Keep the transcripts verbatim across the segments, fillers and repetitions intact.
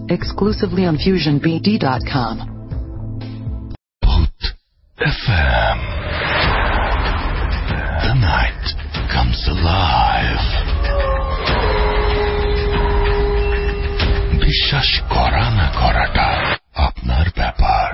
exclusively on fusion b d dot com. Bhoot F M. The night comes alive. বিশ্বাস করা না করাটা আপনার ব্যাপার।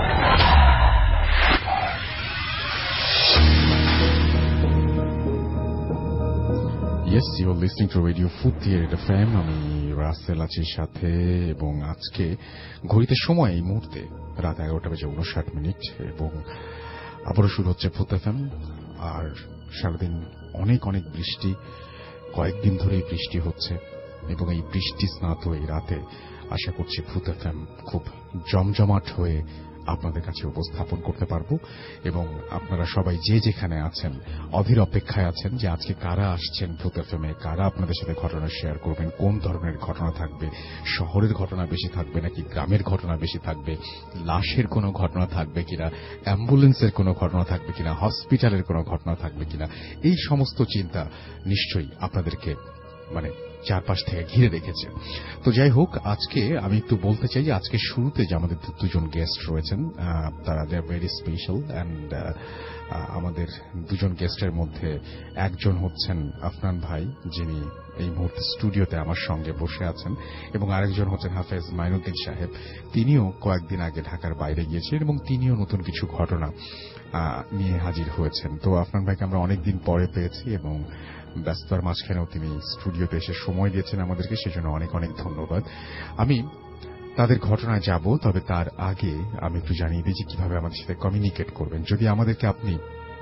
Yes, you're listening to Radio Futi F M. আমি রাসেল আছি সাথে, এবং আজকে ঘড়িতে সময় এই মুহূর্তে রাত এগারোটা বেজে উনষাট মিনিট, এবং আবারও শুরু হচ্ছে ফুত এফ এম। আর সারাদিন অনেক অনেক বৃষ্টি, কয়েকদিন ধরেই বৃষ্টি হচ্ছে, এবং এই বৃষ্টি স্নাত এই রাতে আশা করছি ফুত এফ এম খুব জমজমাট হয়ে আপনাদের কাছে উপস্থাপন করতে পারবো। এবং আপনারা সবাই যে যেখানে আছেন অধীর অপেক্ষায় আছেন যে আজকে কারা আসছেন ফুত এফ এম এ, কারা আপনাদের সাথে ঘটনা শেয়ার করবেন, কোন ধরনের ঘটনা থাকবে, শহরের ঘটনা বেশি থাকবে নাকি গ্রামের ঘটনা বেশি থাকবে, লাশের কোনো ঘটনা থাকবে কিনা, অ্যাম্বুলেন্সের কোনো ঘটনা থাকবে কিনা, হসপিটালের কোনো ঘটনা থাকবে কিনা, এই সমস্ত চিন্তা নিশ্চয়ই আপনাদেরকে মানে চারপাশ থেকে ঘিরে রেখেছে। তো যাই হোক, আজকে আমি একটু বলতে চাই যে আজকে শুরুতে যে আমাদের দুজন গেস্ট রয়েছেন, তারা they are very special. And আমাদের দুজন গেস্টের মধ্যে একজন হচ্ছেন আফনান ভাই, যিনি এই মুহূর্তে স্টুডিওতে আমার সঙ্গে বসে আছেন, এবং আরেকজন হচ্ছেন হাফেজ মাইনুদ্দিন সাহেব। তিনিও কয়েকদিন আগে ঢাকার বাইরে গিয়েছিলেন এবং তিনিও নতুন কিছু ঘটনা নিয়ে হাজির হয়েছেন। তো আফনান ভাইকে আমরা অনেকদিন পরে পেয়েছি, এবং ব্যস্ততার মাঝখানেও তিনি স্টুডিওতে এসে সময় দিয়েছেন আমাদেরকে, সেজন্য অনেক অনেক ধন্যবাদ। আমি তাদের ঘটনায় যাব, তবে তার আগে আমি একটু জানিয়ে দিই যে কিভাবে আমাদের সাথে কমিউনিকেট করবেন। যদি আমাদেরকে আপনি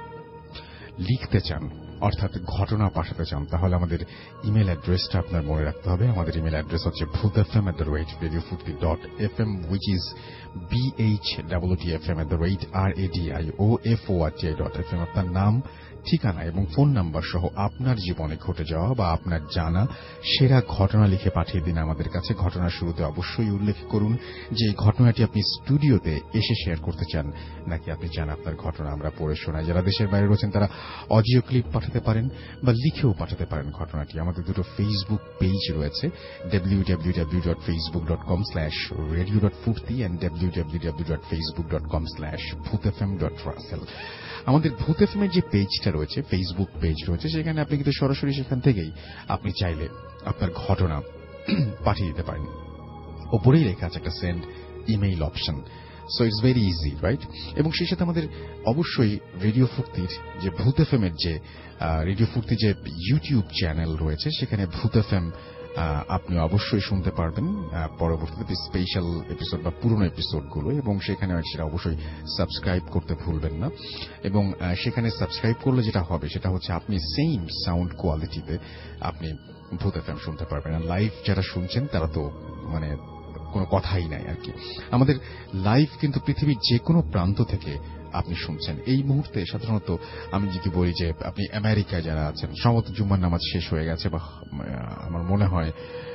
লিখতে চান, অর্থাৎ ঘটনা পাঠাতে চান, তাহলে আমাদের ইমেল অ্যাড্রেসটা আপনার মনে রাখতে হবে। আমাদের ইমেল অ্যাড্রেস হচ্ছে Bhoot F M at the rate radio Foorti dot F M, which is B H double T F M at the rate R A D I O F O R T I dot F M. আপনার নাম, ঠিকানা এবং phone number সহ আপনার জীবনে ঘটে যাওয়া বা আপনার জানা সেরা ঘটনা লিখে পাঠিয়ে দিন আমাদের কাছে। ঘটনার শুরুতে অবশ্যই উল্লেখ করুন যে এই ঘটনাটি আপনি স্টুডিওতে এসে শেয়ার করতে চান, নাকি আপনি চান আপনার ঘটনা আমরা পড়ে শোনাই। যারা দেশের বাইরে রয়েছেন তারা অডিও ক্লিপ পাঠাতে পারেন বা লিখেও পাঠাতে পারেন ঘটনাটি। আমাদের দুটো ফেসবুক পেজ রয়েছে, W W W dot Facebook dot com slash radio dot Foorti and W W W dot Facebook dot com slash Bhoot F M dot Rasel. আমাদের ভূত এফ এম এর যে পেজটা রয়েছে, ফেসবুক পেজ রয়েছে, সেখানে আপনি কিন্তু সরাসরি সেখান থেকেই আপনি চাইলে আপনার ঘটনা পাঠিয়ে দিতে পারেন। ওপরেই লেখা আছে একটা send email option, so it's very easy, right? এবং সেই সাথে আমাদের অবশ্যই রেডিও ফুর্তির যে ভূত এফ এম এর যে রেডিও ফুর্তি যে ইউটিউব চ্যানেল রয়েছে, সেখানে ভূত এফ এম আপনি অবশ্যই শুনতে পারবেন পরবর্তীতে স্পেশাল এপিসোড বা পুরনো এপিসোডগুলো, এবং সেখানে সেটা অবশ্যই সাবস্ক্রাইব করতে ভুলবেন না। এবং সেখানে সাবস্ক্রাইব করলে যেটা হবে সেটা হচ্ছে আপনি সেম সাউন্ড কোয়ালিটিতে আপনি ভূত এফ এম শুনতে পারবেন। আর লাইভ যারা শুনছেন তারা তো মানে কোনো কথাই নাই আর কি। আমাদের লাইভ কিন্তু পৃথিবীর যে কোনো প্রান্ত থেকে আপনি শুনছেন। এই মুহূর্তে সাধারণত আমি যদি বলি যে আপনি আমেরিকায় যারা আছেন, সম্ভবত জুম্মার নামাজ শেষ হয়ে গেছে, বা আমার মনে হয়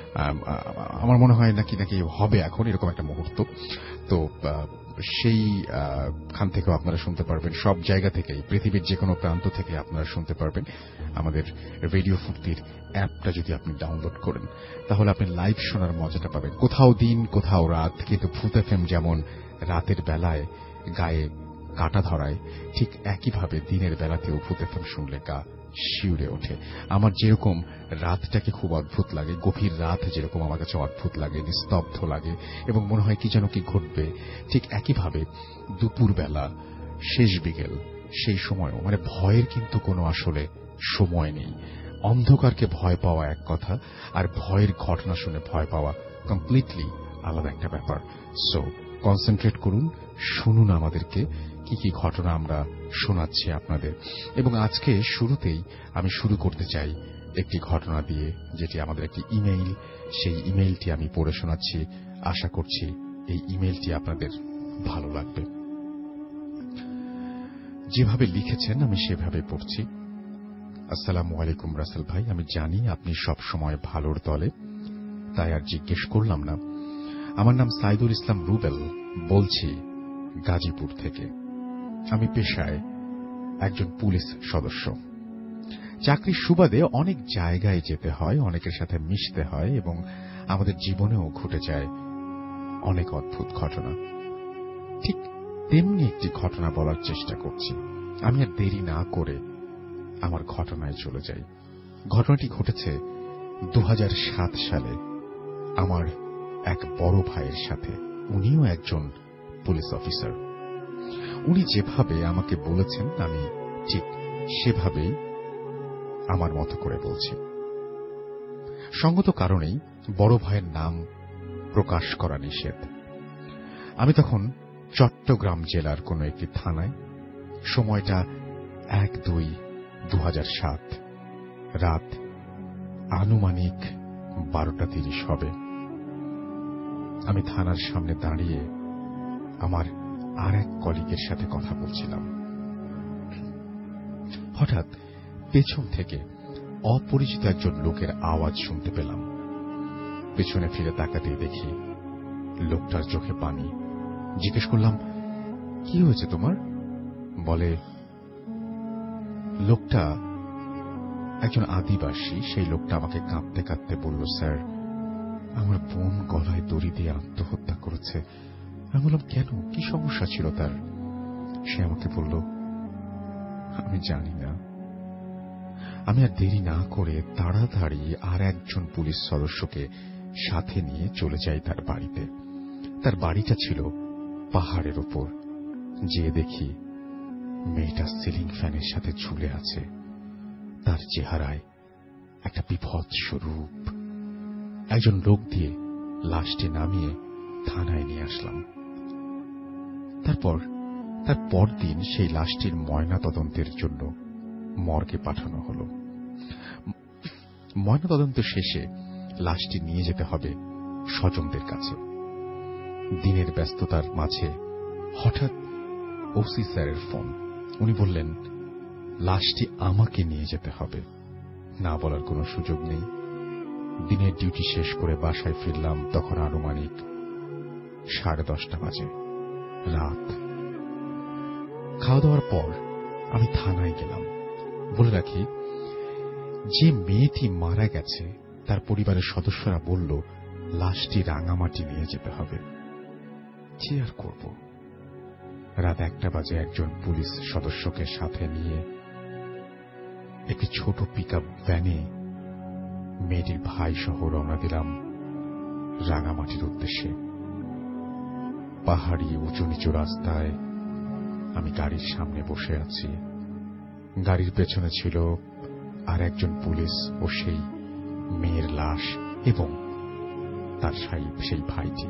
আমার মনে হয় নাকি নাকি হবে এখন এরকম একটা মুহূর্ত, তো সেই খান থেকেও আপনারা শুনতে পারবেন। সব জায়গা থেকেই, পৃথিবীর যে কোনো প্রান্ত থেকে আপনারা শুনতে পারবেন। আমাদের রেডিও ফুর্তির অ্যাপটা যদি আপনি ডাউনলোড করেন, তাহলে আপনি লাইভ শোনার মজাটা পাবেন। কোথাও দিন কোথাও রাত, কিন্তু ভূত এফ এম যেমন রাতের বেলায় গায়ে কাটা ধরায়, ঠিক একইভাবে দিনের বেলাতেও ভূত এফ এম শুনলে গা শিউরে ওঠে। আমার যেরকম রাতটাকে খুব অদ্ভুত লাগে, গভীর রাত যেরকম আমার কাছে অদ্ভুত লাগে, নিস্তব্ধ লাগে এবং মনে হয় কি যেন কি ঘটবে, ঠিক একইভাবে দুপুরবেলা, শেষ বিকেল, সেই সময়ও মানে ভয়ের কিন্তু কোনো আসলে সময় নেই। অন্ধকারকে ভয় পাওয়া এক কথা, আর ভয়ের ঘটনা শুনে ভয় পাওয়া কমপ্লিটলি আলাদা একটা ব্যাপার। সো কনসেন্ট্রেট করুন, শুনুন আমাদেরকে কি কি ঘটনা আমরা শোনাচ্ছি আপনাদের। এবং আজকে শুরুতেই আমি শুরু করতে চাই একটি ঘটনা দিয়ে, যেটি আমাদের একটি ইমেইল। সেই ইমেইলটি আমি পড়ে শোনাচ্ছি, আশা করছি এই ইমেইলটি আপনাদের ভালো লাগবে। যেভাবে লিখেছেন আমি সেভাবে পড়ছি। আসসালামু আলাইকুম রাসেল ভাই, আমি জানি আপনি সব সময় ভালোর দলে, তাই আর জিজ্ঞেস করলাম না। আমার নাম সাইদুল ইসলাম রুবেল, বলছি গাজীপুর থেকে। আমি পেশায় একজন পুলিশ সদস্য। চাকরির সুবাদে অনেক জায়গায় যেতে হয়, অনেকের সাথে মিশতে হয় এবং আমাদের জীবনেও ঘটে যায় অনেক অদ্ভুত ঘটনা। ঠিক তেমনি একটি ঘটনা বলার চেষ্টা করছি। আমি আর দেরি না করে আমার ঘটনায় চলে যাই। ঘটনাটি ঘটেছে দু হাজার সাত সালে আমার এক বড় ভাইয়ের সাথে। উনিও একজন পুলিশ অফিসার। উনি যেভাবে আমাকে বলেছেন আমি ঠিক সেভাবেই আমার মতো করে বলছি। সঙ্গত কারণেই বড় ভাইয়ের নাম প্রকাশ করা নিষেধ। আমি তখন চট্টগ্রাম জেলার কোন একটি থানায়। সময়টা এক দুই দু হাজার সাত, রাত আনুমানিক বারোটা তিরিশ হবে। আমি থানার সামনে দাঁড়িয়ে আমার আর এক কলিগের সাথে কথা বলছিলাম। হঠাৎ পেছন থেকে অপরিচিত একজন লোকের আওয়াজ শুনতে পেলাম। পেছনে ফিরে তাকাতেই দেখি লোকটার চোখে পানি। জিজ্ঞেস করলাম, কি হয়েছে তোমার? বলে, লোকটা একজন আদিবাসী। সেই লোকটা আমাকে কাঁদতে কাঁদতে বলল, স্যার, আমার বোন গলায় দড়ি দিয়ে আত্মহত্যা করেছে। আমি বললাম, কেন, কি সমস্যা ছিল তার? সে আমাকে বলল, আমি জানি না। আমি আর দেরি না করে তাড়াতাড়ি আর একজন পুলিশ সদস্যকে সাথে নিয়ে চলে যাই তার বাড়িতে। তার বাড়িটা ছিল পাহাড়ের ওপর। যে দেখি মেয়েটা সিলিং ফ্যানের সাথে ঝুলে আছে। তার চেহারায় একটা বিভৎস রূপ। একজন লোক দিয়ে লাশটি নামিয়ে থানায় নিয়ে আসলাম। তারপর তার পরদিন সেই লাশটির ময়না তদন্তের জন্য মর্গে পাঠানো হল। ময়না তদন্ত শেষে লাশটি নিয়ে যেতে হবে স্বজনদের কাছে। দিনের ব্যস্ততার মাঝে হঠাৎ ওসি স্যারের ফোন। উনি বললেন, লাশটি আমাকে নিয়ে যেতে হবে। না বলার কোনো সুযোগ নেই। দিনের ডিউটি শেষ করে বাসায় ফিরলাম তখন আনুমানিক সাড়ে দশটা বাজে, রাত। খাওয়া দাওয়ার পর আমি থানায় গেলাম। বলে রাখি, যে মেয়েটি মারা গেছে তার পরিবারের সদস্যরা বলল লাশটি রাঙামাটি নিয়ে যেতে হবে। কি আর করব? রাত একটা বাজে একজন পুলিশ সদস্যকে সাথে নিয়ে একটি ছোট পিকআপ ভ্যানে মেয়েটির ভাই সহ রওনা দিলাম রাঙামাটির উদ্দেশ্যে। পাহাড়ি উঁচু নিচু রাস্তায় আমি গাড়ির সামনে বসে আছি। গাড়ির পেছনে ছিল আর একজন পুলিশ ও সেই মেয়ের লাশ এবং তার সেই ভাইটি।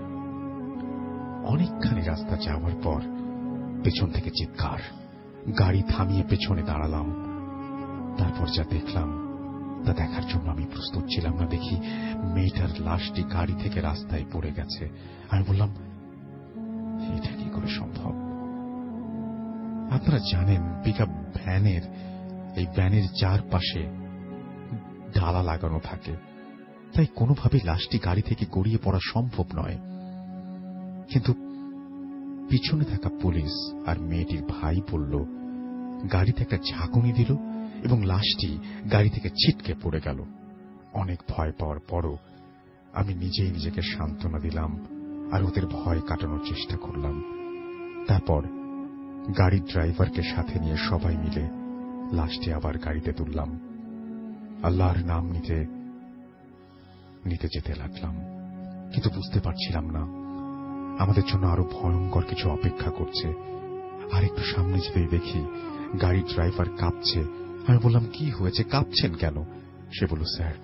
অনেকখানি রাস্তা যাওয়ার পর পেছন থেকে চিৎকার। গাড়ি থামিয়ে পেছনে দাঁড়ালাম। তারপর যা দেখলাম তা দেখার জন্য আমি প্রস্তুত ছিলাম না। দেখি মেয়েটার লাশটি গাড়ি থেকে রাস্তায় পড়ে গেছে। আমি বললাম, এটা কি করে সম্ভব? আপনারা জানেন, পিকআপ ভ্যানের এই ভ্যানের চারপাশে ডালা লাগানো থাকে, তাই কোনোভাবেই লাশটি গাড়ি থেকে গড়িয়ে পড়া সম্ভব নয়। কিন্তু পিছনে থাকা পুলিশ আর মেয়েটির ভাই বলল, গাড়িতে একটা ঝাঁকুনি দিল এবং লাশটি গাড়ি থেকে ছিটকে পড়ে গেল। অনেক ভয় পাওয়ার পরও আমি নিজেই নিজেকে সান্ত্বনা দিলাম আর ওদের ভয় কাটানোর চেষ্টা করলাম। তারপর গাড়ির ড্রাইভারকে সাথে নিয়ে সবাই মিলে লাশটি আবার গাড়িতে তুললাম। আল্লাহর নাম নিতে নিতে যেতে লাগলাম, কিন্তু বুঝতে পারছিলাম না আমাদের জন্য আরো ভয়ঙ্কর কিছু অপেক্ষা করছে। আর একটু সামনে যেতেই দেখি গাড়ির ড্রাইভার কাঁপছে। আমি বললাম, কি হয়েছে, কাঁপছেন কেন? সে বলল, স্যার,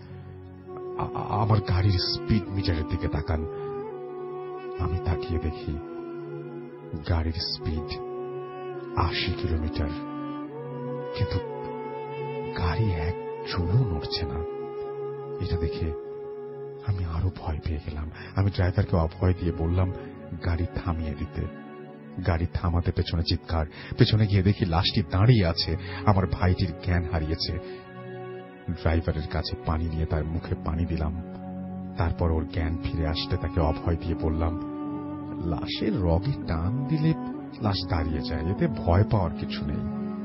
আমার গাড়ির স্পিড মিটারের দিকে তাকান। আমি তাকিয়ে দেখি গাড়ির স্পিড আশি কিলোমিটার, কিন্তু গাড়ি এক চুলও নড়ছে না। এটা দেখে আমি আরো ভয় পেয়ে গেলাম। আমি ড্রাইভারকে অভয় দিয়ে বললাম গাড়ি থামিয়ে দিতে। গাড়ি থামাতে পেছনে চিৎকার। পেছনে গিয়ে দেখি লাশটি দাঁড়িয়ে আছে। আমার ভাইটির জ্ঞান হারিয়েছে। ড্রাইভারের কাছে পানি নিয়ে তার মুখে পানি দিলাম। তারপর ওর জ্ঞান ফিরে আসতে তাকে অভয় দিয়ে বললাম, লাশের রগে টান দিলে লাশ দাঁড়িয়ে যায়, এতে ভয় পাওয়ার কিছু নেই।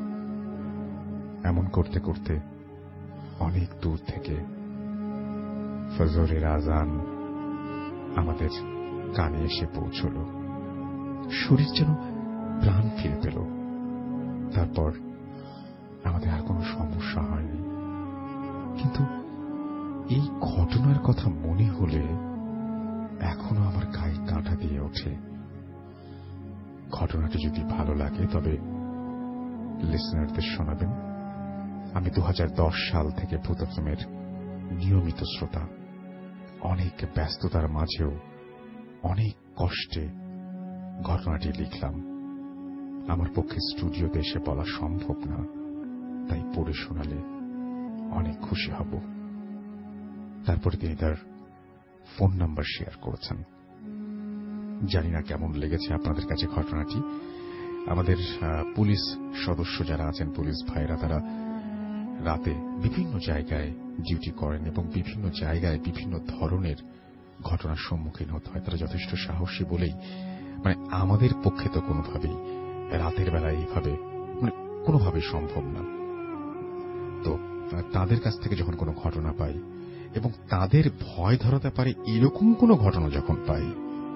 এমন করতে করতে অনেক দূর থেকে ফজরের আজান আমাদের কানে এসে পৌঁছল। শরীর যেন প্রাণ ফিরে পেল। তারপর আমাদের আর কোনো সমস্যা হয়নি। কিন্তু এই ঘটনার কথা মনে হলে এখনো আমার গায়ে কাঁটা দিয়ে ওঠে। ঘটনাটি যদি ভালো লাগে তবে লিসনারদের শোনাবেন। আমি দু হাজার দশ সাল থেকে ভূত এফএমের নিয়মিত শ্রোতা। অনেক ব্যস্ততার মাঝেও অনেক কষ্টে ঘটনাটি লিখলাম। আমার পক্ষে স্টুডিওতে এসে বলা সম্ভব না, তাই পড়ে শোনালে অনেক খুশি হব। তারপরে তিনি তার ফোন নাম্বার শেয়ার করেছেন। জানি না কেমন লেগেছে আপনাদের কাছে ঘটনাটি। আমাদের পুলিশ সদস্য যারা আছেন, পুলিশ ভাইরা, তারা রাতে বিভিন্ন জায়গায় ডিউটি করেন এবং বিভিন্ন জায়গায় বিভিন্ন ধরনের ঘটনার সম্মুখীন হতে হয়। তারা যথেষ্ট সাহসী বলেই মানে আমাদের পক্ষে তো কোনোভাবেই রাতের বেলায় এইভাবে মানে কোনোভাবেই সম্ভব না। তো তাদের কাছ থেকে যখন কোনো ঘটনা পাই এবং তাদের ভয় ধরাতে পারে এরকম কোনো ঘটনা যখন পাই,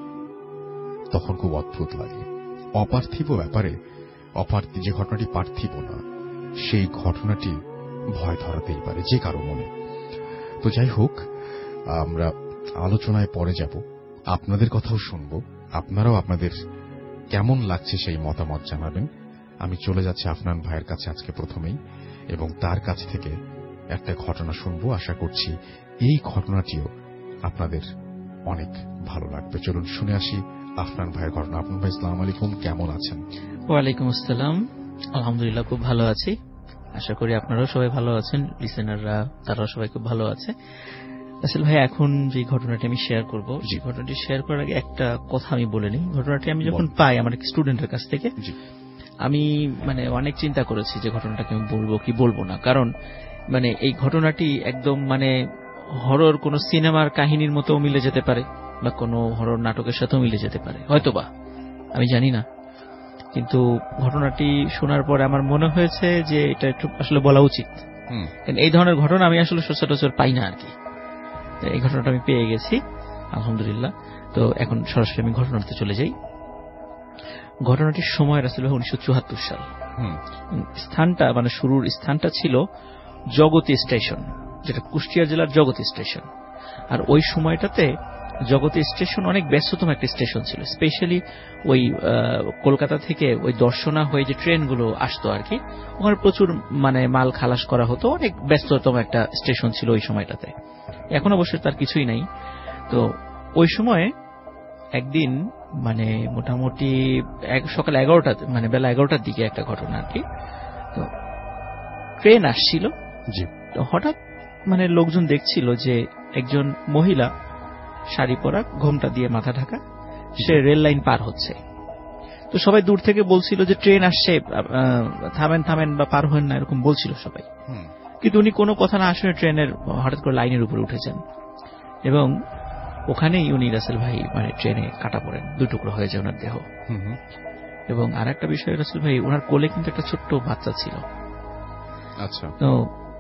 তখন খুব অদ্ভুত লাগে। অপার্থিব ব্যাপারে অপার্থিব যে ঘটনাটি পার্থিব না, সেই ঘটনাটি ভয় ধরাতেই পারে যে কারো মনে। তো যাই হোক, আমরা আলোচনায় পরে যাব, আপনাদের কথাও শুনব, আপনারাও আপনাদের কেমন লাগছে সেই মতামত জানাবেন। আমি চলে যাচ্ছি আফনান ভাইয়ের কাছে আজকে প্রথমেই, এবং তার কাছ থেকে একটা ঘটনা শুনব। আশা করছি এই ঘটনাটিও আপনাদের অনেক ভালো লাগবে। চলুন শুনে আসি আফনান ভাইয়ের ঘটনা। আফনান ভাই, আসসালামু আলাইকুম, কেমন আছেন? ওয়ালাইকুম আসসালাম, আলহামদুলিল্লাহ খুব ভালো আছি। আশা করি আপনারাও সবাই ভালো আছেন, লিসেনাররা তারাও সবাই খুব ভালো আছে। আসলে ভাই, এখন যে ঘটনাটি আমি শেয়ার করব, সেই ঘটনাটি শেয়ার করার আগে একটা কথা আমি বলে নিই। ঘটনাটি আমি যখন পাই আমার এক স্টুডেন্টের কাছ থেকে, আমি মানে অনেক চিন্তা করেছি যে ঘটনাটাকে আমি বলবো কি বলবো না। কারণ মানে এই ঘটনাটি একদম মানে হরর কোন সিনেমার কাহিনীর মতো মিলে যেতে পারে, বা কোনো হরর নাটকের সাথেও মিলে যেতে পারে, হয়তোবা, আমি জানি না। কিন্তু ঘটনাটি শোনার পরে আমার মনে হয়েছে যে এটা একটু আসলে বলা উচিত। এই ধরনের ঘটনা আমি আসলে সচরাচর পাই না আর কি। এই ঘটনাটা আমি পেয়ে গেছি, আলহামদুলিল্লাহ। তো এখন সরাসরি আমি ঘটনাতে চলে যাই। ঘটনাটির সময় আসলে উনিশশো চুয়াত্তর সাল। স্থানটা মানে শুরুর স্থানটা ছিল জগতী স্টেশন, যেটা কুষ্টিয়া জেলার জগতী স্টেশন। আর ওই সময়টাতে জগতী স্টেশন অনেক ব্যস্ততম একটা স্টেশন ছিল। স্পেশালি ওই কলকাতা থেকে ওই দর্শনা হয়ে যে ট্রেনগুলো আসতো আর কি, ওখানে প্রচুর মানে মাল খালাস করা হতো। অনেক ব্যস্ততম একটা স্টেশন ছিল ওই সময়টাতে। এখন অবশ্যই তার কিছুই নাই। তো ওই সময় একদিন মানে মোটামুটি সকাল এগারোটা মানে বেলা এগারোটার দিকে একটা ঘটনা আর কি। তো ট্রেন আসছিল, তো হঠাৎ মানে লোকজন দেখছিল যে একজন মহিলা শাড়ি পরা, ঘোমটা দিয়ে মাথা ঢাকা, সে রেল লাইন পার হচ্ছে। তো সবাই দূর থেকে বলছিল যে ট্রেন আসছে, থামেন থামেন বা পার হন না, এরকম বলছিল সবাই। কিন্তু উনি কোনো কথা না শুনে ট্রেনের হঠাৎ করে লাইনের উপরে উঠেছেন, এবং ওখানেই উনি রাসেল ভাই মানে ট্রেনে কাটা পড়েন, দুটুকরো হয়ে যায় ওনার দেহ। এবং আর একটা বিষয় রাসেল ভাই, ওনার কোলে কিন্তু একটা ছোট্ট বাচ্চা ছিল। আচ্ছা। তো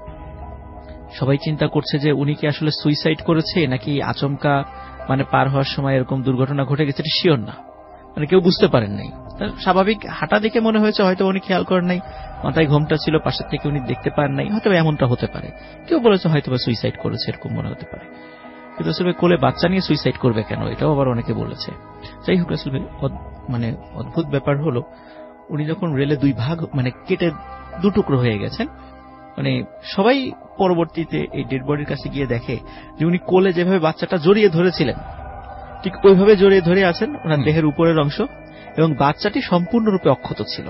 সবাই চিন্তা করছে যে উনি কি আসলে সুইসাইড করেছে নাকি আচমকা মানে পার হওয়ার সময় এরকম দুর্ঘটনা ঘটে গেছে, এটা শিওর না। মানে কেউ বুঝতে পারেন নাই। স্বাভাবিক হাঁটা দেখে মনে হয়েছে হয়তো উনি খেয়াল করেন নাই, মাথায় ঘোমটা ছিল, পাশের থেকে উনি দেখতে পান নাই, হয়তো এমনটা হতে পারে। কেউ বলেছে হয়তো বা সুইসাইড করেছে, এরকম মনে হতে পারে। কিন্তু আসলে কোলে বাচ্চা নিয়ে সুইসাইড করবে কেন, এটাও আবার অনেকে বলেছে। যাই হোক, আসলে মানে অদ্ভুত ব্যাপার হলো, উনি যখন রেলে দুই ভাগ মানে কেটে দুটুকরো হয়ে গেছেন, মানে সবাই পরবর্তীতে এই ডেড বডির কাছে গিয়ে দেখে যে উনি কোলে যেভাবে বাচ্চাটা জড়িয়ে ধরেছিলেন ঠিক ওইভাবে জড়িয়ে ধরে আছেন ওনার দেহের উপরের অংশ, এবং বাচ্চাটি সম্পূর্ণরূপে অক্ষত ছিল।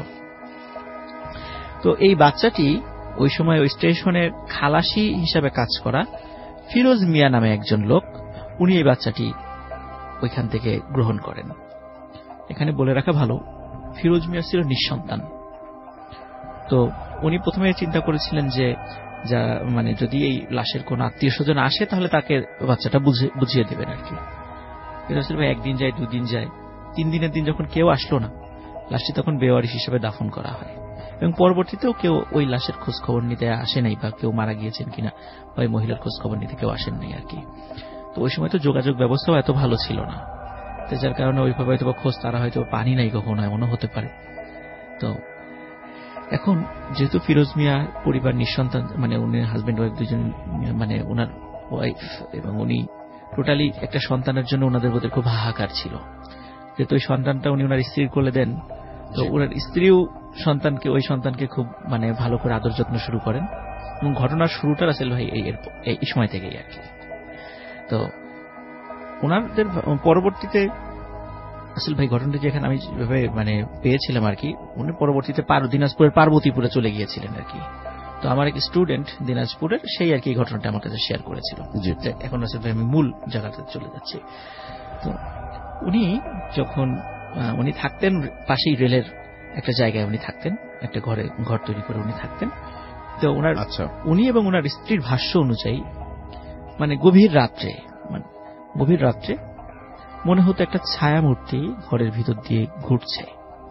তো এই বাচ্চাটি ওই সময় ওই স্টেশনের খালাসি হিসাবে কাজ করা ফিরোজ মিয়া নামে একজন লোক, উনি এই বাচ্চাটি ওইখান থেকে গ্রহণ করেন। এখানে বলে রাখা ভালো, ফিরোজ মিয়া ছিল নিঃসন্তান। তো উনি প্রথমে চিন্তা করেছিলেন যে যা মানে যদি এই লাশের কোন আত্মীয় স্বজন আসে তাহলে তাকে বাচ্চাটা বুঝিয়ে দেবেন আর কি। একদিন যায়, দুদিন যায়, তিন দিনের দিন যখন কেউ আসলো না, লাশটি তখন বেওয়ারিশ হিসেবে দাফন করা হয়। এবং পরবর্তীতেও কেউ ওই লাশের খোঁজ খবর নিতে আসে নাই, বা কেউ মারা গিয়েছেন কিনা বা ওই মহিলার খোঁজ খবর নিতে কেউ আসেন নাই আর কি। তো ওই সময় তো যোগাযোগ ব্যবস্থাও এত ভালো ছিল না, তো যার কারণে ওইভাবে হয়তো খোঁজ তারা হয়তো পানি নাই কখনো, এমনও হতে পারে। তো এখন যেহেতু ফিরোজ মিয়া পরিবার নিঃসন্তান, মানে উনি হাজবেন্ড ওয়াইফ দুজন, মানে ওনার ওয়াইফ এবং উনি টোটালি একটা সন্তানের জন্য ওনাদের মধ্যে খুব হাহাকার ছিল। যেহেতু ওই সন্তানটা উনি ওনার স্ত্রীর কোলে দেন, তো ওনার স্ত্রীও সন্তানকে ওই সন্তানকে খুব মানে ভালো করে আদর যত্ন শুরু করেন এবং ঘটনার শুরুটা রাসেল ভাই এই এই সময় থেকেই আর কি। তো ওনাদের পরবর্তীতে রাসেল ভাই ঘটনাটি যেখানে আমি যেভাবে মানে পেয়েছিলাম আর কি, উনি পরবর্তীতে দিনাজপুরের পার্বতীপুরে চলে গিয়েছিলেন আর কি। তো আমার এক স্টুডেন্ট দিনাজপুরের, সেই আর কি ঘটনাটা আমার কাছে শেয়ার করেছিল। এখন রাসেল ভাই আমি মূল জায়গাতে চলে যাচ্ছি। তো উনি যখন উনি থাকতেন পাশেই রেলের একটা জায়গায় উনি থাকতেন, একটা ঘরে ঘর তৈরি করে উনি থাকতেন। তো ওনার উনি এবং ওনার স্ত্রীর ভাষ্য অনুযায়ী মানে গভীর রাত্রে মানে গভীর রাত্রে মনে হতো একটা ছায়া মূর্তি ঘরের ভিতর দিয়ে ঘুরছে।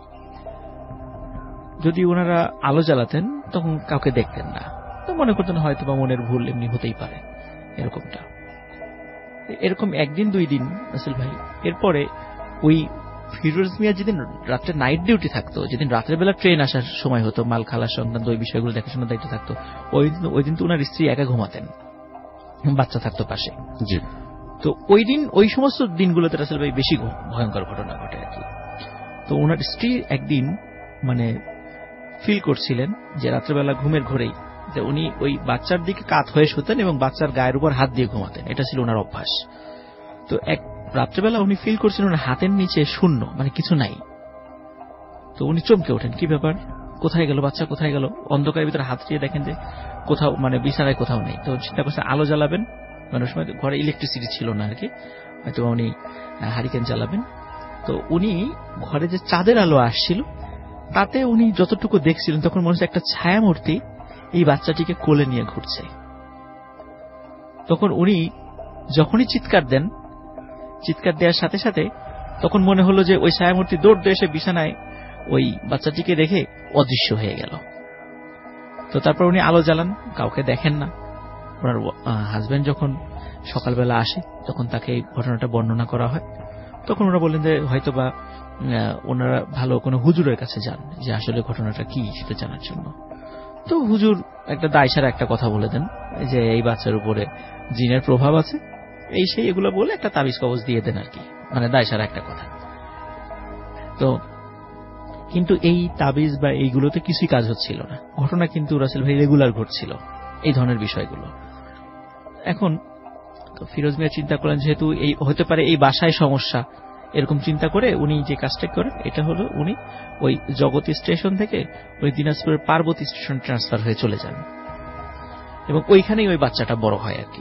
যদি ওনারা আলো জ্বালাতেন তখন কাউকে দেখতেন না, তো মনে করতেন হয়তো বা মনের ভুল, এমনি হতেই পারে এরকমটা। এরকম একদিন দুই দিন রাসেল ভাই। এরপরে ওই ফিরোজ মিয়া যেদিন রাত্রে নাইট ডিউটি থাকতো, যেদিন রাতের বেলা ট্রেন আসার সময় হতো, মাল খালার সংক্রান্ত ওই বিষয়গুলো দেখাশোনার দায়িত্ব থাকতো, ওই দিন ওই দিন তো ওনার স্ত্রী একা ঘুমাতেন, বাচ্চা থাকতো পাশে। তো ওই দিন ওই সমস্ত দিনগুলোতে রাসেল ভাই বেশি ভয়ঙ্কর ঘটনা ঘটে আর কি। তো ওনার স্ত্রী একদিন মানে ফিল করছিলেন যে রাত্রেবেলা ঘুমের ঘোরেই যে উনি ওই বাচ্চার দিকে কাত হয়ে শুতেন এবং বাচ্চার গায়ের উপর হাত দিয়ে ঘুমাতেন, এটা ছিল ওনার অভ্যাস। তো এক রাত্রেবেলা উনি ফিল করছিলেন ওনার হাতের নিচে শূন্য, মানে কিছু নাই। তো উনি চমকে ওঠেন, কি ব্যাপার, কোথায় গেল বাচ্চা, কোথায় গেল? অন্ধকারের ভিতরে হাত দিয়ে দেখেন যে কোথাও মানে বিছানায় কোথাও নেই। তো চিন্তা করছে আলো জ্বালাবেন, মানে ওই সময় ঘরে ইলেকট্রিসিটি ছিল না আর কি, হয়তো উনি হারিকেন জ্বালাবেন। তো উনি ঘরে যে চাঁদের আলো আসছিল তাতে উনি যতটুকু দেখছিলেন তখন মনে হচ্ছে একটা ছায়া মূর্তি এই বাচ্চাটিকে কোলে নিয়ে ঘুরছে। তখন উনি যখনই চিৎকার দেন, চিৎকার দেওয়ার সাথে সাথে তখন মনে হলো যে ওই ছায়ামূর্তি দৌড় দিয়ে এসে বিছানায় ওই বাচ্চাটিকে রেখে অদৃশ্য হয়ে গেল। তো তারপর উনি আলো জ্বালান, কাউকে দেখেন না। ওনার হাজবেন্ড যখন সকালবেলা আসে তখন তাকে এই ঘটনাটা বর্ণনা করা হয়। তখন ওরা বললেন যে হয়তো বা ওনারা ভালো কোনো হুজুরের কাছে যান যে আসলে ঘটনাটা কি সেটা জানার জন্য। তো হুজুর একটা দায়সারা একটা কথা বলে দেন যে এই বাচ্চার উপরে জিনের প্রভাব আছে, এই সেই এগুলো বলে একটা তাবিজ কবজ দিয়ে দেন আর কি, মানে দায়সারা একটা কথা। তো কিন্তু এই তাবিজ বা এইগুলোতে কিছুই কাজ হচ্ছিল না। ঘটনা কিন্তু রাসেল ভাই রেগুলার ঘটছিল এই ধরনের বিষয়গুলো। এখন ফিরোজ মিয়া চিন্তা করলেন যেহেতু এই হতে পারে এই বাসায় সমস্যা, এরকম চিন্তা করে উনি যে কাজটা করেন এটা হলো উনি ওই জগতী স্টেশন থেকে ওই দিনাজপুরের পার্বতী স্টেশন ট্রান্সফার হয়ে চলে যান এবং ওইখানেই ওই বাচ্চাটা বড় হয় আর কি।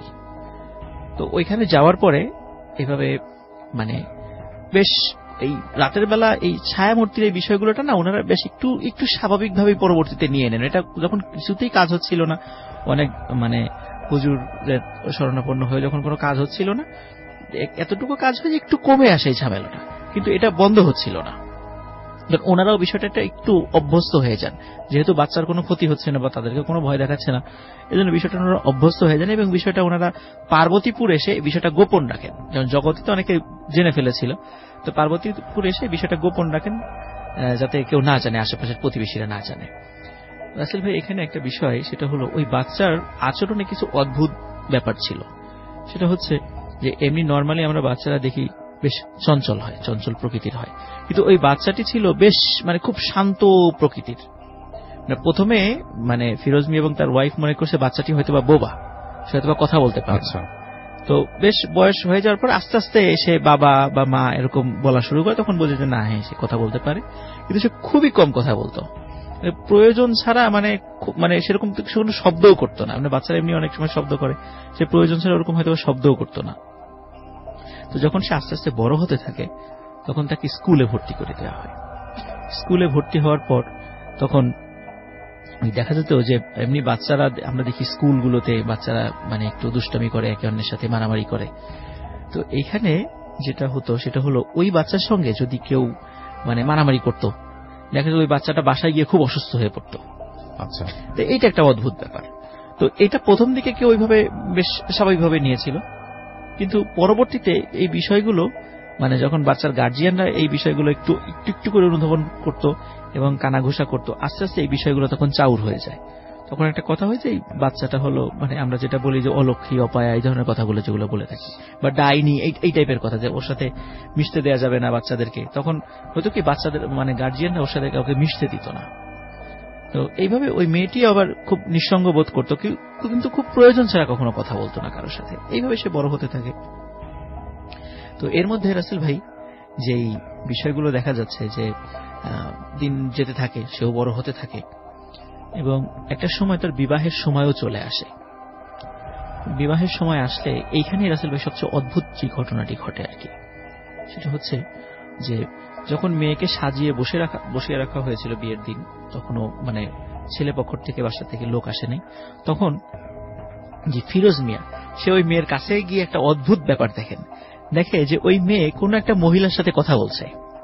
তো ওইখানে যাওয়ার পরে এভাবে মানে বেশ এই রাতের বেলা এই ছায়ামূর্তির এই বিষয়গুলোটা না ওনারা বেশ একটু একটু স্বাভাবিকভাবে পরবর্তীতে নিয়ে নেন। এটা যখন কিছুতেই কাজ হচ্ছিল না, অনেক মানে হুজুরের শরণাপন্ন হয়ে যখন কোনো কাজ হচ্ছিল না, এতটুকু কাজ হয়ে একটু কমে আসে এই ঝামেলাটা, কিন্তু এটা বন্ধ হচ্ছিল না। ওনারাও বিষয়টা একটু অভ্যস্ত হয়ে যান, যেহেতু বাচ্চার কোনো ক্ষতি হচ্ছে না বা তাদেরকে কোনো ভয় দেখাচ্ছে না, এই জন্য বিষয়টা ওনারা অভ্যস্ত হয়ে যান এবং বিষয়টা ওনারা পার্বতীপুর এসে বিষয়টা গোপন রাখেন। যেমন জগতে অনেকে জেনে ফেলেছিল, তো পার্বতীপুর এসে বিষয়টা গোপন রাখেন যাতে কেউ না জানে, আশেপাশের প্রতিবেশীরা না জানে। রাসেল ভাই এখানে একটা বিষয়, সেটা হলো ওই বাচ্চার আচরণে কিছু অদ্ভুত ব্যাপার ছিল। সেটা হচ্ছে যে এমনি নর্মালি আমরা বাচ্চারা দেখি বেশ চঞ্চল হয়, চঞ্চল প্রকৃতির হয়, কিন্তু ওই বাচ্চাটি ছিল বেশ মানে খুব শান্ত প্রকৃতির। প্রথমে মানে ফিরোজ মিয়া এবং তার ওয়াইফ মনে করছে বাচ্চাটি হয়তো বা বোবা, সে হয়তো বা কথা বলতে পারে। তো বেশ বয়স হয়ে যাওয়ার পর আস্তে আস্তে সে বাবা বা মা এরকম বলা শুরু করে, তখন বোঝে যে না হ্যাঁ সে কথা বলতে পারে, কিন্তু সে খুবই কম কথা বলতো, প্রয়োজন ছাড়া মানে মানে সেরকম কোনো শব্দও করতো না। মানে বাচ্চারা এমনি অনেক সময় শব্দ করে, সে প্রয়োজন ছাড়া ওরকম হয়তো শব্দও করতো না। তো যখন সে আস্তে আস্তে বড় হতে থাকে তখন তাকে স্কুলে ভর্তি করে দেওয়া হয়। স্কুলে ভর্তি হওয়ার পর তখন দেখা যেত যে এমনি বাচ্চারা আমরা দেখি স্কুলগুলোতে বাচ্চারা মানে একটু দুষ্টামি করে, একে অন্যের সাথে মারামারি করে। তো এইখানে যেটা হতো সেটা হলো ওই বাচ্চার সঙ্গে যদি কেউ মানে মারামারি করতো, দেখা যায় ওই বাচ্চাটা বাসায় গিয়ে খুব অসুস্থ হয়ে পড়তো। আচ্ছা, তো এইটা একটা অদ্ভুত ব্যাপার। তো এটা প্রথম দিকে কেউ ওইভাবে বেশ স্বাভাবিকভাবে নিয়েছিল, কিন্তু পরবর্তীতে এই বিষয়গুলো মানে যখন বাচ্চার গার্জিয়ানরা এই বিষয়গুলো একটু একটু একটু করে অনুধাবন করত এবং কানাঘুষা করত, আস্তে আস্তে এই বিষয়গুলো তখন চাউর হয়ে যায়। তখন একটা কথা হয় যে বাচ্চাটা হলো মানে আমরা যেটা বলি যে অলক্ষী, অপায়া, এই ধরনের কথাগুলো যেগুলো বলে থাকি, বা ডাইনি, এই টাইপের কথা, যে ওর সাথে মিশতে দেওয়া যাবে না বাচ্চাদেরকে। তখন হয়তো কি বাচ্চাদের মানে গার্জিয়ানরা ওর সাথে কাউকে মিশতে দিত না। তো এইভাবে ওই মেয়েটি আবার খুব নিঃসঙ্গ বোধ করতো, কিন্তু খুব প্রয়োজন ছাড়া কখনো কথা বলতো না কারোর সাথে। এইভাবে সে বড় হতে থাকে। তো এর মধ্যে রাসেল ভাই যেই বিষয়গুলো দেখা যাচ্ছে যে দিন যেতে থাকে, সেও বড় হতে থাকে এবং একটা সময় তার বিবাহের সময়ও চলে আসে। বিবাহের সময় আসলে এইখানে রাসেল ভাই সবচেয়ে অদ্ভুত যে ঘটনাটি ঘটে আর কি, সেটা হচ্ছে যে যখন মেয়েকে সাজিয়ে বসে রাখা বসিয়ে রাখা হয়েছিল বিয়ের দিন, তখনও মানে ছেলে পক্ষ থেকে বাসা থেকে লোক আসেনি, তখন যে ফিরোজ মিয়া সে ওই মেয়ের কাছে গিয়ে একটা অদ্ভুত ব্যাপার দেখেন, দেখে যে ওই মেয়ে কোন একটা মহিলার সাথে কথা বলছে।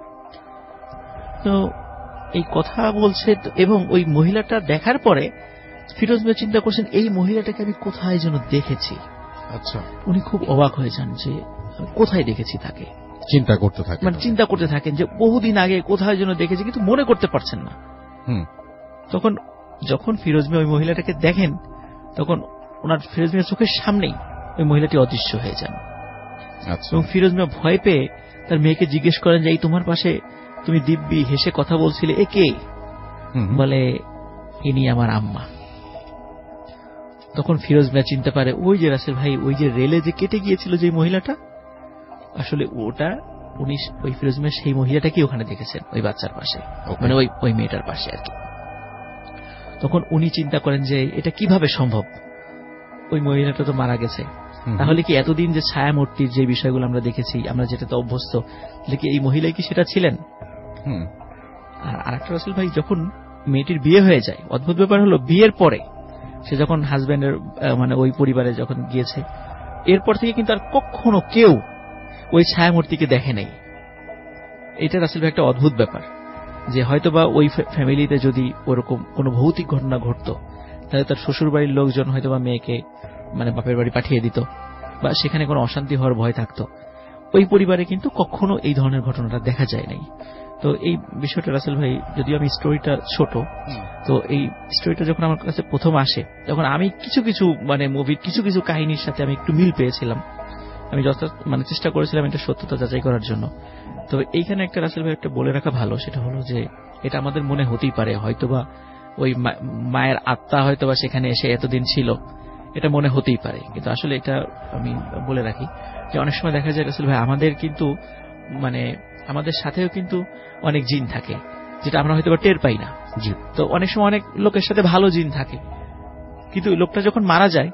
তো এই কথা বলছে এবং ওই মহিলাটা দেখার পরে ফিরোজ মিয়া চিন্তা করছেন এই মহিলাটাকে আমি কোথায় যেন দেখেছি। আচ্ছা, উনি খুব অবাক হয়ে যান যে কোথায় দেখেছি তাকে, চিন্তা করতে থাকেন, মানে চিন্তা করতে থাকেন যে বহুদিন আগে কোথায় যেন দেখেছি, কিন্তু মনে করতে পারছেন না। তখন যখন ফিরোজ মিয়া ওই মহিলাটাকে দেখেন, তখন ওনার ফিরোজ মিয়ার চোখের সামনেই ওই মহিলাটি অদৃশ্য হয়ে যান। এবং ফিরোজ মিয়া ভয় পেয়ে তার মেয়েকে জিজ্ঞেস করেন যে এই তোমার পাশে তুমি দিব্যি হেসে কথা বলছিলে, এ কে? বলে ইনি আমার আম্মা। তখন ফিরোজ মিয়া চিনতে পারে ওই যে রাসেল ভাই ওই যে রেলে যে কেটে গিয়েছিল যে মহিলাটা, আসলে ওটা উনি ওই ফিরোজ মিয়া সেই মহিলাটাকে ওখানে দেখেছেন ওই বাচ্চার পাশে, মানে ওই ওই মেয়েটার পাশে আর কি। তখন উনি চিন্তা করেন যে এটা কিভাবে সম্ভব, ওই মহিলাটা তো মারা গেছে, তাহলে কি এতদিন যে ছায়ামূর্তির যে বিষয়গুলো আমরা দেখেছি, আমরা যেটাতে অভ্যস্ত, তাহলে কি এই মহিলাই কি সেটা ছিলেন? আর আরেকটা রাসেল ভাই, যখন মেয়েটির বিয়ে হয়ে যায়, অদ্ভুত ব্যাপার হলো বিয়ের পরে সে যখন হাজব্যান্ডের মানে ওই পরিবারে যখন গিয়েছে, এরপর থেকে কিন্তু আর কখনো কেউ ওই ছায়ামূর্তিকে দেখে নাই। এটা রাসেল ভাই একটা অদ্ভুত ব্যাপার, যে হয়তোবা ওই ফ্যামিলিতে যদি ওরকম কোনো ভৌতিক ঘটনা ঘটতো, তাহলে তার শ্বশুর বাড়ির লোকজন হয়তোবা মেয়েকে মানে বাপের বাড়ি পাঠিয়ে দিত, বা সেখানে কোনো অশান্তি হওয়ার ভয় থাকতো। ওই পরিবারে কিন্তু কখনো এই ধরনের ঘটনাটা দেখা যায় নাই। তো এই বিষয়টা রাসেল ভাই, যদিও আমি স্টোরিটা ছোট, তো এই স্টোরিটা যখন আমার কাছে প্রথম আসে, তখন আমি কিছু কিছু মানে মুভির কিছু কিছু কাহিনীর সাথে আমি একটু মিল পেয়েছিলাম। আমি যথেষ্ট মানে চেষ্টা করেছিলাম এটা সত্যতা যাচাই করার জন্য। তবে এইখানে একটা রাসেল ভাই একটা বলে রাখা ভালো, সেটা হলো যে এটা আমাদের মনে হতেই পারে হয়তোবা ওই মায়ের আত্মা হয়তোবা সেখানে এসে এতদিন ছিল, এটা মনে হতেই পারে, কিন্তু আসলে এটা আমি বলে রাখি যে অনেক সময় দেখা যায় রাসেল ভাই আমাদের কিন্তু মানে আমাদের সাথেও কিন্তু অনেক জিন থাকে, যেটা আমরা হয়তো টের পাই না। তো অনেক সময় অনেক লোকের সাথে ভালো জিন থাকে, কিন্তু লোকটা যখন মারা যায়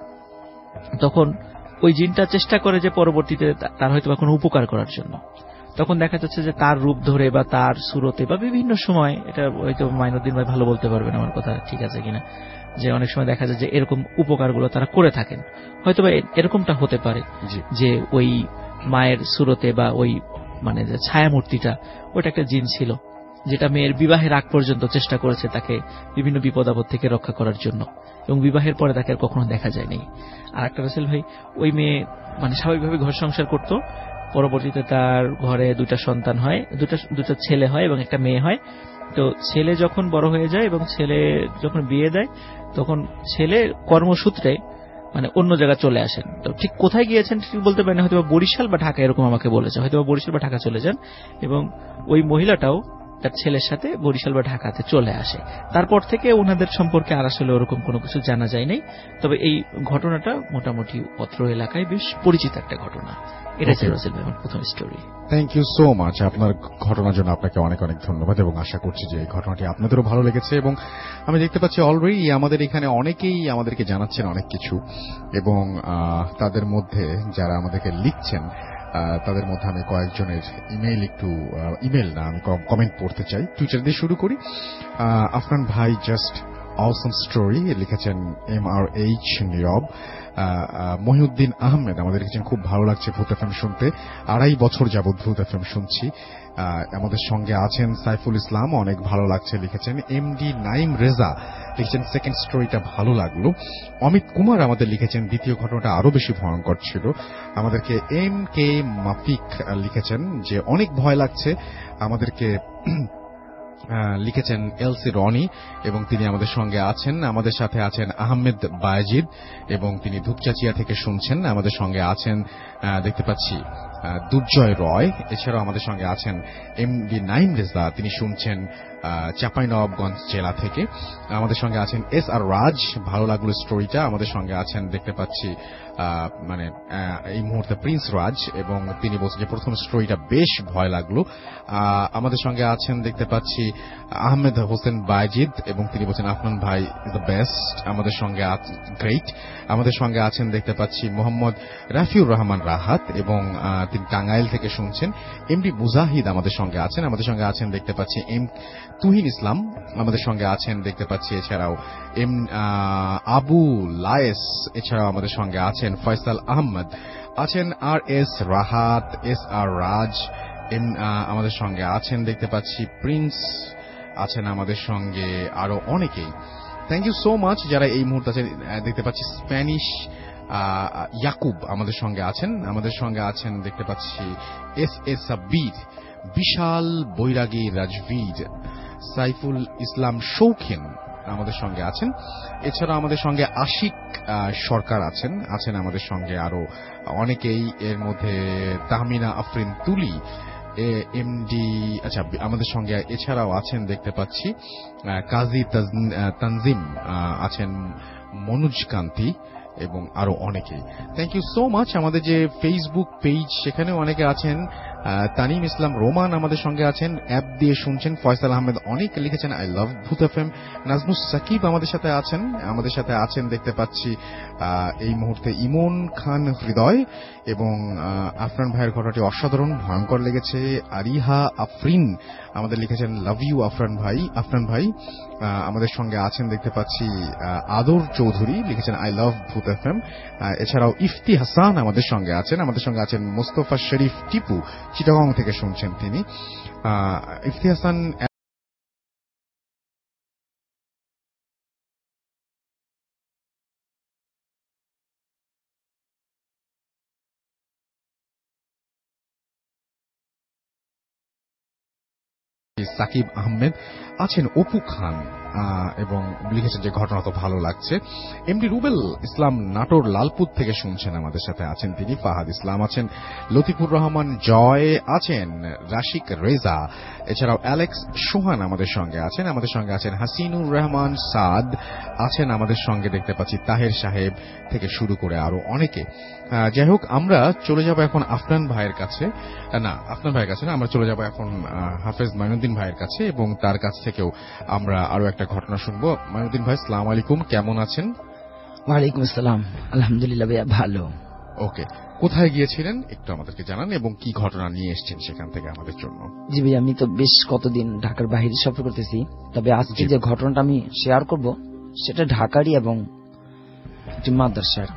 তখন ওই জিনটা চেষ্টা করে যে পরবর্তীতে তার হয়তো কোনো উপকার করার জন্য। তখন দেখা যাচ্ছে যে তার রূপ ধরে বা তার সুরতে বা বিভিন্ন সময়, এটা হয়তো মাইনুদ্দিন ভাই ভালো বলতে পারবেন আমার কথা ঠিক আছে কিনা, যে অনেক সময় দেখা যায় যে এরকম উপকারগুলো তারা করে থাকেন। হয়তোবা এরকমটা হতে পারে যে ওই মায়ের সুরতে বা ওই মানে যে ছায়ামূর্তিটা, ওটা একটা জিন ছিল, যেটা মেয়ের বিবাহের আগ পর্যন্ত চেষ্টা করেছে তাকে বিভিন্ন বিপদ আপদ থেকে রক্ষা করার জন্য, এবং বিবাহের পরে তাকে আর কখনো দেখা যায়নি। আর একটা রাসেল ভাই, ওই মেয়ে মানে স্বাভাবিকভাবে ঘর সংসার করত, পরবর্তীতে তার ঘরে দুটা সন্তান হয়, দুটা দুটা ছেলে হয় এবং একটা মেয়ে হয়। তো ছেলে যখন বড় হয়ে যায় এবং ছেলে যখন বিয়ে দেয়, তখন ছেলে কর্মসূত্রে মানে অন্য জায়গায় চলে আসেন। তো ঠিক কোথায় গিয়েছেন ঠিক বলতে পারেন, হয়তো বরিশাল বা ঢাকা এরকম আমাকে বলেছে, হয়তো বরিশাল বা ঢাকা চলে যান, এবং ওই মহিলাটাও তার ছেলের সাথে বরিশাল বা ঢাকাতে চলে আসে। তারপর থেকে ওনাদের সম্পর্কে আর আসলে ওরকম কোনো কিছু জানা যায় নাই। তবে এই ঘটনাটা মোটামুটি অত্র এলাকায় বেশ পরিচিত একটা ঘটনা। এটা ছিল রাসেল ভাই আমার প্রথম story. Thank you so much আপনার ঘটনার জন্য, আপনাকে অনেক অনেক ধন্যবাদ, এবং আশা করছি যে এই ঘটনাটি আপনাদেরও ভালো লেগেছে। এবং আমি দেখতে পাচ্ছি অলরেডি আমাদের এখানে অনেকেই আমাদেরকে জানাচ্ছেন অনেক কিছু, এবং তাদের মধ্যে যারা আমাদেরকে লিখছেন তাদের মধ্যে আমি কয়েকজনের ইমেইল একটু ইমেল না আমি কমেন্ট পড়তে চাই। টুইটার দিয়ে শুরু করি। আফরান ভাই জাস্ট অসম স্টোরি লিখেছেন M R H Nirob. Mohiuddin Ahmed আমাদের লিখেছেন খুব ভালো লাগছে ভূত এফএম শুনতে, আড়াই বছর যাবৎ ভূত এফএম শুনছি। আমাদের সঙ্গে আছেন সাইফুল ইসলাম, অনেক ভালো লাগছে লিখেছেন। এমডি নাইম রেজা লিখেছেন সেকেন্ড স্টোরিটা ভালো লাগলো। অমিত কুমার আমাদের লিখেছেন দ্বিতীয় ঘটনাটা আরো বেশি ভয়ঙ্কর ছিল। আমাদেরকে এম কে মাফিক লিখেছেন যে অনেক ভয় লাগছে। আমাদেরকে লিখেছেন এলসি রনি এবং তিনি আমাদের সঙ্গে আছেন। আমাদের সাথে আছেন আহমেদ বায়েজিদ এবং তিনি ধূপচাচিয়া থেকে শুনছেন। আমাদের সঙ্গে আছেন দেখতে পাচ্ছি দুর্জয় রয়। এছাড়াও আমাদের সঙ্গে আছেন এম ডি নাইম রেজা, তিনি শুনছেন চাঁপাইনবাবগঞ্জ জেলা থেকে। আমাদের সঙ্গে আছেন এস আর রাজ, ভালো লাগলো স্টোরিটা। আমাদের সঙ্গে আছেন দেখতে পাচ্ছি মানে এই মুহূর্তে প্রিন্স রাজ এবং তিনি বলছেন যে প্রথম স্টোরিটা বেশ ভয় লাগলো। আমাদের সঙ্গে আছেন দেখতে পাচ্ছি আহমেদ হোসেন বায়েজিদ এবং তিনি বলছেন আফনান ভাই ইজ দ্য বেস্ট। আমাদের সঙ্গে গ্রেট। আমাদের সঙ্গে আছেন দেখতে পাচ্ছি মোহাম্মদ রাফিউর রহমান রাহাত এবং তিনি টাঙ্গাইল থেকে শুনছেন। এমডি মুজাহিদ আমাদের সঙ্গে আছেন। আমাদের সঙ্গে আছেন দেখতে পাচ্ছি এম তুহিন ইসলাম আমাদের সঙ্গে আছেন দেখতে পাচ্ছি। এছাড়াও এম আবু লায়েস, এছাড়াও আমাদের সঙ্গে আছেন ফয়সাল আহমদ, আছেন R S Rahat, S R Raj, M আমাদের সঙ্গে আছেন দেখতে পাচ্ছি প্রিন্স, আছেন আমাদের সঙ্গে আরো অনেকেই। থ্যাংক ইউ সো মাচ যারা এই মুহূর্তে আছেন। দেখতে পাচ্ছি স্প্যানিশ ইয়াকুব আমাদের সঙ্গে আছেন। আমাদের সঙ্গে আছেন দেখতে পাচ্ছি এস এস সাব্বির, বিশাল বৈরাগী রাজবীর, সাইফুল ইসলাম শৌখিন আমাদের সঙ্গে আছেন। এছাড়া আমাদের সঙ্গে আশিক সরকার আছেন আছেন আমাদের সঙ্গে আরো অনেকেই, এর মধ্যে তাহমিনা আফরিন তুলি, এমডি আচ্ছা আমাদের সঙ্গে এছাড়াও আছেন দেখতে পাচ্ছি কাজী তানজিম, আছেন মনোজ কান্তি এবং আরো অনেকেই। Thank you so much. আমাদের যে ফেসবুক পেজ সেখানেও অনেকে আছেন। তানিম ইসলাম রোমান আমাদের সঙ্গে আছেন, অ্যাপ দিয়ে শুনছেন। ফয়সাল আহমেদ অনেক লিখেছেন আই লাভ ভূত এফএম। নাজমুস সাকিব আমাদের সাথে আছেন। আমাদের সাথে আছেন দেখতে পাচ্ছি এই মুহূর্তে ইমন খান হৃদয় এবং আফরান ভাইয়ের ঘটনাটি অসাধারণ ভয়ঙ্কর লেগেছে। আরিহা আফরিন আমাদের লিখেছেন লাভ ইউ আফরান ভাই। আফরান ভাই আমাদের সঙ্গে আছেন দেখতে পাচ্ছি আদর চৌধুরী লিখেছেন আই লাভ ভূত এফএম। এছাড়াও ইফতি হাসান আমাদের সঙ্গে আছেন। আমাদের সঙ্গে আছেন মোস্তফা শরীফ টিপু, চিটাগং থেকে শুনছেন তিনি। ইফতি হাসান সাকিব আহমেদ আছেন, অপু খান এবং লিখেছেন যে ঘটনা তো ভালো লাগছে। এমডি রুবেল ইসলাম নাটোর লালপুর থেকে শুনছেন, আমাদের সাথে আছেন তিনি। ফাহাদ ইসলাম আছেন, লতিফুর রহমান জয় আছেন, রাশিক রেজা, এছাড়াও অ্যালেক্স সোহান আমাদের সঙ্গে আছেন। আমাদের সঙ্গে আছেন হাসিনুর রহমান সাদ আছেন আমাদের সঙ্গে দেখতে পাচ্ছি, তাহের সাহেব থেকে শুরু করে আরো অনেকে। যাই হোক, আমরা চলে যাব এখন আফনান ভাইয়ের কাছে, না আফনান ভাইয়ের কাছে না, আমরা চলে যাব এখন হাফেজ মাইনুদ্দিন ভাইয়ের কাছে এবং তার কাছ থেকেও আমরা আরো একটা ঘটনা শুনবো। মাইনুদ্দিন ভাই সালাম আলাইকুম, কেমন আছেন? ওয়ালাইকুম আসসালাম, আলহামদুলিল্লাহ ভাইয়া ভালো। ওকে, কোথায় গিয়েছিলেন একটু আমাদেরকে জানান এবং কি ঘটনা নিয়ে এসেছেন সেখান থেকে আমাদের জন্য? জি ভাই, আমি তো বেশ কতদিন ঢাকার বাইরে সফর করতেছি, তবে আজকে যে ঘটনাটা আমি শেয়ার করব সেটা ঢাকারই এবং একটি মাদ্রাসার।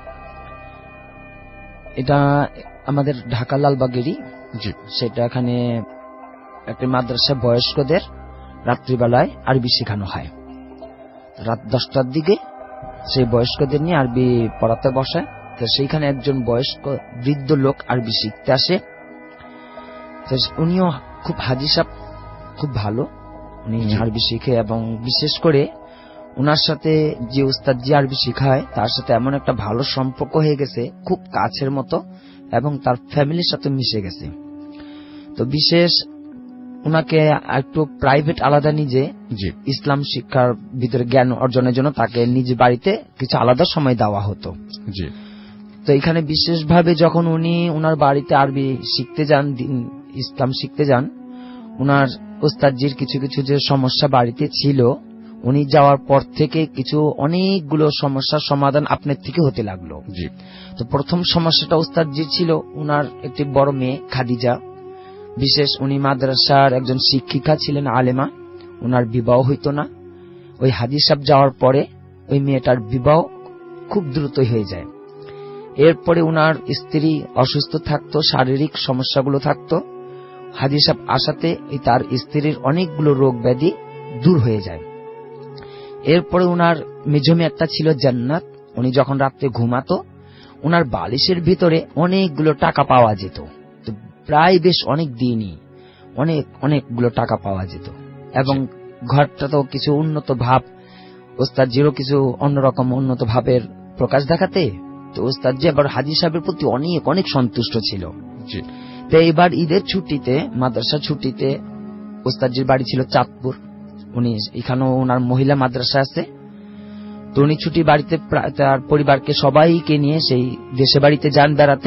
এটা আমাদের ঢাকা লালবাগেরই। সেটা এখানে একটি মাদ্রাসা বয়স্কদের রাত্রিবেলায় আরবি শেখানো হয়। রাত দশটার দিকে সেই বয়স্কদের নিয়ে আরবি পড়াতে বসায়। তো সেইখানে একজন বয়স্ক বৃদ্ধ লোক আরবি শিখতে আসে। তো উনিও খুব হাজি সাহেব, খুব ভালো উনি আরবি শিখে এবং বিশেষ করে উনার সাথে যে উস্তাদ যে আরবি শিখায় তার সাথে এমন একটা ভালো সম্পর্ক হয়ে গেছে, খুব কাছের মতো, এবং তার ফ্যামিলির সাথে মিশে গেছে। তো বিশেষ উনাকে একটু প্রাইভেট আলাদা নিজে ইসলাম শিক্ষার ভিতরে জ্ঞান অর্জনের জন্য তাকে নিজ বাড়িতে কিছু আলাদা সময় দেওয়া হতো। তো এখানে বিশেষভাবে যখন উনি উনার বাড়িতে আরবি শিখতে যান, ইসলাম শিখতে যান, উনার উস্তাদজির কিছু কিছু যে সমস্যা বাড়িতে ছিল, উনি যাওয়ার পর থেকে কিছু অনেকগুলো সমস্যার সমাধান আপনার থেকে হতে লাগলো। তো প্রথম সমস্যাটা উস্তাদজি ছিল, উনার একটি বড় মেয়ে খাদিজা, বিশেষ উনি মাদ্রাসার একজন শিক্ষিকা ছিলেন, আলেমা, উনার বিবাহ হইত না। ওই হাজি সাহেব যাওয়ার পরে ওই মেয়েটার বিবাহ খুব দ্রুতই হয়ে যায়। এরপরে উনার স্ত্রী অসুস্থ থাকতো, শারীরিক সমস্যাগুলো থাকতো। হাজি সাহেব আসাতে তার স্ত্রীর অনেকগুলো রোগ ব্যাধি দূর হয়ে যায়। এরপরে উনার মেজমে একটা ছিল জান্নাত, উনি যখন রাত্রে ঘুমাতো উনার বালিশের ভিতরে অনেকগুলো টাকা পাওয়া যেত। তো প্রায় বেশ অনেক দিনই অনেক অনেকগুলো টাকা পাওয়া যেত এবং ঘরটা তো কিছু উন্নত ভাব, ওস্তাদজিরও কিছু অন্যরকম উন্নত ভাবের প্রকাশ দেখাতে, তো ওস্তাদজি আবার হাজি সাহেবের প্রতি অনেক অনেক সন্তুষ্ট ছিল। তো এইবার ঈদের ছুটিতে, মাদ্রাসা ছুটিতে, ওস্তাদজির বাড়ি ছিল চাঁদপুর, উনি এখানেও ওনার মহিলা মাদ্রাসা আছে। তো উনি ছুটি বাড়িতে তার পরিবারকে সবাইকে নিয়ে সেই দেশে বাড়িতে যান বেড়াতে।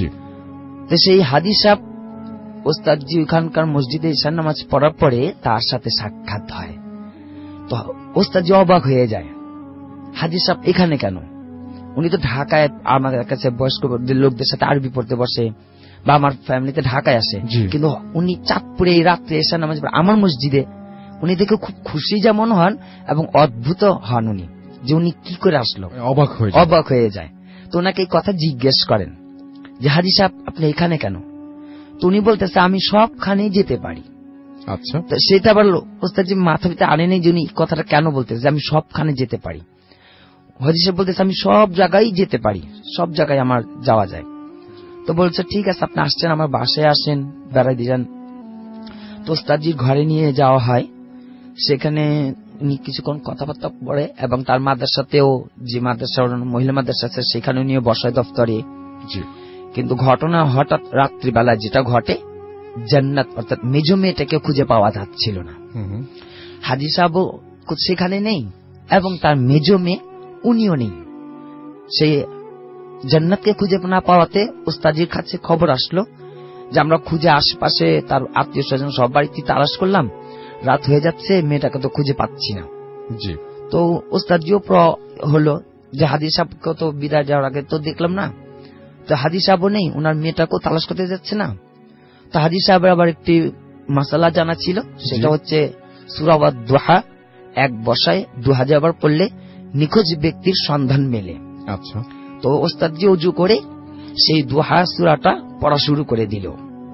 তো সেই হাজি সাহেব ওস্তাদজি ওখানকার মসজিদে ঈশার নামাজ পড়ার পরে তার সাথে সাক্ষাৎ হয়। তো ওস্তাদজি অবাক হয়ে যায়, হাজি সাহেব এখানে কেন? উনি তো ঢাকায় আমাদের কাছে বয়স্ক লোকদের সাথে আরবি পড়তে বসে বা আমার ফ্যামিলিতে ঢাকায় আসে, কিন্তু উনি চাঁদপুরে এই রাত্রে ঈশার নামাজ পড়ে আমার মসজিদে। উনি দেখে খুব খুশি যেমন হন এবং অদ্ভুত হন উনি যে উনি কি করে আসলো, অবাক হয়ে অবাক হয়ে যায়। তো ওনাকে এই কথা জিজ্ঞেস করেন যে হাজি সাহেব আপনি এখানে কেন? তো উনি বলতেছে আমি সবখানেই যেতে পারি। আচ্ছা, সেটা আবার ওস্তাদজি মাথা ভিতরে আনে নেই যে উনি কথাটা কেন বলতেছে আমি সবখানে যেতে পারি। হাজি সাহেব বলতেছে আমি সব জায়গায় যেতে পারি, সব জায়গায় আমার যাওয়া যায়। তো বলছে ঠিক আছে আপনি আসছেন আমার বাসায় আসেন, বেড়াই দিয়ে যান। তো ওস্তাদজির ঘরে নিয়ে যাওয়া হয়, সেখানে উনি কিছুক্ষণ কথাবার্তা পড়ে এবং তার মাদ্রাসাতেও যে মাদ্রাসা মহিলা মাদ্রাসা আছে সেখানে নিয়ে বসায় দফতরে। কিন্তু ঘটনা হঠাৎ রাত্রিবেলা যেটা ঘটে, জান্নাত অর্থাৎ মেজ মেয়েটাকে খুঁজে পাওয়া যাচ্ছিল না। হাজি সাহেবও সেখানে নেই এবং তার মেজ মেয়ে উনিও নেই। সে জান্নাতকে খুঁজে না পাওয়াতে ওস্তাদজির কাছে খবর আসলো যে আমরা খুঁজে আশেপাশে তার আত্মীয় স্বজন সব বাড়িতে তালাশ করলাম, রাত হয়ে যাচ্ছে, মেয়েটাকে তো খুঁজে পাচ্ছি না। জি। তো ওস্তাদজিও হলো যে হাজি সাহেবকে তো বিদায় যাওয়ার আগে তো দেখলাম না, তো হাজি সাহেবও নেই, ওনার মেয়েটাকেও তালাশ করতে যাচ্ছে না। তো হাজি সাহেবের আবার একটি মাসালা জানা ছিল, সেটা হচ্ছে সূরা ওয়াদ-দুহা এক বসায় দু হাজার বার পড়লে নিখোঁজ ব্যক্তির সন্ধান মেলে। আচ্ছা। তো ওস্তাদজি ওযু করে সেই দুহা সূরাটা পড়া শুরু করে দিল।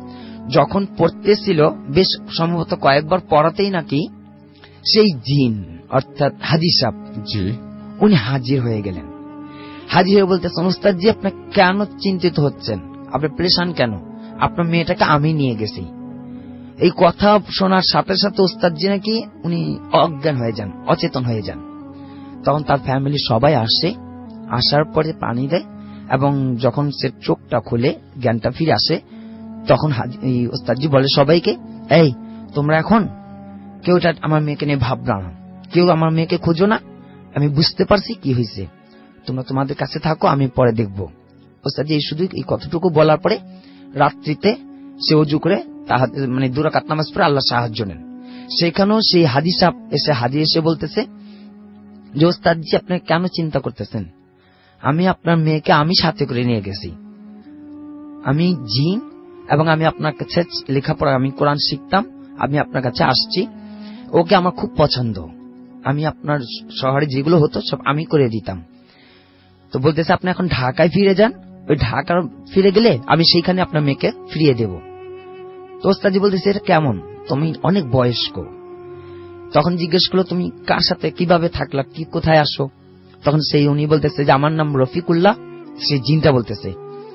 যখন পড়তেছিল বেশ সম্ভবত কয়েকবার পড়াতেই নাকি সেই জিন অর্থাৎ হাজি সাহেব জি উনি হাজির হয়ে গেলেন। হাজির হয়ে বলতেছেন ওস্তাদজি আপনি কেন চিন্তিত হচ্ছেন, আপনি পরেশান কেন? আপনার মেয়েটাকে আমি নিয়ে গেছি। এই কথা শোনার সাথে সাথে ওস্তাদজি নাকি উনি অজ্ঞান হয়ে যান, অচেতন হয়ে যান। তখন তার ফ্যামিলি সবাই আসে, আসার পরে পানি দেয় এবং যখন সে চোখটা খুলে জ্ঞানটা ফিরে আসে তখন ওস্তাদজি বলে সবাইকে, এই তোমরা এখন কেউ আমার মেয়েকে নিয়ে ভাবনা না, কেউ আমার মেয়েকে খুঁজো না, আমি বুঝতে পারছি কি হয়েছে, তোমরা তোমাদের কাছে থাকো, আমি পরে দেখবো। ওস্তাদজি এই শুধু এই কথাটুকু বলার পরে রাত্রিতে সে ওযু করে মানে দুই রাকাত নামাজ পড়ে আল্লাহ সাহায্য নেন। সেখানেও সেই হাজি সাহেব এসে হাজি এসে বলতেছে যে ওস্তাদজি আপনি কেন চিন্তা করতেছেন, আমি আপনার মেয়েকে আমি সাথে করে নিয়ে গেছি, আমি জিন এবং আমি আপনার কাছে লেখাপড়া আমি কোরআন শিখতাম, আমি আপনার কাছে আসছি, ওকে আমার খুব পছন্দ, আমি আপনার শহরে যেগুলো হতো সব আমি করে দিতাম। তো বলতেছে আপনি এখন ঢাকায় ফিরে যান, ওই ঢাকা ফিরে গেলে আমি সেইখানে আপনার মেয়েকে ফিরিয়ে দেব। তো ওস্তাদজি বলতেছে এটা কেমন, তুমি অনেক বয়স্ক। তখন জিজ্ঞেস করলো তুমি কার সাথে কিভাবে থাকলা, কি কোথায় আসো? তখন সেই উনি বলতেছে যে আমার নাম রফিকুল্লাহ। সেই জিনটা বলতেছে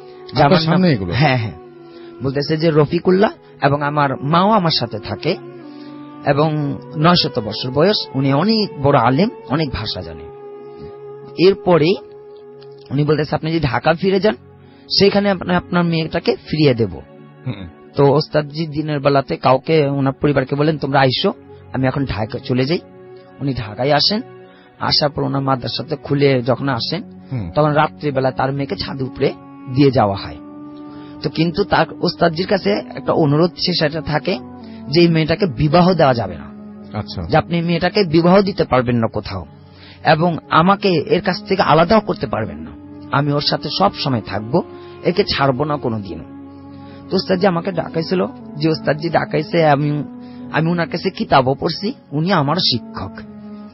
হ্যাঁ হ্যাঁ বলতেছে যে রফিকুল্লাহ এবং আমার মাও আমার সাথে থাকে এবং নয় শত বছর বয়স, উনি অনেক বড় আলেম, অনেক ভাষা জানে। এরপরে উনি বলতেছে আপনি যদি ঢাকা ফিরে যান সেখানে আপনার মেয়েটাকে ফিরিয়ে দেব। তো ওস্তাদজি দিনের বেলাতে কাউকে ওনার পরিবারকে বলেন তোমরা আইসো, আমি এখন ঢাকা চলে যাই। উনি ঢাকায় আসেন, আসার পর ওনার মাদ্রাসাতে খুলে যখন আসেন তখন রাত্রিবেলা তার মেয়েকে ছাদের উপরে দিয়ে যাওয়া হয়। তো কিন্তু তার ওস্তাদজির কাছে একটা অনুরোধ সেটা থাকে যে এই মেয়েটাকে বিবাহ দেওয়া যাবে না, আচ্ছা, যে আপনি মেয়েটাকে বিবাহ দিতে পারবেন না কোথাও এবং আমাকে এর কাছ থেকে আলাদাও করতে পারবেন না, আমি ওর সাথে সব সময় থাকবো, একে ছাড়বো না কোনোদিনও। তো ওস্তাদজি আমাকে ডাকাইছিল, যে ওস্তাদজি ডাকাইছে আমি আমি ওনার কাছে কিতাবও পড়ছি, উনি আমার শিক্ষক।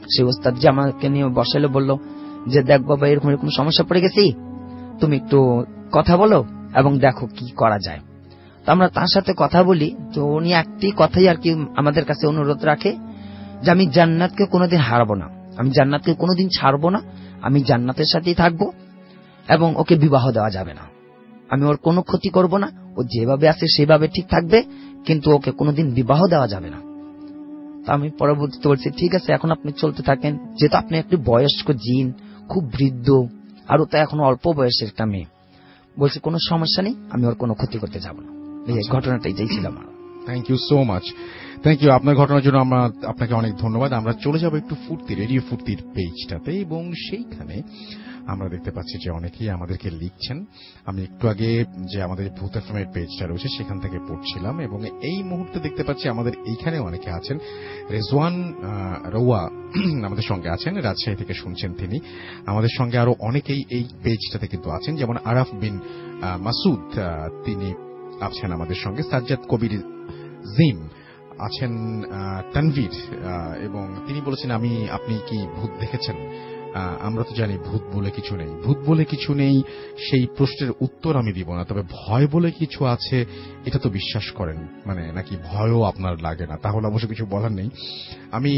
সেই ওস্তাদ যে আমাকে নিয়ে বসালো, বলল যে দেখ বাবা এরকম এরকম সমস্যা পড়ে গেছি, তুমি একটু কথা বলো এবং দেখো কি করা যায়। তো আমরা তার সাথে কথা বলি। তো উনি একটি কথাই আর কি আমাদের কাছে অনুরোধ রাখে যে আমি জান্নাতকে কোনোদিন হারাবো না, আমি জান্নাতকে কোনোদিন ছাড়বো না, আমি জান্নাতের সাথেই থাকবো এবং ওকে বিবাহ দেওয়া যাবে না, আমি ওর কোনো ক্ষতি করব না, ও যেভাবে আছে সেভাবে ঠিক থাকবে, কিন্তু ওকে কোনোদিন বিবাহ দেওয়া যাবে না। তা আমি পরবর্তীতে বলছি ঠিক আছে এখন আপনি চলতে থাকেন, যেহেতু আপনি একটি বয়স্ক জিন, খুব বৃদ্ধ, আর ও তো এখন অল্প বয়সের একটা মেয়ে, বলছে কোনো সমস্যা নেই, আমি ওর কোনো ক্ষতি করতে যাব না। এই ঘটনাটা এটাই ছিল আমার। Thank you so much, thank you আপনার ঘটনার জন্য। আমরা আপনাকে অনেক ধন্যবাদ। আমরা চলে যাব একটু ফুর্তি রেডিও ফুর্তির পেজটাতে, এবং সেইখানে আমরা দেখতে পাচ্ছি যে অনেকেই আমাদেরকে লিখছেন। আমি একটু আগে যে আমাদের ভূত এফএমের পেজটা রয়েছে সেখান থেকে পড়ছিলাম, এবং এই মুহূর্তে দেখতে পাচ্ছি আমাদের এইখানে অনেকে আছেন। রেজওয়ান রৌয়া আমাদের সঙ্গে আছেন, রাজশাহী থেকে শুনছেন তিনি। আমাদের সঙ্গে আরো অনেকেই এই পেজটাতে কিন্তু আছেন, যেমন আরাফ বিন মাসুদ তিনি আছেন আমাদের সঙ্গে, সাজ্জাদ কবির জিম আছেন, তানভীর, এবং তিনি বলেছেন আমি আপনি কি ভূত দেখেছেন? আমরা তো জানি ভূত বলে কিছু নেই, ভূত বলে কিছু নেই সেই প্রশ্নের উত্তর আমি দিব না, তবে ভয় বলে কিছু আছে এটা তো বিশ্বাস করেন, মানে নাকি ভয়ও আপনার লাগে না, তাহলে অবশ্য কিছু বলার নেই। আমি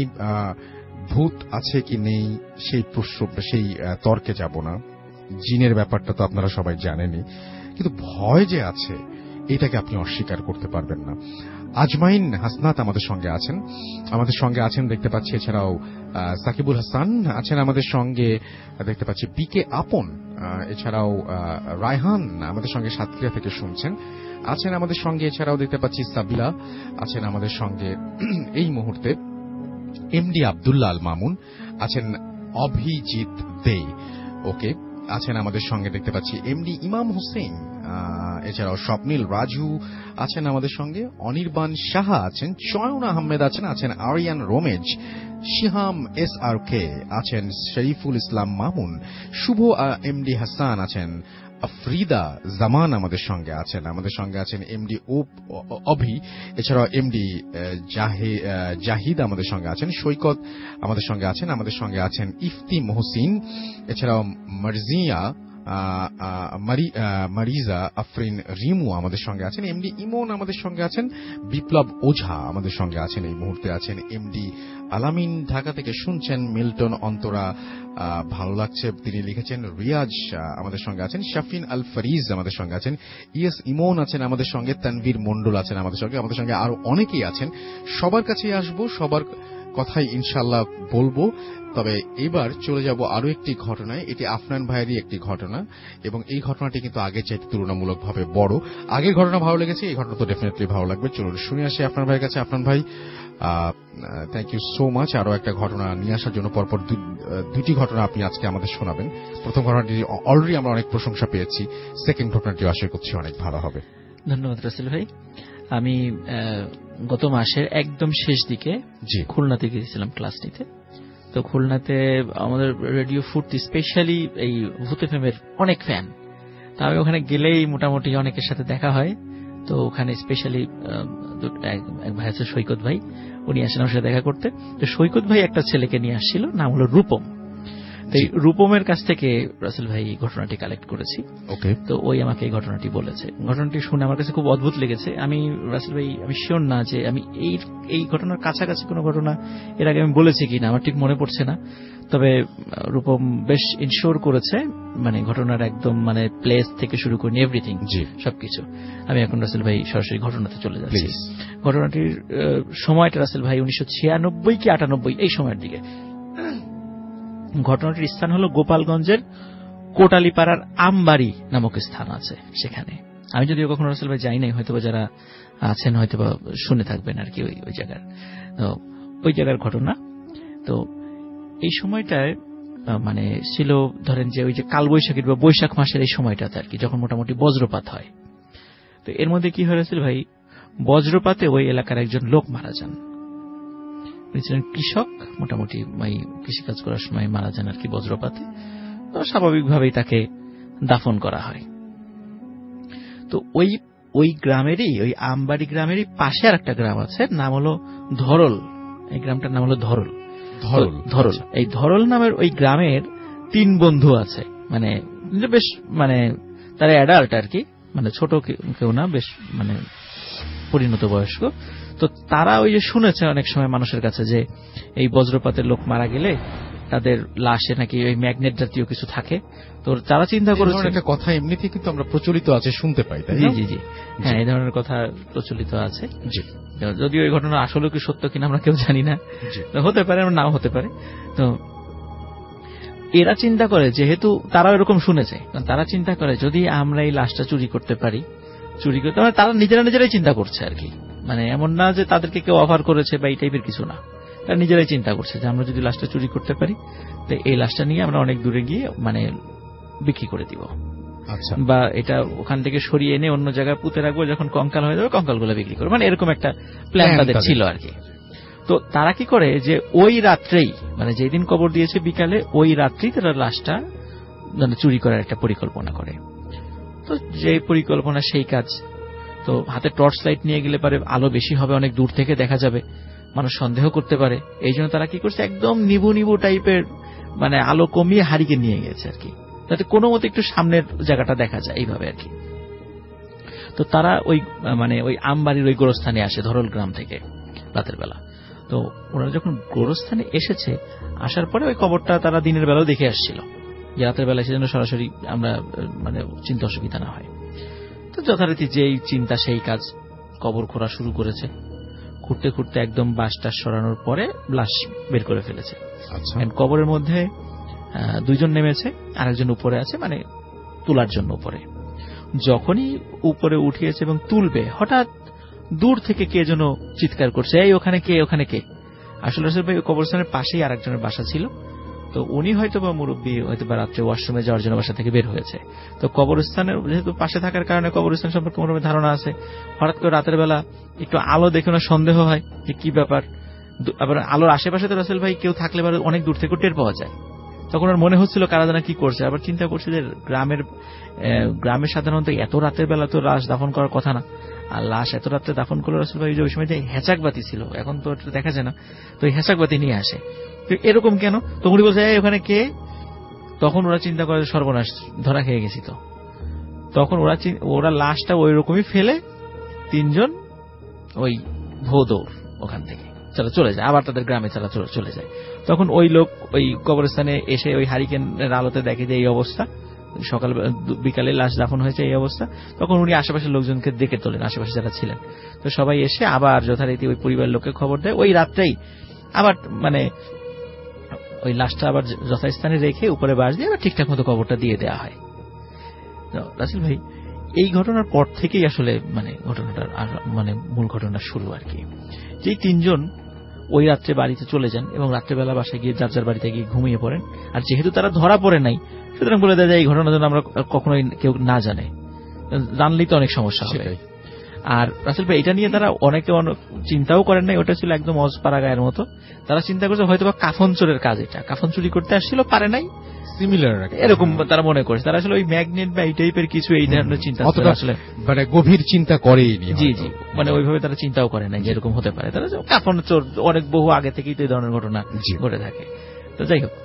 ভূত আছে কি নেই সেই প্রশ্ন সেই তর্কে যাব না, জিনের ব্যাপারটা তো আপনারা সবাই জানেনই, কিন্তু ভয় যে আছে এটাকে আপনি অস্বীকার করতে পারবেন না। আজমাইন হাসনাত আমাদের সঙ্গে আছেন, আমাদের সঙ্গে আছেন দেখতে পাচ্ছি, এছাড়াও সাকিবুল হাসান আছেন আমাদের সঙ্গে দেখতে পাচ্ছি, পিকে আপন, এছাড়াও রায়হান আমাদের সঙ্গে সাতক্ষীরা থেকে শুনছেন, আছেন আমাদের সঙ্গে, এছাড়াও দেখতে পাচ্ছি সাবিলা আছেন আমাদের সঙ্গে এই মুহূর্তে, এমডি আব্দুল্লাহ আল মামুন আছেন, অভিজিৎ দে ওকে আছেন আমাদের সঙ্গে দেখতে পাচ্ছি, এমডি ইমাম হোসেন, এছাড়াও স্বপ্নীল রাজু আছেন আমাদের সঙ্গে, অনির্বাণ সাহা আছেন, চয়ন আহমেদ আছেন, আছেন আরিয়ান রোমেজ, শিহাম এস আর কে আছেন, শরীফুল ইসলাম মামুন, শুভ এমডি হাসান আছেন, আফরিদা জামান আমাদের সঙ্গে আছেন, আমাদের সঙ্গে আছেন এমডি অভি, এছাড়াও এমডি জাহিদ আমাদের সঙ্গে আছেন, সৈকত আমাদের সঙ্গে আছেন, আমাদের সঙ্গে আছেন ইফতি মহসিন, এছাড়াও মারজিয়া মারিজা আফরিন রিমু আমাদের সঙ্গে আছেন, এমডি ইমন আমাদের সঙ্গে আছেন, বিপ্লব ওঝা আমাদের সঙ্গে আছেন, এই মুহূর্তে আছেন এমডি আলামিন ঢাকা থেকে শুনছেন, মিল্টন অন্তরা ভালো লাগছে তিনি লিখেছেন, রিয়াজ আমাদের সঙ্গে আছেন, শাফিন আল ফরিজ আমাদের সঙ্গে আছেন, ইএস ইমন আছেন আমাদের সঙ্গে, তানভীর মন্ডল আছেন আমাদের সঙ্গে, আমাদের সঙ্গে আরো অনেকেই আছেন। সবার কাছেই আসবো, সবার কথাই ইনশাল্লাহ বলবো, তবে এবার চলে যাব আরো একটি ঘটনায়। এটি আফনান ভাইয়েরই একটি ঘটনা, এবং এই ঘটনাটি কিন্তু আগের চাইতে তুলনামূলকভাবে বড়। আগের ঘটনা ভালো লেগেছে, এই ঘটনা তো ডেফিনেটলি ভালো লাগবে। চলুন শুনে আসি আফনান ভাইয়ের কাছে। আফনান ভাই, থ্যাংক ইউ সো মাচ আরো একটা ঘটনা নিয়ে আসার জন্য। পরপর দুটি ঘটনা আপনি আজকে আমাদের শোনাবেন। প্রথম ঘটনাটি অলরেডি আমরা অনেক প্রশংসা পেয়েছি, সেকেন্ড ঘটনাটিও আশা করছি অনেক ভালো হবে। ধন্যবাদ রাসেল ভাই। আমি গত মাসের একদম শেষ দিকে খুলনাতে গিয়েছিলাম ক্লাস নিতে। তো খুলনাতে আমাদের রেডিও ফুর্তি স্পেশালি এই ভূত এফএমের অনেক ফ্যান, তা আমি ওখানে গেলেই মোটামুটি অনেকের সাথে দেখা হয়। তো ওখানে স্পেশালি এক ভাই আছে সৈকত ভাই, উনি আসেন আমার সাথে দেখা করতে। তো সৈকত ভাই একটা ছেলেকে নিয়ে আসছিল, নাম হলো রূপম। এই রূপমের কাছ থেকে রাসেল ভাই ঘটনাটি কালেক্ট করেছি। ওকে, তো ওই আমাকে এই ঘটনাটি বলেছে। ঘটনাটি শুনে আমার কাছে খুব অদ্ভুত লেগেছে। আমি রাসেল ভাই আমি শিওর না যে আমি এই এই ঘটনার কাছাকাছি কোনো ঘটনা এর আগে আমি বলেছি কিনা, আমার ঠিক মনে পড়ছে না। তবে রূপম বেশ ইনশিওর করেছে, মানে ঘটনার একদম মানে প্লেস থেকে শুরু করে এভরিথিং সবকিছু। আমি এখন রাসেল ভাই সরাসরি ঘটনাতে চলে যাচ্ছি। ঘটনাটির সময়টা রাসেল ভাই উনিশশো ছিয়ানব্বই কি আটানব্বই এই সময়ের দিকে। ঘটনাটির স্থান হলো গোপালগঞ্জের কোটালীপাড়ার আমবাড়ি নামক স্থান আছে সেখানে। আমি যদিও কখনো রাসেল ভাই যাই নাই, হয়তো যারা আছেন হয়তো শুনে থাকবেন আর কি ওই ওই জায়গার ওই জায়গার ঘটনা। তো এই সময়টায় মানে ছিল ধরেন যে ওই যে কালবৈশাখীর বা বৈশাখ মাসের এই সময়টাতে আর কি, যখন মোটামুটি বজ্রপাত হয়। তো এর মধ্যে কি হয়েছিল ভাই, বজ্রপাতে ওই এলাকার একজন লোক মারা যান। ছিলেন কৃষক, মোটামুটি কৃষিকাজ করার সময় মারা যান আর কি বজ্রপাতে। তো স্বাভাবিকভাবেই তাকে দাফন করা হয়। তো ওই ওই গ্রামেরই ওই আমবাড়ি গ্রামেরই পাশে আর একটা গ্রাম আছে, নাম হলো ধরল। এই গ্রামটার নাম হলো ধরল। ধরল। এই ধরল নামের ওই গ্রামের তিন বন্ধু আছে, মানে বেশ মানে তারা অ্যাডাল্ট আর কি, মানে ছোট কেউ না, বেশ মানে পরিণত বয়স্ক। তো তারা ওই যে শুনেছে অনেক সময় মানুষের কাছে যে এই বজ্রপাতের লোক মারা গেলে তাদের লাশে নাকি ওই ম্যাগনেট জাতীয় কিছু থাকে। তো তারা চিন্তা করেছে একটা কথা এমনিতে কিন্তু আমরা প্রচলিত আছে শুনতে পাই, তাই জি জি জি হ্যাঁ, এই ধরনের কথা প্রচলিত আছে। যদিও এই ঘটনা আসলে কি সত্য কিনা আমরা কেউ জানি না, হতে পারে নাও হতে পারে। তো এরা চিন্তা করে, যেহেতু তারা এরকম শুনেছে, তারা চিন্তা করে যদি আমরা এই লাশটা চুরি করতে পারি, চুরি করতে মানে তারা নিজেরা নিজেরাই চিন্তা করছে আর কি, মানে এমন না যে তাদেরকে কেউ অফার করেছে বা এই টাইপের কিছু না, তারা নিজেরাই চিন্তা করছে যে আমরা যদি লাশটা চুরি করতে পারি তো এই লাশটা নিয়ে আমরা অনেক দূরে গিয়ে মানে বিক্রি করে দিব, আচ্ছা, বা এটা ওখান থেকে সরিয়ে এনে অন্য জায়গায় পুঁতে রাখবো, যখন কঙ্কাল হয়ে যাবে কঙ্কালগুলো বিক্রি করবো, মানে এরকম একটা প্ল্যান তাদের ছিল আর কি। তো তারা কি করে যে ওই রাত্রেই, মানে যেদিন কবর দিয়েছে বিকালে, ওই রাত্রেই তারা লাশটা মানে চুরি করার একটা পরিকল্পনা করে। তো যে পরিকল্পনা সেই কাজ। তো হাতে টর্চ লাইট নিয়ে গেলে পারে আলো বেশি হবে, অনেক দূর থেকে দেখা যাবে, মানুষ সন্দেহ করতে পারে। এই জন্য তারা কি করছে, একদম নিবু নিবু টাইপের মানে আলো কমিয়ে হারিকে নিয়ে গেছে আর কি, যাতে কোনো মতে একটু সামনের জায়গাটা দেখা যায়, এইভাবে আর কি। তো তারা ওই মানে ওই আমবাড়ির ওই গোরস্থানে আসে ধরল গ্রাম থেকে রাতের বেলা। তো ওনারা যখন গোরস্থানে এসেছে, আসার পরে ওই কবরটা তারা দিনের বেলাও দেখে আসছিল, যে রাতের বেলা সেজন্য সরাসরি আমরা মানে চিন্তা অসুবিধা না হয়। তো যথারীতি যেই চিন্তা সেই কাজ, কবর খোঁড়া শুরু করেছে। খুঁড়তে খুঁড়তে একদম বাঁশটা সরানোর পরে লাশ বের করে ফেলেছে। কবরের মধ্যে দুইজন নেমেছে, আরেকজন উপরে আছে, মানে তোলার জন্য উপরে। যখনই উপরে উঠিয়েছে এবং তুলবে, হঠাৎ দূর থেকে কে যেন চিৎকার করছে, এই ওখানে কে, ওখানে কে। আসলে ভাই কবরস্থানের পাশেই আরেকজনের বাসা ছিল, তো উনি হয়তো বা মুরব্বী, হয়তো বা রাত্রে ওয়াশরুমে যাওয়ার জন্য বাসা থেকে বের হয়েছে। তো কবরস্থানের যেহেতু পাশে থাকার কারণে কবরস্থান সম্পর্কে মোটামুটি ধারণা আছে। হঠাৎ করে রাতের বেলা একটু আলো দেখে না সন্দেহ হয় যে কি ব্যাপার। আবার আলোর আশেপাশে তো রাসেল ভাই কেউ থাকলে অনেক দূর থেকে টের পাওয়া যায়। তখন আর মনে হচ্ছিল কারা জানা কি করছে। আবার চিন্তা করছে যে গ্রামের গ্রামের সাধারণত এত রাতের বেলা তো লাশ দাফন করার কথা না, আর লাশ এত রাত্রে দাফন করলো রাসেল ভাই যে ওই সময় যে হেঁচাক বাতি ছিল, এখন তো দেখা যায় না, তো এই হেঁচাক বাতি নিয়ে আসে। এরকম কেন? তখন উনি বলছে ওখানে কে। তখন ওরা চিন্তা করে সর্বনাশ, ধরা খেয়ে গেছি। তো তখন ওরা ওরা লাশটা ওই রকমই ফেলে তিনজন ওই ভো দৌড় ওখান থেকে তারা চলে যায়, আবার তাদের গ্রামে তারা চলে যায়। তখন ওই লোক ওই কবরস্থানে এসে ওই হারিকেনের আলোতে দেখে যে এই অবস্থা, সকাল বিকালে লাশ দাফন হয়েছে এই অবস্থা। তখন উনি আশেপাশের লোকজনকে ডেকে তোলেন, আশেপাশে যারা ছিলেন। তো সবাই এসে আবার যথারীতি ওই পরিবার লোককে খবর দেয়। ওই রাত্রেই আবার মানে ওই লাশটা আবার যথাস্থানে রেখে উপরে বাঁশ দিয়ে আবার ঠিকঠাক মতো কবরটা দিয়ে দেওয়া হয়। রাসেল ভাই, এই ঘটনার পর থেকেই আসলে মানে ঘটনাটার মানে মূল ঘটনা শুরু আর কি। যেই তিনজন ওই রাত্রে বাড়িতে চলে যান এবং রাত্রেবেলা বাসায় গিয়ে যার যার বাড়িতে গিয়ে ঘুমিয়ে পড়েন। আর যেহেতু তারা ধরা পড়ে নাই, সুতরাং বলে দেয় যে এই ঘটনার জন্য আমরা কখনোই কেউ না জানে, জানলেই তো অনেক সমস্যা হবে। আর রাসেল ভাই, এটা নিয়ে তারা অনেকে অনেক চিন্তাও করেন নাই, ওটা ছিল একদম অজপাড়া গায়ের মতো। তারা চিন্তা করছে হয়তো বা কাফন চোরের কাজ, এটা কাফন চুরি করতে আসছিল, পারে নাই, সিমিলার এরকম তারা মনে করছে। তারা আসলে ওই ম্যাগনেট বা এই টাইপের কিছু এই ধরনের চিন্তা আসলে মানে গভীর চিন্তা করেনি। জি জি মানে ওইভাবে তারা চিন্তাও করে নাই যে এরকম হতে পারে। তারা কাফন চোর অনেক বহু আগে থেকেই তো এই ধরনের ঘটনা ঘটে থাকে। তো যাই হোক,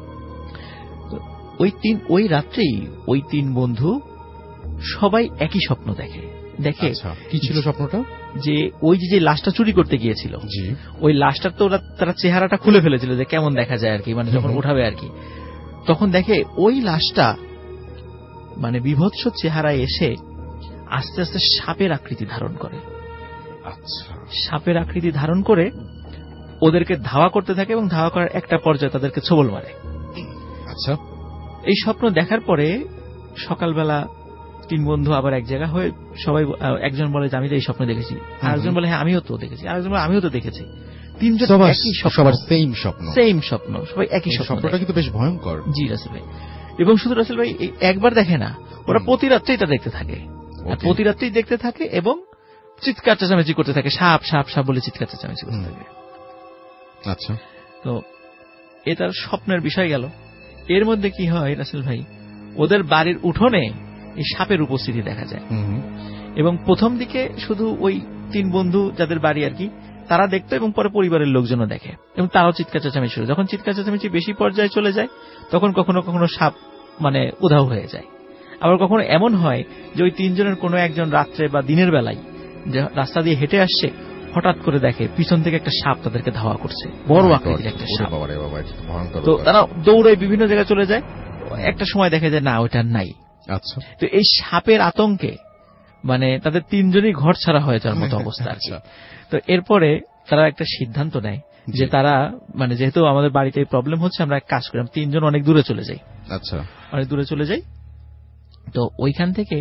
ওই তিন ওই রাত্রেই ওই তিন বন্ধু সবাই একই স্বপ্ন দেখে। দেখে কি ছিল স্বপ্নটা? যে ওই যে লাশটা চুরি করতে গিয়েছিল, ওই লাশটার তো ওরা তারা চেহারাটা খুলে ফেলেছিল যে কেমন দেখা যায় আর কি, মানে যখন উঠাবে আর কি। তখন দেখে ওই লাশটা মানে বিভৎস চেহারায় এসে আস্তে আস্তে সাপের আকৃতি ধারণ করে। আচ্ছা, সাপের আকৃতি ধারণ করে ওদেরকে ধাওয়া করতে থাকে এবং ধাওয়া করার একটা পর্যায়ে তাদেরকে ছোবল মারে। আচ্ছা, এই স্বপ্ন দেখার পরে সকালবেলা তিন বন্ধু আবার এক জায়গা হয়ে সবাই, একজন বলে যে আমি তো এই স্বপ্ন দেখেছি, আরেকজন বলে হ্যাঁ আমিও তো দেখেছি, আরেকজন বলে আমিও তো দেখেছি। তিনজন সবার সেম স্বপ্ন, সেম স্বপ্ন, সবাই একই স্বপ্ন। স্বপ্নটা কিন্তু বেশ ভয়ঙ্কর। জি রাসেল ভাই, এবং শুধু রাসেল ভাই একবার দেখে না, ওরা প্রতি রাত্রেই তা দেখতে থাকে, প্রতি রাত্রেই দেখতে থাকে এবং চিৎকার চেঁচামেচি করতে থাকে, সাপ সাপ সাপ বলে চিৎকার চেঁচামেচি করতে থাকে। আচ্ছা, তো এ তার স্বপ্নের বিষয় গেল। এর মধ্যে কি হয় রাসেল ভাই, ওদের বাড়ির উঠোনে এই সাপের উপস্থিতি দেখা যায়। এবং প্রথম দিকে শুধু ওই তিন বন্ধু যাদের বাড়ি আর কি, তারা দেখতো এবং পরে পরিবারের লোকজনও দেখে এবং তারাও চিৎকার চেঁচামেচি শুরু। যখন চিৎকার চেঁচামেচি বেশি পর্যায়ে চলে যায় তখন কখনো কখনো সাপ মানে উধাও হয়ে যায়। আবার কখনো এমন হয় যে ওই তিনজনের কোনো একজন রাত্রে বা দিনের বেলায় যে রাস্তা দিয়ে হেঁটে আসছে, হঠাৎ করে দেখে পিছন থেকে একটা সাপ তাদেরকে ধাওয়া করছে, বড় আকৃতির একটা সাপ। তো তারা দৌড়ায় বিভিন্ন জায়গায় চলে যায়, একটা সময় দেখে যে না ওইটা নাই। আচ্ছা, তো এই সাপের আতঙ্কে মানে তাদের তিনজনই ঘর ছাড়া হয়ে যাওয়ার মতো অবস্থা। তো এরপরে তারা একটা সিদ্ধান্ত নেয় যে তারা মানে যেহেতু আমাদের বাড়িতে এই প্রবলেম হচ্ছে, আমরা এক কাজ করি, তিনজন অনেক দূরে চলে যাই। আচ্ছা, অনেক দূরে চলে যাই। তো ওইখান থেকে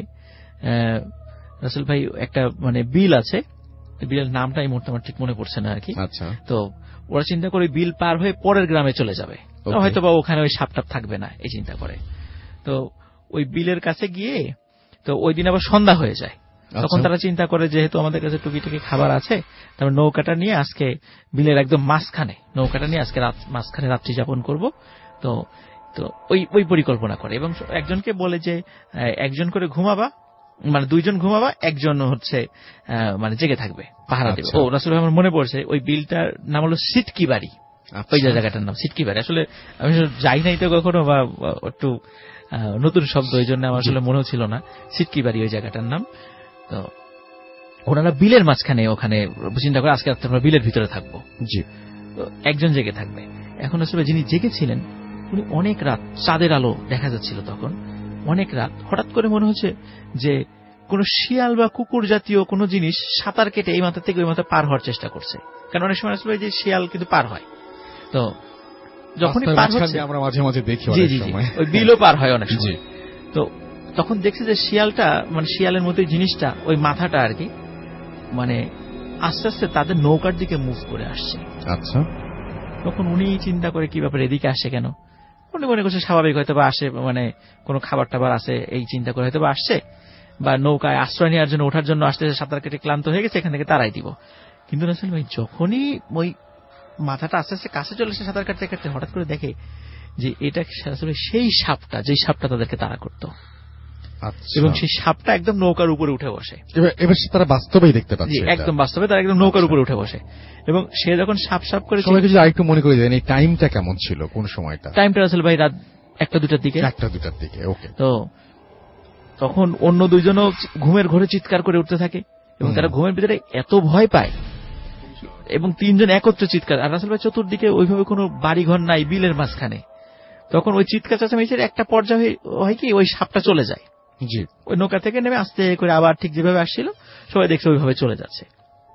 রাসেল ভাই একটা মানে বিল আছে, বিলের নামটা এই মুহূর্তে আমার ঠিক মনে পড়ছে না আর কি। আচ্ছা, তো ওরা চিন্তা করে বিল পার হয়ে পরের গ্রামে চলে যাবে, হয়তো বা ওখানে ওই সাপটাপ থাকবে না এই চিন্তা করে। তো ওই বিলের কাছে গিয়ে তো ওই দিন আবার সন্ধ্যা হয়ে যায়। তখন তারা চিন্তা করে যেহেতু আমাদের কাছে টুকিটাকি খাবার আছে, তারপর নৌকাটা নিয়ে আজকে বিলের একদম মাঝখানে নৌকাটা নিয়ে আজকে মাঝখানে রাত্রি যাপন করব। তো তো ওই ওই পরিকল্পনা করে এবং একজনকে বলে যে একজন করে ঘুমাবা, মানে দুইজন ঘুমাবা, একজন হচ্ছে মানে জেগে থাকবে, পাহারা দেবে। ও রাসূল আমার মনে পড়ছে ওই বিলটার নাম হলো সিটকি বাড়ি, ওই জায়গাটার নাম সিটকি বাড়ি। আসলে আমি যাই নাই তো কখনো, বা একটু নতুন শব্দ, এই জন্য আমার আসলে মনেও ছিল না সিটকি বাড়ি ওই জায়গাটার নাম। তো ওনারা বিলের মাঝখানে ওখানে চিন্তা করে আজকে রাত্রে আমরা বিলের ভিতরে থাকবো। জি, তো একজন জেগে থাকবে। এখন আসলে যিনি জেগেছিলেন উনি অনেক রাত, চাঁদের আলো দেখা যাচ্ছিল তখন, অনেক রাত হঠাৎ করে মনে হচ্ছে যে কোন শিয়াল বা কুকুর জাতীয় কোন জিনিস সাঁতার কেটে এই মাথা থেকে ওই মাথা পার হওয়ার চেষ্টা করছে। কারণ অনেক সময় আসলে যে শিয়াল কিন্তু পার হয়, তো যখনই পার হচ্ছে আমরা মাঝে মাঝে দেখি ওই বিলও পার হয় অনেক সময়। তো তখন দেখছে যে শিয়ালটা মানে শিয়ালের মতো জিনিসটা ওই মাথাটা আর কি মানে আস্তে আস্তে তাদের নৌকার দিকে মুভ করে আসছে। আচ্ছা, তখন উনি চিন্তা করে কি ব্যাপার, এদিকে আসছে কেন? উনি মনে করছে স্বাভাবিক হয়তো বা আসে, মানে কোনো খাবার টাবার আছে এই চিন্তা করে হয়তো বা আসছে, বা নৌকায় আশ্রয় নেওয়ার জন্য ওঠার জন্য আসতে, সাঁতার কেটে ক্লান্ত হয়ে গেছে, এখান থেকে তারাই দিব। কিন্তু রাসূল ভাই যখনই ওই মাথাটা আস্তে আস্তে কাছে চলে এসে সাঁতার কাটতে কাটতে হঠাৎ করে দেখে যে এটা আসলে সেই সাপটা, যেই সাপটা তাদেরকে তাড়া করতো। এবং সেই সাপটা একদম নৌকার উপরে উঠে বসে। এবার তারা বাস্তবেই দেখতে পাচ্ছে, একদম বাস্তবে তারা একদম নৌকার উপরে উঠে বসে। এবং সে যখন সাপ সাপ করে, সবাইকে যদি আরেকটু মনে করে দেন এই টাইমটা কেমন ছিল, কোন সময়টা? টাইমটা রাসূল ভাই রাত একটা দুটার দিকে। একটা দুটার দিকে, ওকে। তো তখন অন্য দুইজনও ঘুমের ঘরে চিৎকার করে উঠতে থাকে এবং তারা ঘুমের ভিতরে এত ভয় পায় এবং তিনজন একত্রে চিৎকার। আর রাসূল ভাই চতুর্দিকে ওইভাবে কোনো বাড়িঘর নাই, বিলের মাঝখানে। তখন ওই চিৎকার চেঁচামেচির একটা পর্যায়ে হয় কি ওই সাপটা চলে যায়। জি, ওই নৌকা থেকে নেমে আস্তে করে আবার ঠিক যেভাবে আসছিল সবাই দেখছে ওইভাবে চলে যাচ্ছে।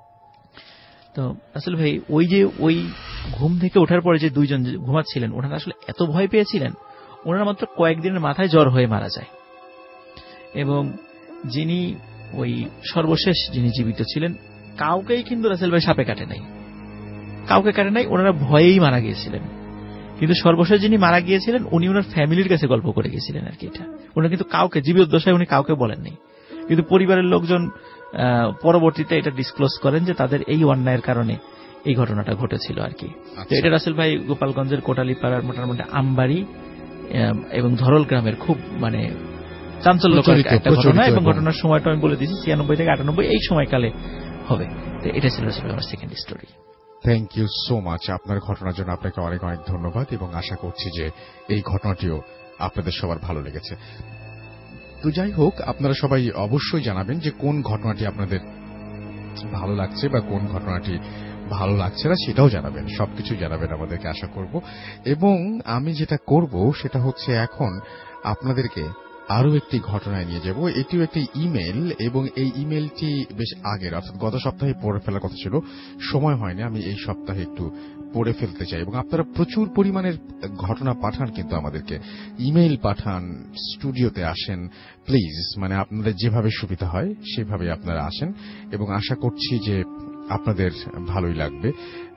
তো আসলে ভাই ওই যে ওই ঘুম থেকে ওঠার পরে যে দুইজন ঘুমাচ্ছিলেন ওনারা আসলে এত ভয় পেয়েছিলেন, ওনারা মাত্র কয়েকদিনের মাথায় জ্বর হয়ে মারা যায়। এবং যিনি ওই সর্বশেষ যিনি জীবিত ছিলেন কাউকেই কিন্তু রাসেল ভাই সাপে কাটে নাই, কাউকে কাটে নাই, ওনারা ভয়েই মারা গিয়েছিলেন। কিন্তু সর্বশেষ যিনি মারা গিয়েছিলেন উনি ওনার ফ্যামিলির কাছে গল্প করে গিয়েছিলেন আর কি। এটা ওনারা কিন্তু কাউকে, জীবদ্দশায় উনি কাউকে বলেননি, কিন্তু পরিবারের লোকজন পরবর্তীতে এটা ডিসক্লোজ করেন যে তাদের এই অন্যায়ের কারণে এই ঘটনাটা ঘটেছিল আর কি। তো এটা রাসেল ভাই গোপালগঞ্জের কোটালীপাড়ার মোটামুটি আমবাড়ি এবং ধরল গ্রামের খুব মানে চাঞ্চল্যকর একটা ঘটনা। এবং ঘটনার সময়টা আমি বলে দিয়েছি ছিয়ানব্বই থেকে আটানব্বই এই সময়কালে হবে। তো এটা ছিল রাসেল ভাই আমার second story. Thank you so much. আপনার ঘটনার জন্য আপনাকে অনেক অনেক ধন্যবাদ এবং আশা করছি যে এই ঘটনাটিও আপনাদের সবার ভালো লেগেছে। তো যাই হোক, আপনারা সবাই অবশ্যই জানাবেন যে কোন ঘটনাটি আপনাদের ভালো লাগছে বা কোন ঘটনাটি ভালো লাগছে না, সেটাও জানাবেন, সবকিছু জানাবেন আমাদেরকে আশা করব। এবং আমি যেটা করব সেটা হচ্ছে এখন আপনাদেরকে আরো একটি ঘটনায় নিয়ে যাব। এটিও একটি ইমেল এবং এই ইমেলটি বেশ আগের, অর্থাৎ গত সপ্তাহে পড়ে ফেলার কথা ছিল, সময় হয়নি, আমি এই সপ্তাহে একটু পড়ে ফেলতে চাই। এবং আপনারা প্রচুর পরিমাণের ঘটনা পাঠান, কিন্তু আমাদেরকে ইমেইল পাঠান, স্টুডিওতে আসেন প্লিজ, মানে আপনাদের যেভাবে সুবিধা হয় সেভাবে আপনারা আসেন এবং আশা করছি যে আপনাদের ভালোই লাগবে।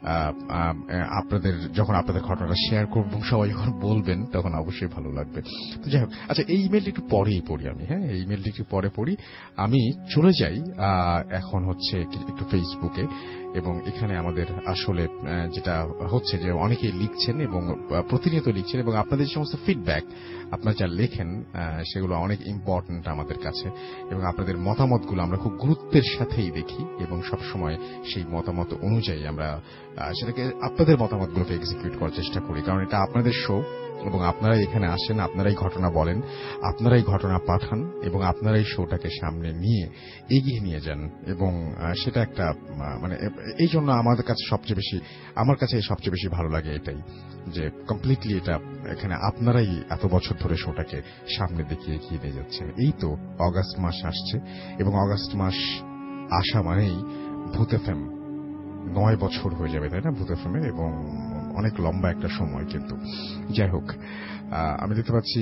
আপনাদের যখন আপনাদের ঘটনাটা শেয়ার করবেন, সবাই যখন বলবেন, তখন অবশ্যই ভালো লাগবে। তো যাই হোক, আচ্ছা এই ইমেলটি একটু পরেই পড়ি আমি। হ্যাঁ, এই ইমেলটি একটু পরে পড়ি। আমি চলে যাই এখন হচ্ছে একটু ফেসবুকে, এবং এখানে আমাদের আসলে যেটা হচ্ছে যে অনেকেই লিখছেন এবং প্রতিনিয়ত লিখছেন, এবং আপনাদের যে সমস্ত ফিডব্যাক আপনারা যা লেখেন সেগুলো অনেক ইম্পর্টেন্ট আমাদের কাছে, এবং আপনাদের মতামতগুলো আমরা খুব গুরুত্বের সাথেই দেখি, এবং সবসময় সেই মতামত অনুযায়ী আমরা সেটাকে আপনাদের মতামতগুলোকে এক্সিকিউট করার চেষ্টা করি, কারণ এটা আপনাদের শো, এবং আপনারা এখানে আসেন, আপনারাই ঘটনা বলেন, আপনারাই ঘটনা পাঠান, এবং আপনারাই শোটাকে সামনে নিয়ে এগিয়ে নিয়ে যান, এবং সেটা একটা মানে এই জন্য আমাদের কাছে সবচেয়ে বেশি আমার কাছে সবচেয়ে বেশি ভালো লাগে এটাই, যে কমপ্লিটলি এটা এখানে আপনারাই এত বছর ধরে শোটাকে সামনে দেখিয়ে এগিয়ে নিয়ে যাচ্ছেন। এই তো অগাস্ট মাস আসছে, এবং অগাস্ট মাস আসা মানেই ভূত এফএম নয় বছর হয়ে যাবে, তাই না ভূত এফএমের, এবং অনেক লম্বা একটা সময়। কিন্তু যাই হোক, আমি দেখতে পাচ্ছি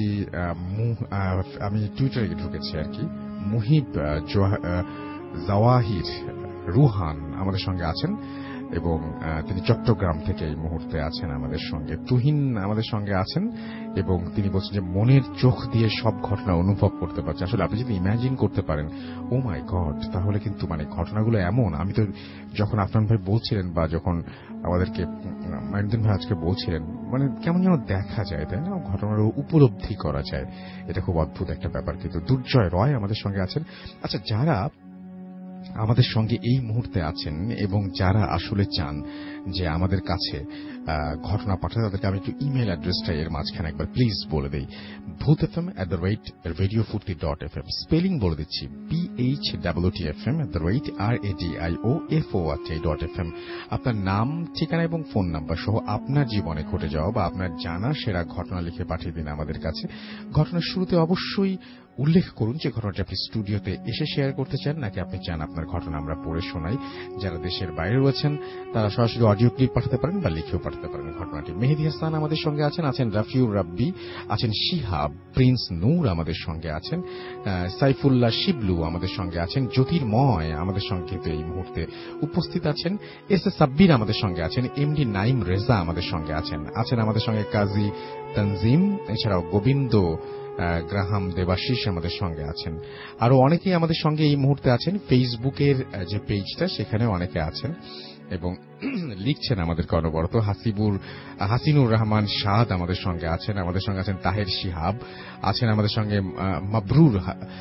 আমি টুইটারে ঢুকেছি আর কি, মুহিব জাওয়াহির রুহান আমাদের সঙ্গে আছেন, এবং তিনি চট্টগ্রাম থেকে এই মুহূর্তে আছেন আমাদের সঙ্গে। তুহিন আমাদের সঙ্গে আছেন, এবং তিনি বলছেন যে মনের চোখ দিয়ে সব ঘটনা অনুভব করতে পারছে। আসলে আপনি যদি ইমাজিন করতে পারেন, ও মাই গড, তাহলে কিন্তু মানে ঘটনাগুলো এমন, আমি তো যখন আফরান ভাই বলছিলেন বা যখন আমাদেরকে মাইনুদ্দিন ভাই আজকে বলছিলেন, মানে কেমন যেন দেখা যায়, তাই না, ঘটনার উপলব্ধি করা যায়। এটা খুব অদ্ভুত একটা ব্যাপার। কিন্তু দুর্জয় রয় আমাদের সঙ্গে আছেন। আচ্ছা, যারা আমাদের সঙ্গে এই মুহূর্তে আছেন এবং যারা আসলে চান যে আমাদের কাছে ঘটনা পাঠাতে, তাদেরকে আমি একটু ইমেল অ্যাড্রেসটা এর মাঝখানে একবার প্লিজ বলে দেই। Bhoot FM at the rate radio Foorti dot F M, spelling বলে দিচ্ছি, B H W T F M at the rate R A D I O F O R T dot F M. আপনার নাম, ঠিকানা এবং phone number সহ আপনার জীবনে ঘটে যাওয়া বা আপনার জানা সেরা ঘটনা লিখে পাঠিয়ে দিন আমাদের কাছে। ঘটনার শুরুতে অবশ্যই উল্লেখ করুন যে ঘটনাটি আপনি স্টুডিওতে এসে শেয়ার করতে চান, নাকি আপনি চান আপনার ঘটনা আমরা পড়ে শোনাই। যারা দেশের বাইরে রয়েছেন তারা সরাসরি অডিও ক্লিপ পাঠাতে পারেন বা লিখেও পাঠাতে পারেন ঘটনাটি। মেহেদী হাসান আমাদের সঙ্গে আছেন, আছেন রাফিউর রাব্বি, আছেন শিহাব, প্রিন্স নূর আমাদের সঙ্গে আছেন, সাইফুল্লাহ শিবলু আমাদের সঙ্গে আছেন, জ্যোতির্ময় আমাদের সঙ্গে কিন্তু এই মুহূর্তে উপস্থিত আছেন, এস এ সাব্বির আমাদের সঙ্গে আছেন, এমডি নাইম রেজা আমাদের সঙ্গে আছেন, আছেন আমাদের সঙ্গে কাজী তানজিম, এছাড়াও গোবিন্দ গ্রাহাম দেবাশিস আমাদের সঙ্গে আছেন। আরো অনেকেই আমাদের সঙ্গে এই মুহূর্তে আছেন। ফেসবুকের যে পেজটা সেখানে অনেকে আছেন এবং লিখছেন আমাদেরকে অনবরত। হাসিবুর হাসিনুর রহমান শাহাদ আমাদের সঙ্গে আছেন, আমাদের সঙ্গে আছেন তাহের শিহাব, আছেন আমাদের সঙ্গে মাবরুর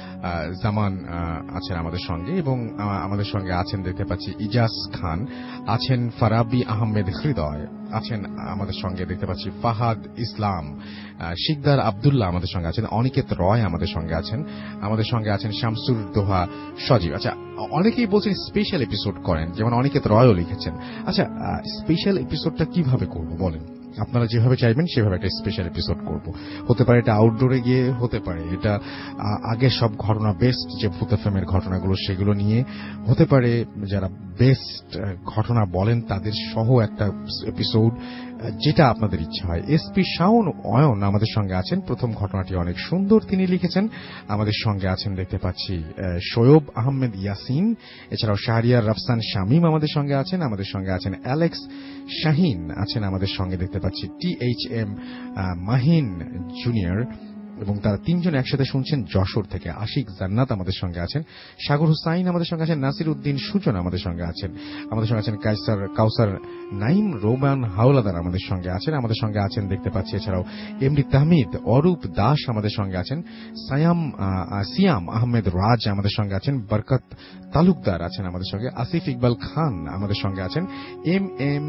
জামান আছেন আমাদের সঙ্গে, এবং আমাদের সঙ্গে আছেন দেখতে পাচ্ছি ইজাজ খান, আছেন ফারাবি আহমেদ হৃদয়, আছেন আমাদের সঙ্গে দেখতে পাচ্ছি ফাহাদ ইসলাম, শিকদার আব্দুল্লাহ আমাদের সঙ্গে আছেন, অনিকেত রয় আমাদের সঙ্গে আছেন, আমাদের সঙ্গে আছেন শামসুর দোহা সজীব। আচ্ছা, অনেকেই বলছেন স্পেশাল এপিসোড করেন, যেমন অনিকেত রয়ও লিখেছেন। আচ্ছা, স্পেশাল এপিসোডটা কিভাবে করব বলেন? আপনারা যেভাবে চাইবেন সেভাবে একটা স্পেশাল এপিসোড করব। হতে পারে এটা আউটডোরে গিয়ে, হতে পারে এটা আগে সব ঘটনা বেস্ট যে ভূত এফএমের ঘটনাগুলো সেগুলো নিয়ে, হতে পারে যারা বেস্ট ঘটনা বলেন তাদের সহ একটা এপিসোড, যেটা আপনাদের ইচ্ছা হয়। এসপি শাওন অয়ন আমাদের সঙ্গে আছেন, প্রথম ঘটনাটি অনেক সুন্দর তিনি লিখেছেন। আমাদের সঙ্গে আছেন দেখতে পাচ্ছি শোয়েব আহমেদ ইয়াসিন, এছাড়াও শাহরিয়ার রাফসান শামীম আমাদের সঙ্গে আছেন, আমাদের সঙ্গে আছেন অ্যালেক্স শাহিন, আছেন আমাদের সঙ্গে দেখতে পাচ্ছি T H M Mahin junior, এবং তারা তিনজন একসাথে শুনছেন যশোর থেকে। আশিক জান্নাত আমাদের সঙ্গে আছেন, সাগর হুসাইন আমাদের সঙ্গে আছেন, নাসির উদ্দিন সুজন আমাদের সঙ্গে আছেন, আমাদের সঙ্গে আছেন কাইসার কাউসার নাইম, রোমান হাওলাদার আমাদের সঙ্গে আছেন, আমাদের সঙ্গে আছেন দেখতে পাচ্ছি এছাড়াও এমডি তাহমিদ, অরূপ দাস আমাদের সঙ্গে আছেন, সায়াম সিয়াম আহমেদ রাজ আমাদের সঙ্গে আছেন, বরকত তালুকদার আছেন আমাদের সঙ্গে, আসিফ ইকবাল খান আমাদের সঙ্গে আছেন, M M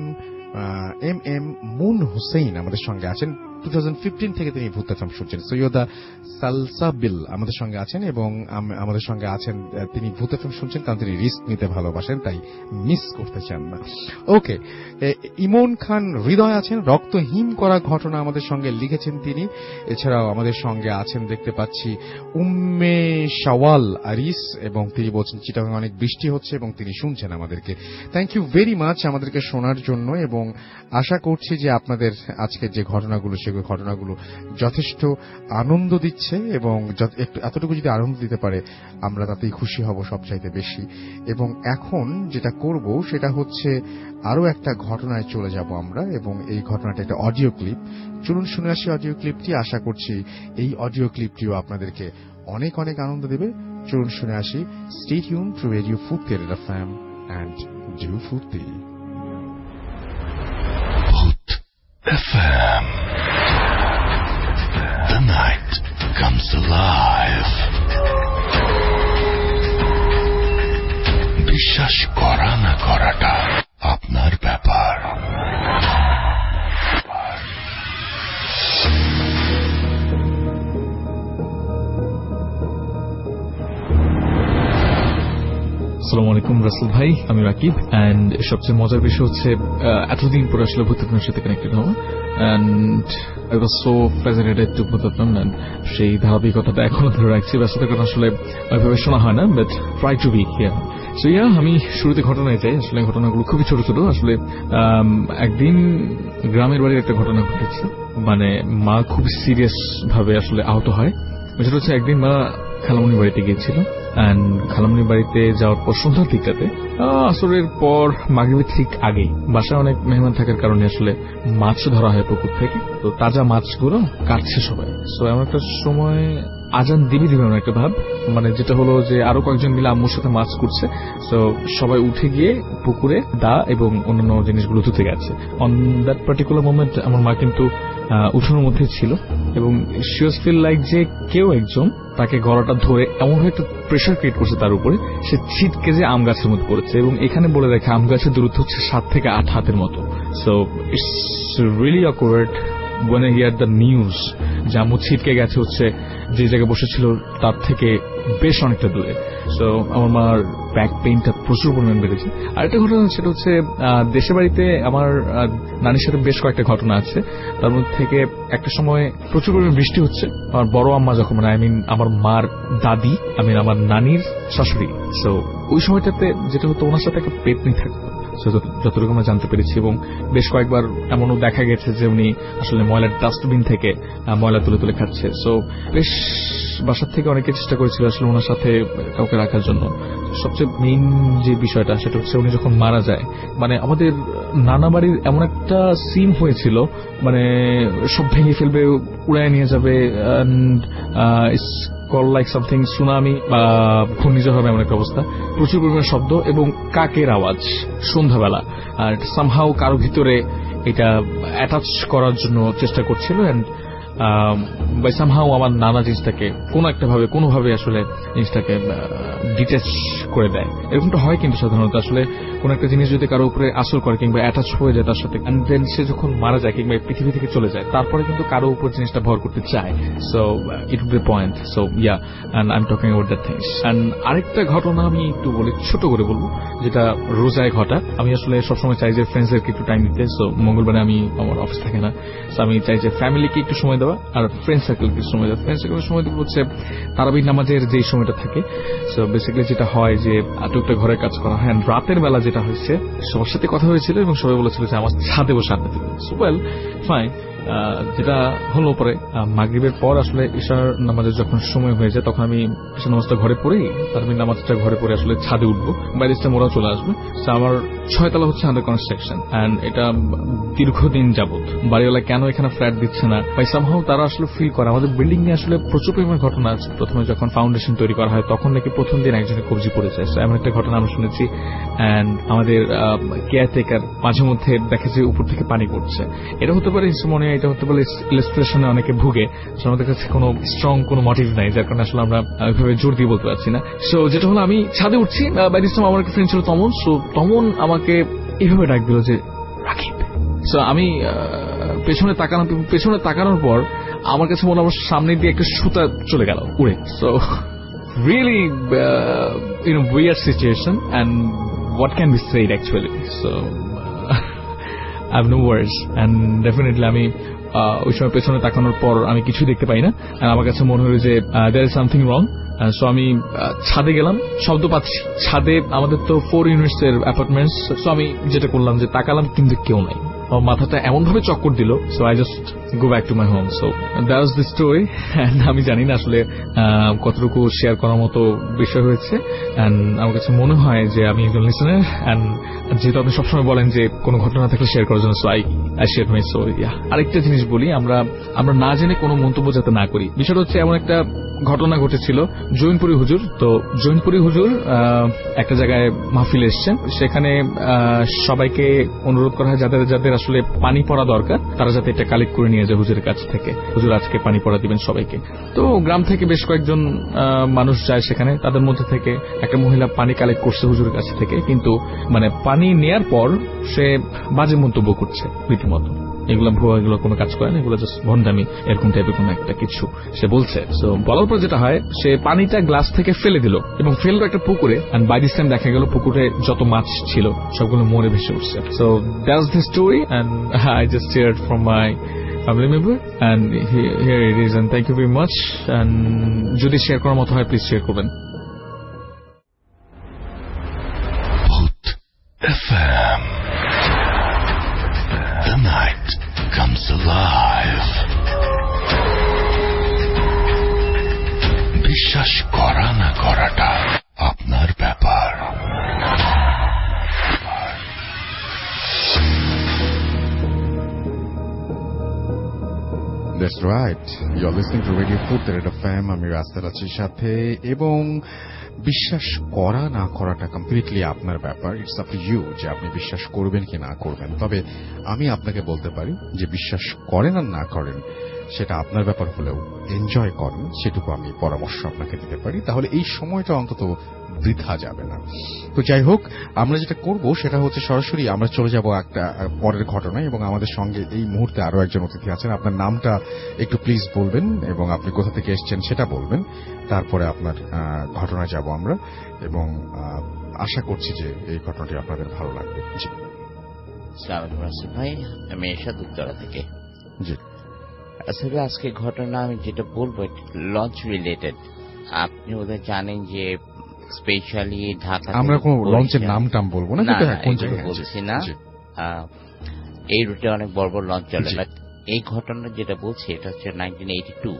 M M Moon Hossain আমাদের সঙ্গে আছেন, দু হাজার পনেরো থেকে তিনি ভূত এফএম শুনছেন। সৈয়দা সালসাবিল আমাদের সঙ্গে আছেন, এবং আমাদের সঙ্গে আছেন তিনি ভূত এফএম শুনছেন কারণ তিনি রিস্ক নিতে ভালোবাসেন, তাই মিস করতে চান না। ওকে, ইমন খান হৃদয় আছেন, রক্ত হিম করা ঘটনা আমাদের সঙ্গে লিখেছেন তিনি। এছাড়াও আমাদের সঙ্গে আছেন দেখতে পাচ্ছি উম্মে শাওয়াল আরিস, এবং তিনি বলছেন চিটাগাং অনেক বৃষ্টি হচ্ছে এবং তিনি শুনছেন আমাদেরকে। থ্যাংক ইউ ভেরি মাচ আমাদেরকে শোনার জন্য, এবং আশা করছি যে আপনাদের আজকের যে ঘটনাগুলো যে ঘটনাগুলো যথেষ্ট আনন্দ দিচ্ছে এবং এতটুকু যদি আনন্দ দিতে পারে আমরা তাতেই খুশি হব সবচাইতে বেশি। এবং এখন যেটা করব সেটা হচ্ছে আরো একটা ঘটনায় চলে যাব আমরা, এবং এই ঘটনাটা একটা অডিও ক্লিপ। চলুন শুনে আসি অডিও ক্লিপটি। আশা করছি এই অডিও ক্লিপটিও আপনাদেরকে অনেক অনেক আনন্দ দেবে। চলুন শুনে আসি। Stay tune to radio Foorti FM and do Foorti F M. The night comes alive. বিশ্বাস করা না করাটা আপনার ব্যাপার। আসসালামু আলাইকুম রাসেল ভাই, আমি রাকিব। এন্ড সবচেয়ে মজার বিষয় হচ্ছে এতদিন পরে আসলে ভূতত্বের সাথে কানেক্টেড হওয়া, and I was so fascinated to ভূতত্ব, এন্ড সেই ধারাবাহিকতাটা এখনো ধরে রাখছি। ব্যস্ততার কারণে আসলে ওইভাবে শোনা হয় না, but try to be here. So yeah, আমি শুরুতে ঘটনায় যাই। আসলে ঘটনাগুলো খুবই ছোট ছোট। আসলে একদিন গ্রামের বাড়ির একটা ঘটনা ঘটেছে, মানে মা খুব সিরিয়াস ভাবে আসলে আহত হয়। সেটা হচ্ছে একদিন মা খালামণির বাড়িতে গিয়েছিল, এন্ড খালামণির বাড়িতে যাওয়ার পর সন্ধ্যার দিকটাতে আসরের পর মাগরিবের ঠিক আগে বাসায় অনেক মেহমান থাকার কারণে আসলে মাছ ধরা হয় পুকুর থেকে। তো তাজা মাছগুলো কাটছে সবাই। সো এমন একটা সময় আজান দিবি দিবে এমন একটা ভাব, মানে যেটা হলো যে আরো কয়েকজন মিলে আম্মুর সাথে মাছ করছে। সো সবাই উঠে গিয়ে পুকুরে দা এবং অন্যান্য জিনিসগুলো ধুতে গেছে। অন দ্যাট পার্টিকুলার মোমেন্ট আমার মা কিন্তু উঠোনের মধ্যে ছিল, এবং শি ওয়াজ ফিল লাইক যে কেউ একজন তাকে গলাটা ধরে এমনভাবে একটা প্রেশার ক্রিয়েট করছে তার উপরে, সে ছিটকে যে আম গাছের মধ্যে পড়েছে। এবং এখানে বলে রাখে আম গাছের দূরত্ব হচ্ছে সাত থেকে আট হাতের মতো। So it's really awkward when I hear the news যে আম্মু ছিটকে গেছে হচ্ছে যে জায়গায় বসেছিল তার থেকে বেশ অনেকটা দূরে। সো আমার মার ব্যাক পেইনটা প্রচুর পরিমাণে বেড়েছে। আর একটা ঘটনা সেটা হচ্ছে দেশের বাড়িতে আমার নানির সাথে বেশ কয়েকটা ঘটনা আছে। তার মধ্যে থেকে একটা সময় প্রচুর পরিমাণে বৃষ্টি হচ্ছে। আমার বড় আম্মা যখন, মানে আই মিন আমার মার দাদি, আই মিন আমার নানির শাশুড়ি। সো ওই সময়টাতে যেটা হতো, ওনার সাথে একটা পেতনি থাকতো যতটুকু আমরা জানতে পেরেছি, এবং বেশ কয়েকবার এমনও দেখা গেছে যে উনি আসলে ময়লার ডাস্টবিন থেকে ময়লা তুলে তুলে খাচ্ছে। সো বেশ বাসার থেকে অনেকে চেষ্টা করেছিল আসলে ওনার সাথে কাউকে রাখার জন্য। সবচেয়ে মেইন যে বিষয়টা সেটা হচ্ছে উনি যখন মারা যায়, মানে আমাদের নানা বাড়ির এমন একটা সিন হয়েছিল, মানে সব ভেঙে ফেলবে, উড়ায় নিয়ে যাবে, কল লাইক সামথিং সুনামি বা ঘূর্ণিঝড় হবে এমন একটা অবস্থা। প্রচুর পরিমাণে শব্দ এবং কাকের আওয়াজ সন্ধ্যাবেলা, আর সামহাও কারো ভিতরে এটা অ্যাটাচ করার জন্য চেষ্টা করছিল। এন্ড বাই সামহাও আমার নানা জিনিসটাকে কোনো একটা ভাবে কোনোভাবে আসলে জিনিসটাকে ডিটেচ করে দেয়। এরকমটা হয় কিন্তু সাধারণত আসলে কোন একটা জিনিস যদি কারো উপরে আসর করে কিংবা অ্যাটাচ হয়ে যায় তার সাথে, এন্ড দেন সে যখন মারা যায় কিংবা পৃথিবী থেকে চলে যায়, তারপরে কিন্তু কারো উপর জিনিসটা ভর করতে চায়। So it would be point. So yeah, and I am talking about that things. And আরেকটা ঘটনা আমি একটু বলি, ছোট করে বলবো, যেটা রোজায় ঘটা। আমি আসলে সবসময় চাই যে ফ্রেন্ডসদেরকে একটু টাইম দিতে। সো মঙ্গলবারে আমি আমার অফিস থাকে না, সো আমি চাই যে ফ্যামিলিকে একটু সময় দেওয়া আর ফ্রেন্ড সার্কেলকে সময় দেওয়া। ফ্রেন্ড সার্কেলের সময় দেবো হচ্ছে তারাবি নামাজের যেই সময়টা থাকে। সো বেসিক্যালি যেটা হয় যে টুকটা ঘরের কাজ করা হয়। রাতের বেলা যেটা হয়েছে, সবার সাথে কথা হয়েছিল এবং সবাই বলেছিল যে আমার ছাদে বসে আড্ডা দিবে। সো ওয়েল ফাইন, যেটা হলো পরে মাগরিবের পর আসলে ঈশার নামাজের যখন সময় হয়ে যায়, তখন আমি ঈশার নামাজটা ঘরে পড়েই তারাবি নামাজটা ঘরে পড়ে আসলে ছাদে উঠবো, বাইরেটা মোড়াও চলে আসবে। আমার ছয়তলা হচ্ছে আন্ডার কনস্ট্রাকশন, এন্ড এটা দীর্ঘদিন যাবত বাড়িওয়ালা কেন এখানে ফ্ল্যাট দিচ্ছে না, বাই সামহাও তারা আসলে ফিল করে আমাদের বিল্ডিং নিয়ে আসলে প্রচুর পরিমাণ ঘটনা আছে। প্রথমে যখন ফাউন্ডেশন তৈরি করা হয় তখন নাকি প্রথম দিন একজনের কবজি পড়ে যায়। এমন একটা ঘটনা আমরা শুনেছি। এন্ড আমাদের কেয়ারটেকার মাঝে মধ্যে দেখে যে উপর থেকে পানি পড়ছে। এটা হতে পারে ইনসমনিয়া, এটা হতে পারে ইলাস্ট্রেশনে অনেকে ভুগে। আমাদের কাছে কোনো স্ট্রং কোনো মোটিভ নাই, যার কারণে আসলে আমরা ওইভাবে জোর দিয়ে বলতে পারছি না। সো যেটা হলো, আমি ছাদে উঠছি, বাই দিস টাইম আমার একটা ফ্রেন্ড ছিল তমন। সো তমন আমাকে এইভাবে ডাক দিল যে রাকিব। সো আমি পেছনে তাকানো পেছনে তাকানোর পর আমার কাছে মনে আমার সামনে দিয়ে একটা সুতা চলে গেল উড়ে। So really you know weird situation, and what can be said actually. So I have no words, and definitely আমি ওই সময় পেছনে তাকানোর পর আমি কিছু দেখতে পাই না। আমার কাছে মনে হলো যে there is something wrong. So আমি ছাদে গেলাম, শব্দ পাচ্ছি ছাদে, আমাদের তো ফোর ইউনিটস এর অ্যাপার্টমেন্টস। সো আমি যেটা করলাম যে তাকালাম, কিন্তু কেউ নাই। আমার মাথাটা এমন ভাবে চক্কর দিল, so I just go back to my home. So that was the story. And আমি জানি না আসলে কতটুকু শেয়ার করার মতো বিষয় হয়েছে, এন্ড আমার কাছে মনে হয় যে আমি একজন লিসেনার, এন্ড যেহেতু আপনি সবসময় বলেন যে কোনো ঘটনা থাকলে শেয়ার করার জন্য, so I I share my story. আরেকটা জিনিস বলি, আমরা আমরা না জেনে কোনো মন্তব্য যাতে না করি। বিষয়টা হচ্ছে এমন একটা ঘটনা ঘটেছিল জৈনপুরী হুজুর। তো জৈনপুরী হুজুর একটা জায়গায় মাহফিলে এসছেন, সেখানে সবাইকে অনুরোধ করা হয় যাদের যাদের আসলে পানি পড়া দরকার তারা যাতে এটা কালেক্ট করে নিয়ে যায় হুজুরের কাছ থেকে, হুজুর আজকে পানি পড়া দিবেন সবাইকে। তো গ্রাম থেকে বেশ কয়েকজন মানুষ যায় সেখানে, তাদের মধ্যে থেকে একটা মহিলা পানি কালেক্ট করছে হুজুরের কাছ থেকে, কিন্তু মানে পানি নেয়ার পর সে বাজে মন্তব্য করছে রীতিমতো, এগুলো ভুয়া, এগুলো কোনো কাজ করে না, এগুলো জাস্ট ভণ্ডামি, এরকম টাইপের কোন একটা কিছু সে বলছে। সো বলার পর যেটা হয়, সে পানিটা গ্লাস থেকে ফেলে দিল এবং ফেললো একটা পুকুরে, এন্ড বাই দিস টাইম দেখা গেল পুকুরে যত মাছ ছিল সবগুলো মরে ভেসে উঠছে। So that's the story, and I just shared from my family member, and here it is, and thank you very much, and যদি শেয়ার করার মতো হয় প্লিজ শেয়ার করবেন। Voot F M, the night comes alive. বিশ্বাস করা না করাটা আপনার ব্যাপার। That's right. You're listening to Radio Futter F M. আমি রাসেল আছি সাথে, এবং বিশ্বাস করা না করাটা কমপ্লিটলি আপনার ব্যাপার। ইটস আপ টু ইউ যে আপনি বিশ্বাস করবেন কি না করবেন। তবে আমি আপনাকে বলতে পারি যে বিশ্বাস করেন আর না করেন সেটা আপনার ব্যাপার হলেও এনজয় করেন, সেটুকু আমি পরামর্শ আপনাকে দিতে পারি। তাহলে এই সময়টা অন্তত বৃথা যাবে না। তো যাই হোক, আমরা যেটা করব সেটা হচ্ছে সরাসরি আমরা চলে যাব একটা পরের ঘটনায়, এবং আমাদের সঙ্গে এই মুহূর্তে আরো একজন অতিথি আছেন। আপনার নামটা একটু প্লিজ বলবেন এবং আপনি কোথা থেকে এসেছেন সেটা বলবেন, তারপরে আপনার ঘটনায় যাব আমরা, এবং আশা করছি যে এই ঘটনাটি আপনাদের ভালো লাগবে। জি ভাই, আমি এরশাদ উত্তরা থেকে। জি, আসলে আজকে ঘটনা আমি যেটা বলবো লঞ্চ রিলেটেড। আপনি ওদের জানেন যে স্পেশালি ঢাকা, আমরা কোন লঞ্চের নাম টাম বলবো না, বলছি না, এই রুটে অনেক বড় বড় লঞ্চ চলে, বাট এই ঘটনা যেটা বলছি এটা হচ্ছে nineteen eighty two,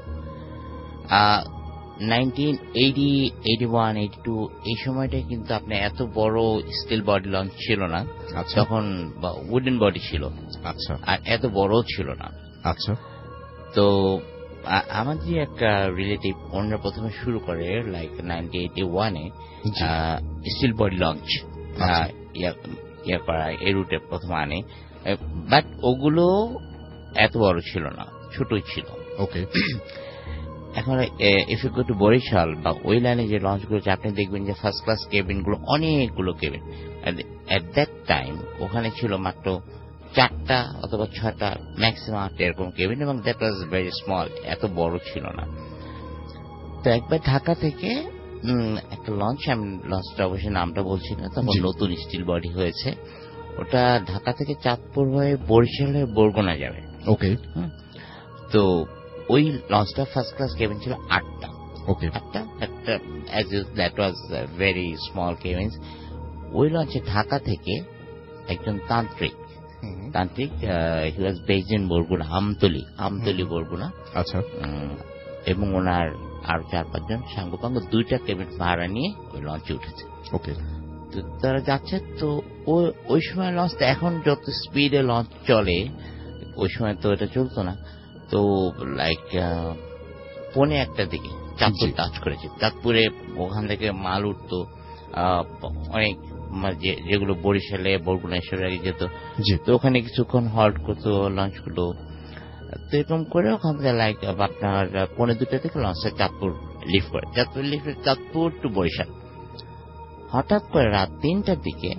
nineteen eighty, eighty one, eighty two এই সময়টা কিন্তু আপনার এত বড় স্টিল বডি লঞ্চ ছিল না তখন, বা উডেন বডি ছিল, আচ্ছা, আর এত বড় ছিল না। আচ্ছা, তো আমাদের একটা রিলেটিভ ওনারা প্রথমে শুরু করে লাইক নাইনটিন এইটি ওয়ানে স্টিল বডি লঞ্চ ইয়া করা, এই রুটে প্রথম আনে, বাট ওগুলো এত বড় ছিল না, ছোটই ছিল। ওকে, এখন if you go to Barishal বা ওই লাইনে যে লঞ্চগুলো আপনি দেখবেন যে ফার্স্ট ক্লাস কেবিন গুলো অনেকগুলো কেবিন, এট দ্যাট টাইম ওখানে ছিল মাত্র চারটা অথবা ছটা, ম্যাক্সিমাম আটটা এরকম কেবিন, এবং দ্যাট ওয়াজ ভেরি স্মল, এত বড় ছিল না। তো একবার ঢাকা থেকে একটা লঞ্চ, আমি লঞ্চটা অবশ্যই নামটা বলছি না, তখন নতুন স্টিল বডি হয়েছে, ওটা ঢাকা থেকে চাঁদপুর হয়ে বরিশালের বরগুনা যাবে। ওকে, তো ওই লঞ্চটা ফার্স্ট ক্লাস কেবিন ছিল আটটা। ওকে, আটটা একটা, that was very small cabin. ওই লঞ্চে ঢাকা থেকে একজন তান্ত্রিক তান্ত্রিক he was based in Barguna, Amtali, Amtali Barguna, আচ্ছা, এবং ওনার আরো চার পাঁচজন সাঙ্গপাঙ্গ দুইটা কেবিন ভাড়া নিয়ে ওই লঞ্চে উঠেছে। ওকে, তো তারা যাচ্ছে, তো ওই সময় লঞ্চটা এখন যত স্পিডে লঞ্চ চলে ওই সময় তো এটা চলতো না। তো লাইক পৌনে একটার দিকে চাঁদপুর টাচ করেছে। চাঁদপুরে ওখান থেকে মাল উঠতো অনেক, যেগুলো বরিশালে বরগুনা এসবের আগে যেত, তো ওখানে কিছুক্ষণ হল্ট করতো লঞ্চগুলো। তো এরকম করে ওখান থেকে লাইক আপনার পৌনে দুটা থেকে লঞ্চটা চাঁদপুর লিফট করে, চাঁদপুর লিফট চাঁদপুর টু বরিশাল। হঠাৎ করে রাত তিনটার দিকে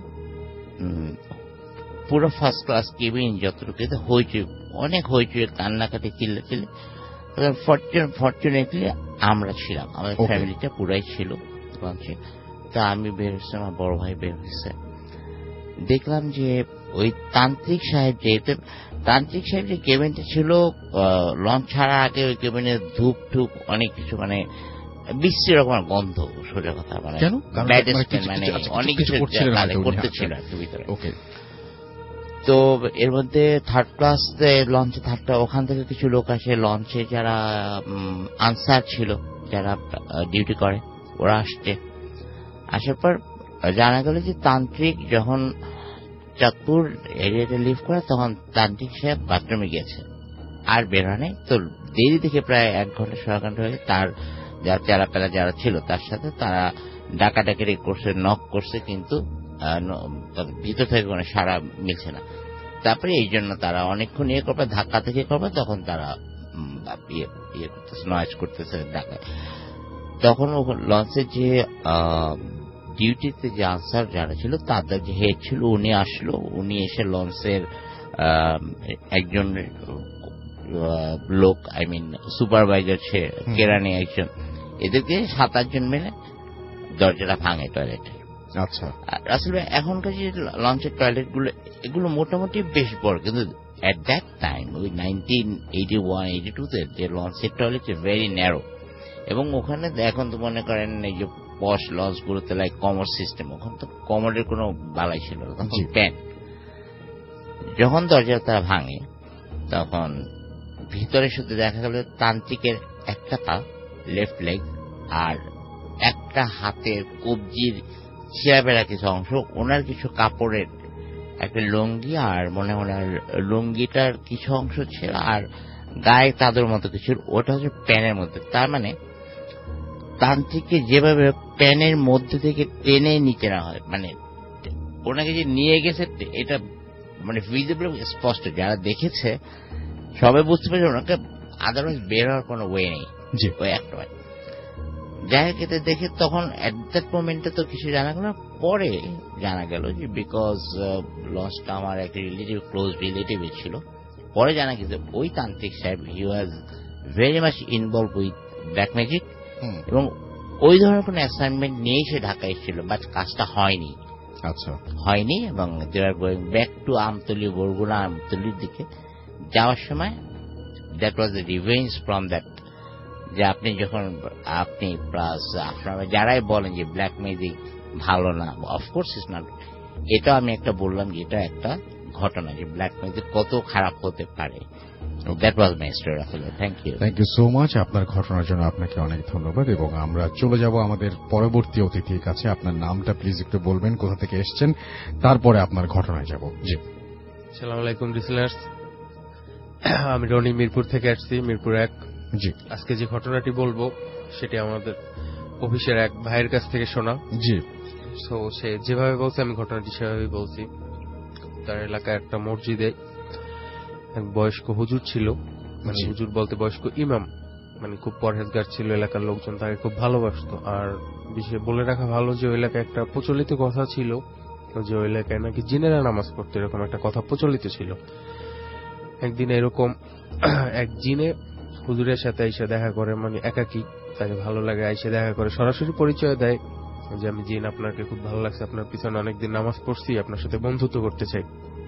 পুরো ফার্স্ট ক্লাস কেবিন যতটুকু হইচই, অনেক হইচই, কান্নাকাটি, চিল্লা চিল্লি। ফর্চুনেটলি আমরা ছিলাম, আমাদের ফ্যামিলিটা পুরাই ছিল লঞ্চে। তা আমি বের হচ্ছে, আমার বড় ভাই বের হচ্ছে, দেখলাম যে ওই তান্ত্রিক সাহেব, যেহেতু তান্ত্রিক সাহেব যে কেবিনটা ছিল লঞ্চ ছাড়া আগে, ওই কেবিনে ধূপ টুপ অনেক কিছু, মানে বিশ্রী রকমের গন্ধ, সোজা কথা, মানে মানে অনেক কিছু করতেছিল একটু ভিতরে। তো এর মধ্যে থার্ড ক্লাস লঞ্চে থাকতো, ওখান থেকে কিছু লোক আসে লঞ্চে, যারা আনসার ছিল, যারা ডিউটি করে, ওরা আসছে। আসার পর জানা গেল যে তান্ত্রিক যখন চাঁদপুর এরিয়াতে লিভ করে তখন তান্ত্রিক সাহেব বাথরুমে গিয়েছে, আর বের হয় নাই। তো দেরি থেকে প্রায় এক ঘন্টা ছয় ঘন্টা হয়ে তার যারা চেলাপেলা যারা ছিল তার সাথে তারা ডাকাডাকি করছে, নক করছে, কিন্তু ভিতর থেকে কোনো সাড়া মিলছে না। তারপরে এই জন্য তারা অনেকক্ষণ ইয়ে করবে, ধাক্কা থেকে করবে, তখন তারা ইয়ে করতেছে, নয়েজ করতেছে, ডাকা। তখন লঞ্চের যে ডিউটিতে যে আনসার যারা ছিল তাদের যে হেড ছিল উনি আসলো। উনি এসে লঞ্চের একজন লোক, আই মিন সুপারভাইজার ছে কেরানি একজন, এদেরকে সাত আটজন মিলে দরজাটা ভাঙে টয়লেটে। আচ্ছা, আসলে এখনকার যে লঞ্চের টয়লেট গুলো এগুলো মোটামুটি বেশ বড়, কিন্তু এট দ্যাট টাইম ওই nineteen eighty one eighty two তে যে লঞ্চের টয়লেট ভেরি ন্যারো, এবং ওখানে এখন তো মনে করেন এই যে পশ লঞ্চ গুলোতে লাইক কমোড সিস্টেম, ওখানে তো কমোডের কোনো বালাই ছিল না, তখন প্যান। যখন দরজা তারা ভাঙে তখন ভিতরে শুধু দেখা গেল তান্ত্রিকের একটা পা, লেফট লেগ, আর একটা হাতের কবজির চেয়াবেড়া কিছু অংশ, ওনার কিছু কাপড়ের একটা লুঙ্গি, আর মনে মনে লুঙ্গিটার কিছু অংশ ছিল, আর গায়ে চাদর মতো কিছু, ওটা হচ্ছে প্যানের মধ্যে। তার মানে তান্ত্রিককে যেভাবে প্যানের মধ্যে থেকে টেনে নিচে না হয়, মানে ওনাকে যে নিয়ে গেছে এটা মানে ভিজিবল, স্পষ্ট, যারা দেখেছে সবাই বুঝতে পারছে ওনাকে আদারওয়াইজ বের হওয়ার কোনো ওয়ে নেই। ওই একটা যাই হোক, এতে দেখে তখন এট দ্যাট মোমেন্টে তো কিছু জানা গেল। পরে জানা গেল যে বিকজ লঞ্চটা আমার একটা রিলেটিভ, ক্লোজ রিলেটিভ ছিল, পরে জানা গেছে ওই তান্ত্রিক সাহেব he was very much involve with black magic, এবং ওই ধরনের কোন অ্যাসাইনমেন্ট নিয়েই সে ঢাকায় এসেছিল, বাট কাজটা হয়নি। আচ্ছা, হয়নি এবং they are going back to Amtali, Barguna আমতলির দিকে যাওয়ার সময় that was the revenge from that, যে আপনি যখন আপনি প্লাস আপনারা যারাই বলেন যে ব্ল্যাক ম্যাজিক ভালো না, অফকোর্স ইজ নট, এটা আমি একটা বললাম যে এটা একটা ঘটনা যে ব্ল্যাক ম্যাজিক কত খারাপ হতে পারে। That was my story. আসলে thank you thank you so much. আপনার ঘটনার জন্য আপনাকে অনেক ধন্যবাদ, এবং আমরা চলে যাব আমাদের পরবর্তী অতিথির কাছে। আপনার নামটা প্লিজ একটু বলবেন, কোথা থেকে এসেছেন, তারপরে আপনার ঘটনায় যাব। জি, আসসালামু আলাইকুম লিসেনার্স, আমি রনি মিরপুর থেকে আসছি, মিরপুর এক। জি, আজকে যে ঘটনাটি বলবো সেটি আমাদের অফিসের এক ভাইয়ের কাছ থেকে শোনা। জি, সো সে যেভাবে বলছে আমি ঘটনাটি সেভাবেই বলছি। তার এলাকায় একটা মসজিদে এক বয়স্ক হুজুর ছিল, মানে হুজুর বলতে বয়স্ক ইমাম, মানে খুব পরহেজগার ছিল, এলাকার লোকজন তাকে খুব ভালোবাসতো। আর বিশেষ বলে রাখা ভালো যে ওই এলাকায় একটা প্রচলিত কথা ছিল যে ওই এলাকায় নাকি জিনেরা নামাজ পড়তো, এরকম একটা কথা প্রচলিত ছিল। একদিন এরকম এক জিনে হুজুরের সাথে এসে দেখা করে, মানে একাকি, তাকে ভালো লাগে, এসে দেখা করে, সরাসরি পরিচয় দেয় যে আমি জিন, আপনাকে খুব ভালো লাগছে, আপনার পিছনে অনেকদিন নামাজ পড়ছি, আপনার সাথে বন্ধুত্ব করতে চাই।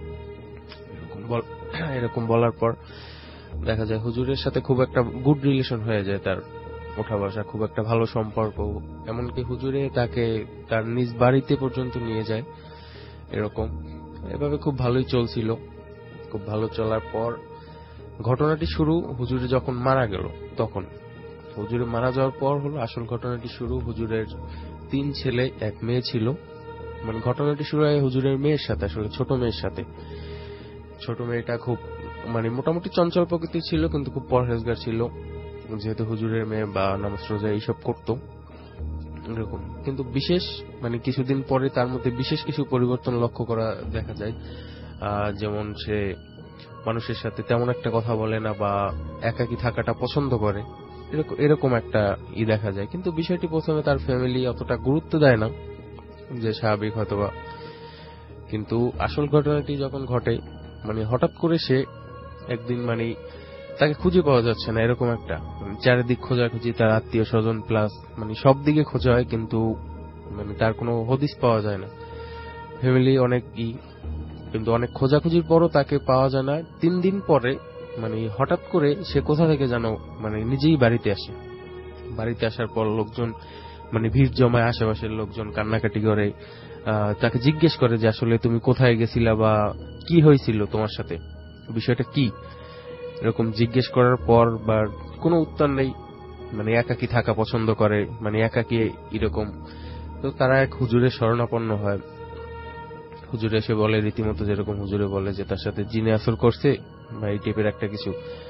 এরকম বলার পর দেখা যায় হুজুরের সাথে খুব একটা গুড রিলেশন হয়ে যায়, তার ওঠা বসা খুব একটা ভালো সম্পর্ক, এমনকি হুজুরে তাকে তার নিজ বাড়িতে পর্যন্ত নিয়ে যায়। এরকম এভাবে খুব ভালোই চলছিল। খুব ভালো চলার পর ঘটনাটি শুরু হুজুরে যখন মারা গেল, তখন হুজুরে মারা যাওয়ার পর হলো আসল ঘটনাটি শুরু। হুজুরের তিন ছেলে এক মেয়ে ছিল, মানে ঘটনাটি শুরু হয় হুজুরের মেয়ের সাথে, আসলে ছোট মেয়ের সাথে। ছোট মেয়েটা খুব মানে মোটামুটি চঞ্চল প্রকৃতির ছিল, কিন্তু খুব পরহেজগার ছিল, যেহেতু হুজুরের মেয়ে, বা নামাজ রোজা এইসব করতো এরকম। কিন্তু বিশেষ মানে কিছুদিন পরে তার মধ্যে বিশেষ কিছু পরিবর্তন লক্ষ্য করা দেখা যায়। যেমন সে মানুষের সাথে তেমন একটা কথা বলে না, বা একাকী থাকাটা পছন্দ করে, এরকম একটা ই দেখা যায়। কিন্তু বিষয়টি প্রথমে তার ফ্যামিলি অতটা গুরুত্ব দেয় না, যে স্বাভাবিক হয়তোবা। কিন্তু আসল ঘটনাটি যখন ঘটে, মানে হঠাৎ করে সে একদিন মানে তাকে খুঁজে পাওয়া যাচ্ছে না, এরকম একটা চারিদিক খোঁজাখুঁজি, তার আত্মীয় স্বজন প্লাস মানে সব দিকে খোঁজা হয়, কিন্তু মানে তার কোনো হদিস পাওয়া যায় না। ফ্যামিলি অনেক ই, কিন্তু অনেক খোঁজাখুঁজির পরও তাকে পাওয়া যায় না। তিন দিন পরে মানে হঠাৎ করে সে কোথা থেকে যেন মানে নিজেই বাড়িতে আসে। বাড়িতে আসার পর লোকজন মানে ভিড় জমায়, আশেপাশের লোকজন কান্নাকাটি করে, তাকে জিজ্ঞেস করে যে আসলে তুমি কোথায় গেছিলা বা কি হয়েছিল তোমার সাথে, বিষয়টা কি। এরকম জিজ্ঞেস করার পর বা কোনো উত্তর নেই, মানে একাকী থাকা পছন্দ করে, মানে একাকী এরকম। তো তারা এক হুজুরের শরণাপন্ন হয়। হুজুরে এসে বলে রীতিমতো যেরকম হুজুরে বলে যে তার সাথে জিনে আসর করছে বা এই টাইপের একটা কিছু,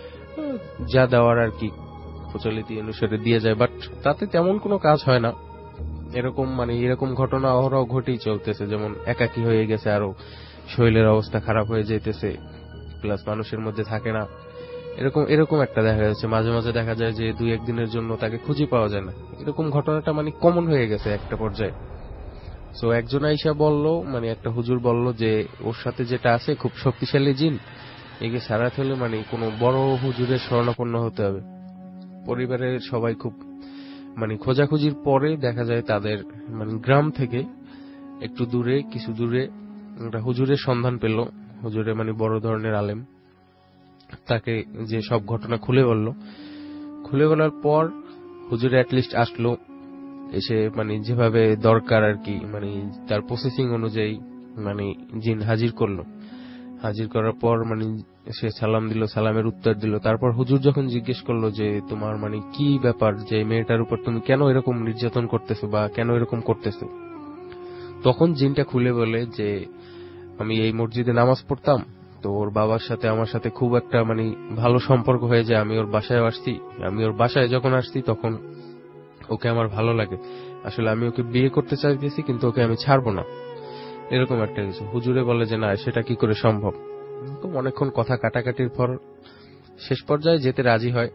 যা দেওয়ার আর কি প্রচলিত অনুসারে দিয়ে যায়, বাট তাতে তেমন কোনো কাজ হয় না। এরকম মানে এরকম ঘটনা অহরহ ঘটেই চলতেছে, যেমন একাকী হয়ে গেছে, আরো শরীরের অবস্থা খারাপ হয়ে যাইতেছে, প্লাস মানুষের মধ্যে থাকে না, এরকম এরকম একটা দেখা যাচ্ছে। মাঝে মাঝে দেখা যায় যে দুই একদিনের জন্য তাকে খুঁজে পাওয়া যায় না। এরকম ঘটনাটা মানে কমন হয়ে গেছে একটা পর্যায়ে। সো একজন আইসা বলল, মানে একটা হুজুর বলল যে ওর সাথে যেটা আছে খুব শক্তিশালী জিন, একে সারাতে হলে মানে কোনো বড় হুজুরের শরণাপন্ন হতে হবে। পরিবারের সবাই খুব মানে খোঁজাখুঁজির পরে দেখা যায় তাদের মানে গ্রাম থেকে একটু দূরে, কিছু দূরে একটা হুজুরের সন্ধান পেল। হুজুরে মানে বড় ধরনের আলেম, তাকে যে সব ঘটনা খুলে বলল। খুলে বলার পর হুজুরে অ্যাটলিস্ট আসলো, এসে মানে যেভাবে দরকার আর কি, মানে তার প্রসেসিং অনুযায়ী মানে জিন হাজির করলো। হাজির করার পর মানে সে সালাম দিল, সালামের উত্তর দিল। তারপর হুজুর যখন জিজ্ঞেস করলো যে তোমার মানে কি ব্যাপার, যে মেয়েটার উপর তুমি কেন এরকম নির্যাতন করতেছো বা কেন এরকম করতেছো, তখন জিনটা খুলে বলে যে আমি এই মসজিদে নামাজ পড়তাম, তো ওর বাবার সাথে আমার সাথে খুব একটা মানে ভালো সম্পর্ক হয়ে যায়। আমি ওর বাসায় আসছি, আমি ওর বাসায় যখন আসছি তখন ওকে আমার ভালো লাগে, আসলে আমি ওকে বিয়ে করতে চাইতেছি কিন্তু ওকে আমি ছাড়বো না, এরকম একটা কিছু। হুজুরে বলে যে না, সেটা কি করে সম্ভব। তো অনেকক্ষণ কথা কাটাকাটির পর শেষ পর্যায়ে যেতে রাজি হয়।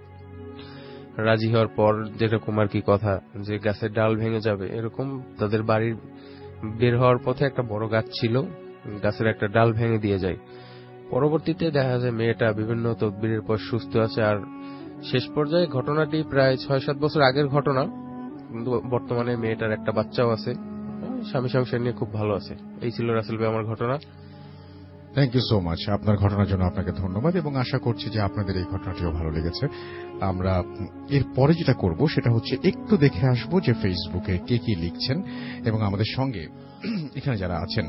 রাজি হওয়ার পর যেরকম আর কি কথা, যে গাছের ডাল ভেঙে যাবে এরকম, তাদের বাড়ির বের হওয়ার পথে একটা বড় গাছ ছিল, গাছের একটা ডাল ভেঙে দিয়ে যায়। পরবর্তীতে দেখা যায় মেয়েটা বিভিন্ন তদবিরের পর সুস্থ আছে। আর শেষ পর্যায়ে ঘটনাটি প্রায় ছয় সাত বছর আগের ঘটনা, কিন্তু বর্তমানে মেয়েটার একটা বাচ্চাও আছে, স্বামী সংসার নিয়ে খুব ভালো আছে। এই ছিল রাসেল ভাই আমার ঘটনা। Thank you so much. আপনার ঘটনার জন্য আপনাকে ধন্যবাদ এবং আশা করছি যে আপনাদের এই ঘটনাটিও ভালো লেগেছে। আমরা এর পরে যেটা করব সেটা হচ্ছে একটু দেখে আসব যে ফেসবুকে কে কি লিখছেন, এবং আমাদের সঙ্গে এখানে যারা আছেন,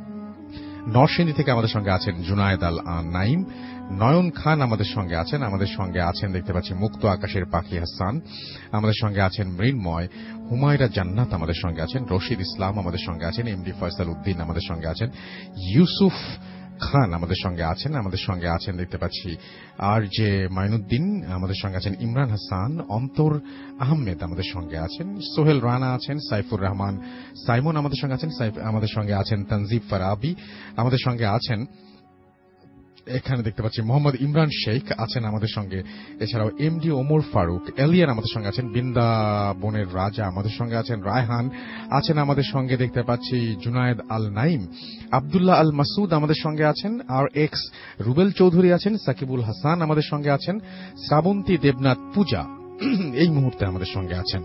নরসিংদী থেকে আমাদের সঙ্গে আছেন জুনায়েদ আল নাইম, নয়ন খান আমাদের সঙ্গে আছেন, আমাদের সঙ্গে আছেন দেখতে পাচ্ছি মুক্ত আকাশের পাখি হাসান, আমাদের সঙ্গে আছেন মৃন্ময়, হুমায়রা জান্নাত আমাদের সঙ্গে আছেন, রশিদ ইসলাম আমাদের সঙ্গে আছেন, এমডি ফয়সাল উদ্দিন আমাদের সঙ্গে আছেন, ইউসুফ খান আমাদের সঙ্গে আছেন, আমাদের সঙ্গে আছেন দেখতে পাচ্ছি আর জে মাইনুদ্দিন, আমাদের সঙ্গে আছেন ইমরান হাসান, অন্তর আহমেদ আমাদের সঙ্গে আছেন, সোহেল রানা আছেন, সাইফুর রহমান সাইমন আমাদের সঙ্গে আছেন, আমাদের সঙ্গে আছেন তানজিব ফারাবি, আমাদের সঙ্গে আছেন এখানে দেখতে পাচ্ছি মোহাম্মদ ইমরান শেখ আছেন আমাদের সঙ্গে, এছাড়াও এমডি ওমর ফারুক, এলিয়ান আমাদের সঙ্গে আছেন, বৃন্দাবনের রাজা আমাদের সঙ্গে আছেন, রায়হান আছেন আমাদের সঙ্গে দেখতে পাচ্ছি, জুনায়েদ আল নাইম, আব্দুল্লাহ আল মাসুদ আমাদের সঙ্গে আছেন, আর এক্স রুবেল চৌধুরী আছেন, সাকিবুল হাসান আমাদের সঙ্গে আছেন, শ্রাবন্তী দেবনাথ পূজা এই মুহূর্তে আমাদের সঙ্গে আছেন।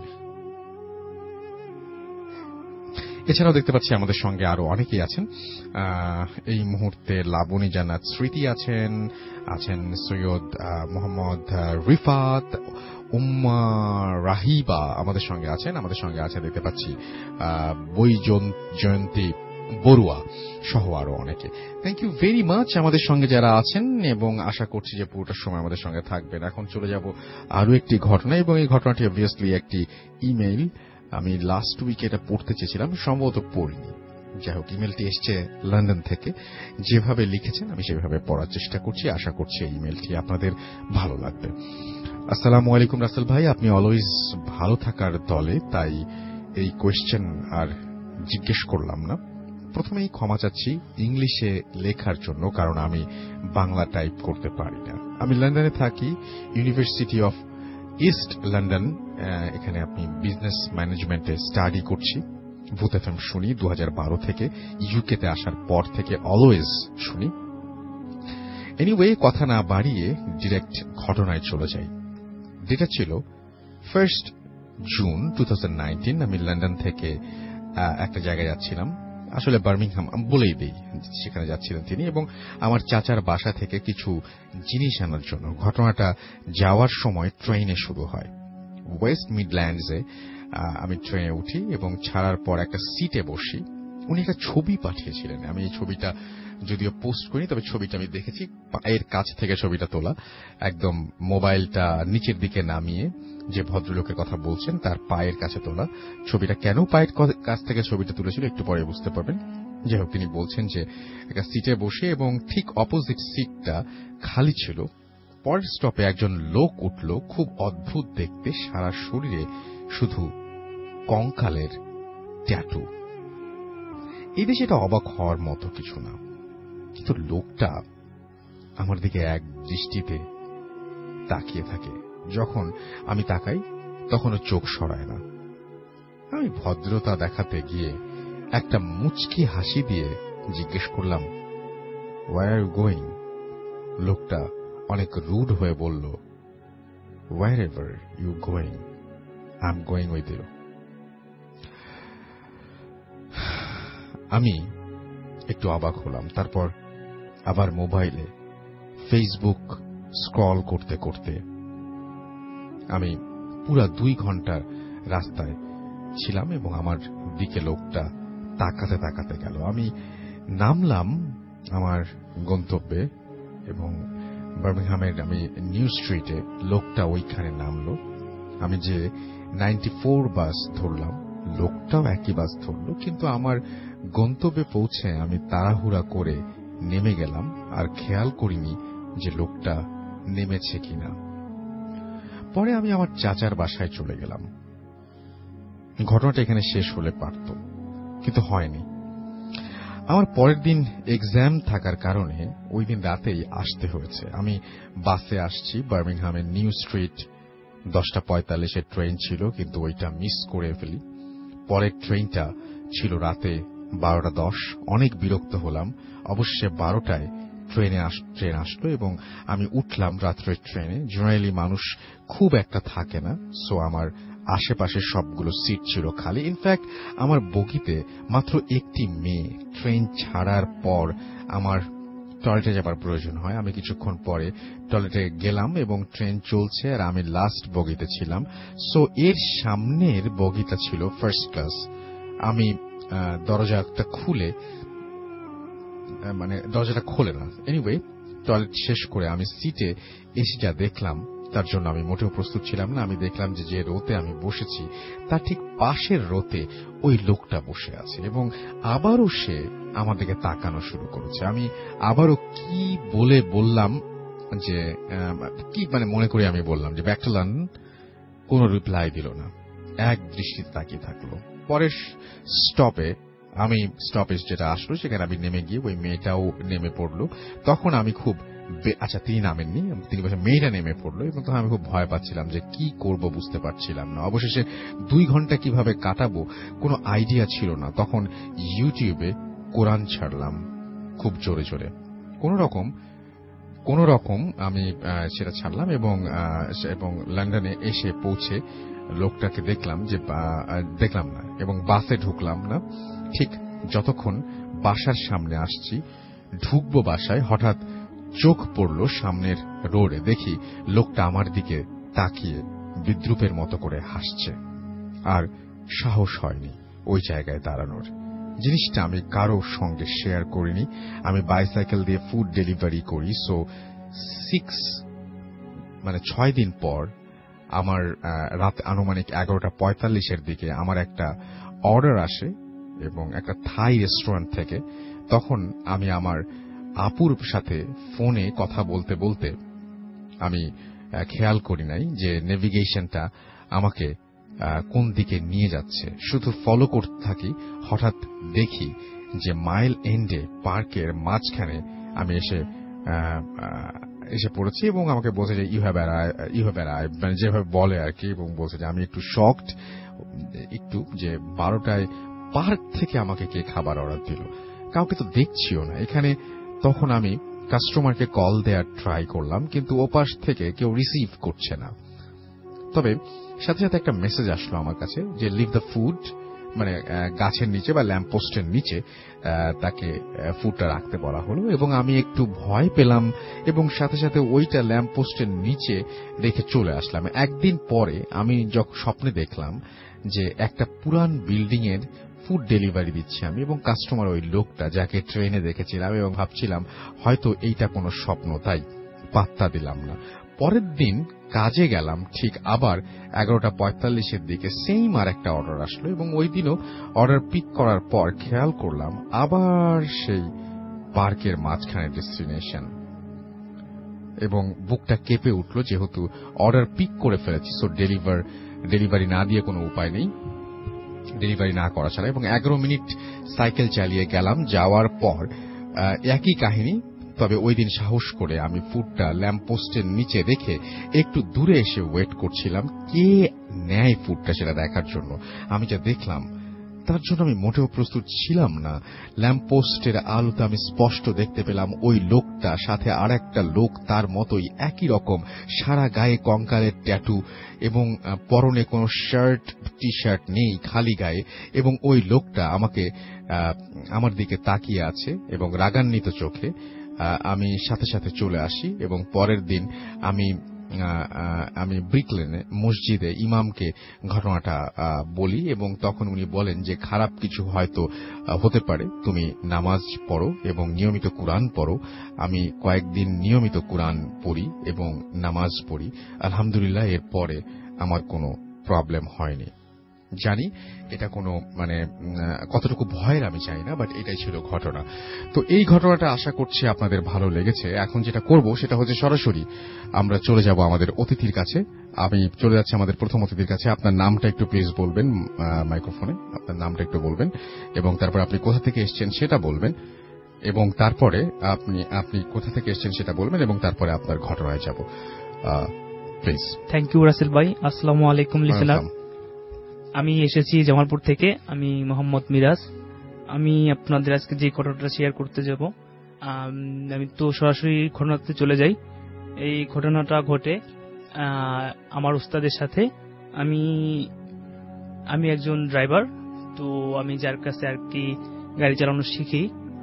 এছাড়াও দেখতে পাচ্ছি আমাদের সঙ্গে আরো অনেকেই আছেন এই মুহূর্তে। লাবণী জান্নাত স্মৃতি আছেন, আছেন সৈয়দ মোহাম্মদ রিফাত, উম্মা রাহিবা আমাদের সঙ্গে আছেন, আমাদের সঙ্গে আছে দেখতে পাচ্ছি বই জয়ন্তী বড়ুয়া সহ আরো অনেকে। থ্যাংক ইউ ভেরি মাচ আমাদের সঙ্গে যারা আছেন, এবং আশা করছি যে পুরোটা সময় আমাদের সঙ্গে থাকবেন। এখন চলে যাব আরো একটি ঘটনা, এবং এই ঘটনাটি অবভিয়াসলি একটি ইমেইল। আমি লাস্ট উইকে এটা পড়তে চেয়েছিলাম, সম্ভবত পড়িনি। যাই হোক, ইমেলটি এসছে লন্ডন থেকে। যেভাবে লিখেছেন আমি সেভাবে পড়ার চেষ্টা করছি, আশা করছি এই ইমেলটি আপনাদের ভালো লাগবে। আসসালামু আলাইকুম রাসেল ভাই, আপনি অলওয়েজ ভালো থাকার দলে, তাই এই কোয়েশ্চেন আর জিজ্ঞেস করলাম না। প্রথমেই ক্ষমা চাচ্ছি ইংলিশে লেখার জন্য, কারণ আমি বাংলা টাইপ করতে পারি না। আমি লন্ডনে থাকি, ইউনিভার্সিটি অফ ইস্ট লন্ডন, এখানে আপনি বিজনেস ম্যানেজমেন্টে স্টাডি করছি। ভূত এফএম শুনি দু হাজার বারো থেকে, ইউকেতে আসার পর থেকে অলওয়েজ শুনি। এনিওয়ে, কথা না বাড়িয়ে ডিরেক্ট ঘটনায় চলে যাই। যেটা ছিল first June two thousand nineteen, আমি লন্ডন থেকে একটা জায়গায় যাচ্ছিলাম, আসলে বার্মিংহাম বলেই দেই, সেখানে যাচ্ছিলেন তিনি, এবং আমার চাচার বাসা থেকে কিছু জিনিস আনার জন্য। ঘটনাটা যাওয়ার সময় ট্রেনে শুরু হয়। ওয়েস্ট মিডল্যান্ডসে আমি ট্রেনে উঠি এবং ছাড়ার পর একটা সিটে বসি। উনি একটা ছবি পাঠিয়েছিলেন। আমি এই ছবিটা যদিও পোস্ট করিনি, তবে ছবিটা আমি দেখেছি। পায়ের কাছ থেকে ছবিটা তোলা, একদম মোবাইলটা নিচের দিকে নামিয়ে যে ভদ্রলোকের কথা বলছেন তার পায়ের কাছে তোলা ছবিটা। কেন পায়ের কাছ থেকে ছবিটা তুলেছিল একটু পরে বুঝতে পারবেন। যাই হোক, তিনি বলছেন যে একটা সিটে বসে এবং ঠিক অপোজিট সিটটা খালি ছিল। পরের স্টপে একজন লোক উঠল, খুব অদ্ভুত দেখতে, সারা শরীরে শুধু কঙ্কালের ট্যাটু। এই দেশে এটা অবাক হওয়ার মতো কিছু না, কিন্তু লোকটা আমার দিকে এক দৃষ্টিতে তাকিয়ে থাকে। যখন আমি তাকাই তখনও চোখ সরায় না। আমি ভদ্রতা দেখাতে গিয়ে একটা মুচকি হাসি দিয়ে জিজ্ঞেস করলাম, হোয়ার আর ইউ গোয়িং? লোকটা অনেক রুড হয়ে বলল, wherever you going, I am going with you. আমি একটু অবাক হলাম। তারপর আবার মোবাইলে ফেসবুক স্ক্রল করতে করতে আমি পুরা দুই ঘন্টার রাস্তায় ছিলাম এবং আমার দিকে লোকটা তাকাতে তাকাতে গেল। আমি নামলাম আমার গন্তব্যে এবং বার্মিংহামের আমি নিউ স্ট্রিটে, লোকটা ওইখানে নামলো। আমি যে নাইনটি ফোর বাস ধরলাম, লোকটাও একই বাস ধরল, কিন্তু আমার গন্তব্যে পৌঁছে আমি তাড়াহুড়া করে নেমে গেলাম আর খেয়াল করিনি যে লোকটা নেমেছে কিনা। পরে আমি আমার চাচার বাসায় চলে গেলাম। ঘটনাটা এখানে শেষ হলে পারত, কিন্তু হয়নি। আমার পরের দিন এক্সাম থাকার কারণে ওই দিন রাতেই আসতে হয়েছে। আমি বাসে আসছি বার্মিংহামের নিউ স্ট্রিট। দশটা পঁয়তাল্লিশের ট্রেন ছিল, কিন্তু ওইটা মিস করে ফেলি। পরের ট্রেনটা ছিল রাতে বারোটা দশ। অনেক বিরক্ত হলাম। অবশ্যই বারোটায় ট্রেনে ট্রেন আসলো এবং আমি উঠলাম রাত্রের ট্রেনে। জেনারেলি মানুষ খুব একটা থাকে না, সো আমার আশেপাশে সবগুলো সিট ছিল খালি। ইনফ্যাক্ট আমার বগিতে মাত্র একটি মেয়ে। ট্রেন ছাড়ার পর আমার টয়লেটে যাবার প্রয়োজন হয়। আমি কিছুক্ষণ পরে টয়লেটে গেলাম এবং ট্রেন চলছে আর আমি লাস্ট বগিতে ছিলাম। সো এর সামনের বগিটা ছিল ফার্স্ট ক্লাস। আমি দরজাটা খুলে, মানে দরজাটা খোলে না। এনিওয়ে, টয়লেট শেষ করে আমি সিটে এসে যা দেখলাম তার জন্য আমি মোটেও প্রস্তুত ছিলাম না। আমি দেখলাম যে যে রোতে আমি বসেছি তার ঠিক পাশের রোতে ওই লোকটা বসে আছে এবং আবারও সে আমার দিকে তাকানো শুরু করেছে। আমি আবারও কি বলে বললাম যে কি মানে মনে করি আমি বললাম যে ব্যাক টু লন্ডন। কোন রিপ্লাই দিল না, এক দৃষ্টিতে তাকিয়ে থাকলো। পরের স্টপে আমি স্টপেজ যেটা আসলো সেখানে আমি নেমে গিয়ে ওই মেয়েটাও নেমে পড়লো। তখন আমি খুব, আচ্ছা তিনি নামেননি, তিনি বলছেন মেয়েটা নেমে পড়লো এবং তখন আমি খুব ভয় পাচ্ছিলাম যে কি করব বুঝতে পারছিলাম না। অবশেষে দুই ঘন্টা কিভাবে কাটাবো কোনো আইডিয়া ছিল না। তখন ইউটিউবে কোরআন ছাড়লাম খুব জোরে জোরে। কোন রকম কোন রকম আমি সেটা ছাড়লাম এবং এবং লন্ডনে এসে পৌঁছে লোকটাকে দেখলাম যে দেখলাম না এবং বাসে ঢুকলাম না। ঠিক যতক্ষণ বাসার সামনে আসছি, ঢুকবো বাসায়, হঠাৎ চোখ পড়ল সামনের রোডে। দেখি লোকটা আমার দিকে তাকিয়ে বিদ্রুপের মতো করে হাসছে। আর সাহস হয়নি ওই জায়গায় দাঁড়ানোর। জিনিসটা আমি কারো সঙ্গে শেয়ার করিনি। আমি বাইসাইকেল দিয়ে ফুড ডেলিভারি করি। সো সিক্স মানে ছয় দিন পর আমার রাত আনুমানিক এগারোটা পঁয়তাল্লিশের দিকে আমার একটা অর্ডার আসে এবং একটা থাই রেস্টুরেন্ট থেকে। তখন আমি আমার আপুর সাথে ফোনে কথা বলতে বলতে আমি খেয়াল করি নাই যে নেভিগেশনটা আমাকে কোন দিকে নিয়ে যাচ্ছে, শুধু ফলো করতে থাকি। হঠাৎ দেখি যে মাইল এন্ডে পার্কের মাঝখানে আমি এসে এসে পড়েছি এবং আমাকে বলছে যে you have arrived, you have arrived, মানে যেভাবে বলে আর কি, এবং বলছে যে আমি একটু শকড একটু যে বারোটায় পার্ক থেকে আমাকে কে খাবার অর্ডার দিল, কাউকে তো দেখছিও না এখানে। তখন আমি কাস্টমারকে কল দেওয়ার ট্রাই করলাম, কিন্তু ওপাশ থেকে কেউ রিসিভ করছে না। তবে সাথে সাথে একটা মেসেজ আসলো আমার কাছে যে লিভ দ্য ফুড, মানে গাছের নিচে বা ল্যাম্প পোস্টের নিচে তাকে ফুডটা রাখতে বলা হলো এবং আমি একটু ভয় পেলাম এবং সাথে সাথে ওইটা ল্যাম্প পোস্টের নিচে রেখে চলে আসলাম। একদিন পরে আমি যখন স্বপ্নে দেখলাম যে একটা পুরান বিল্ডিং এর ফুড ডেলিভারি দিচ্ছি আমি, এবং কাস্টমার ওই লোকটা যাকে ট্রেনে দেখেছিলাম, এবং ভাবছিলাম হয়তো এইটা কোনো স্বপ্ন, তাই পাত্তা দিলাম না। পরের দিন কাজে গেলাম, ঠিক আবার এগারোটা পঁয়তাল্লিশের দিকে সেম আর একটা অর্ডার আসলো, এবং ওই দিনও অর্ডার পিক করার পর খেয়াল করলাম আবার সেই পার্কের মাঝখানে ডেস্টিনেশন, এবং বুকটা কেঁপে উঠল, যেহেতু অর্ডার পিক করে ফেলেছি, সো ডেলিভার ডেলিভারি না দিয়ে কোনো উপায় নেই, ডেলিভারি না করা ছাড়া। এবং এগারো মিনিট সাইকেল চালিয়ে গেলাম, যাওয়ার পর একই কাহিনী, তবে ওই দিন সাহস করে আমি ফুডটা ল্যাম্পপোস্টের নিচে রেখে একটু দূরে এসে ওয়েট করছিলাম কে নেয় ফুডটা সেটা দেখার জন্য। আমি যা দেখলাম তার জন্য আমি মোটেও প্রস্তুত ছিলাম না। ল্যাম্পপোস্টের আলোতে আমি স্পষ্ট দেখতে পেলাম ওই লোকটা, সাথে আর একটা লোক তার মতোই একই রকম, সারা গায়ে কঙ্কালের ট্যাটু, এবং পরনে কোনো শার্ট টি শার্ট নেই, খালি গায়ে, এবং ওই লোকটা আমাকে আমার দিকে তাকিয়ে আছে এবং রাগান্বিত চোখে। আমি সাথে সাথে চলে আসি, এবং পরের দিন আমি আমি ব্রিকলেনে মসজিদে ইমামকে ঘটনাটা বলি, এবং তখন উনি বলেন যে খারাপ কিছু হয়তো হতে পারে, তুমি নামাজ পড়ো এবং নিয়মিত কুরআন পড়ো। আমি কয়েকদিন নিয়মিত কুরআন পড়ি এবং নামাজ পড়ি, আলহামদুলিল্লাহ এরপরে আমার কোনো প্রবলেম হয়নি। জানি এটা কোনো মানে কতটুকু ভয়ের আমি চাই না, বাট এটাই ছিল ঘটনা। তো এই ঘটনাটা আশা করছি আপনাদের ভালো লেগেছে। এখন যেটা করব সেটা হচ্ছে সরাসরি আমরা চলে যাব আমাদের অতিথির কাছে। আমি চলে যাচ্ছি আমাদের প্রথম অতিথির কাছে। আপনার নামটা একটু প্লিজ বলবেন মাইক্রোফোনে, আপনার নামটা একটু বলবেন, এবং তারপর আপনি কোথা থেকে এসেছেন সেটা বলবেন, এবং তারপরে আপনি আপনি কোথা থেকে এসেছেন সেটা বলবেন, এবং তারপরে আপনার ঘটনায় যাব প্লিজ। থ্যাংক ইউ রাসেল ভাই। আসসালামু আলাইকুম লিসেনার। আমি এসেছি জামালপুর থেকে, আমি মোহাম্মদ মিরাজ। আমি আপনাদের আজকে যে ঘটনাটা শেয়ার করতে যাব, আমি তো সরাসরি ঘটনাতে চলে যাই। এই ঘটনাটা ঘটে আমার উস্তাদের সাথে। আমি আমি একজন ড্রাইভার, তো আমি যার কাছে আর কি গাড়ি চালানো শিখি।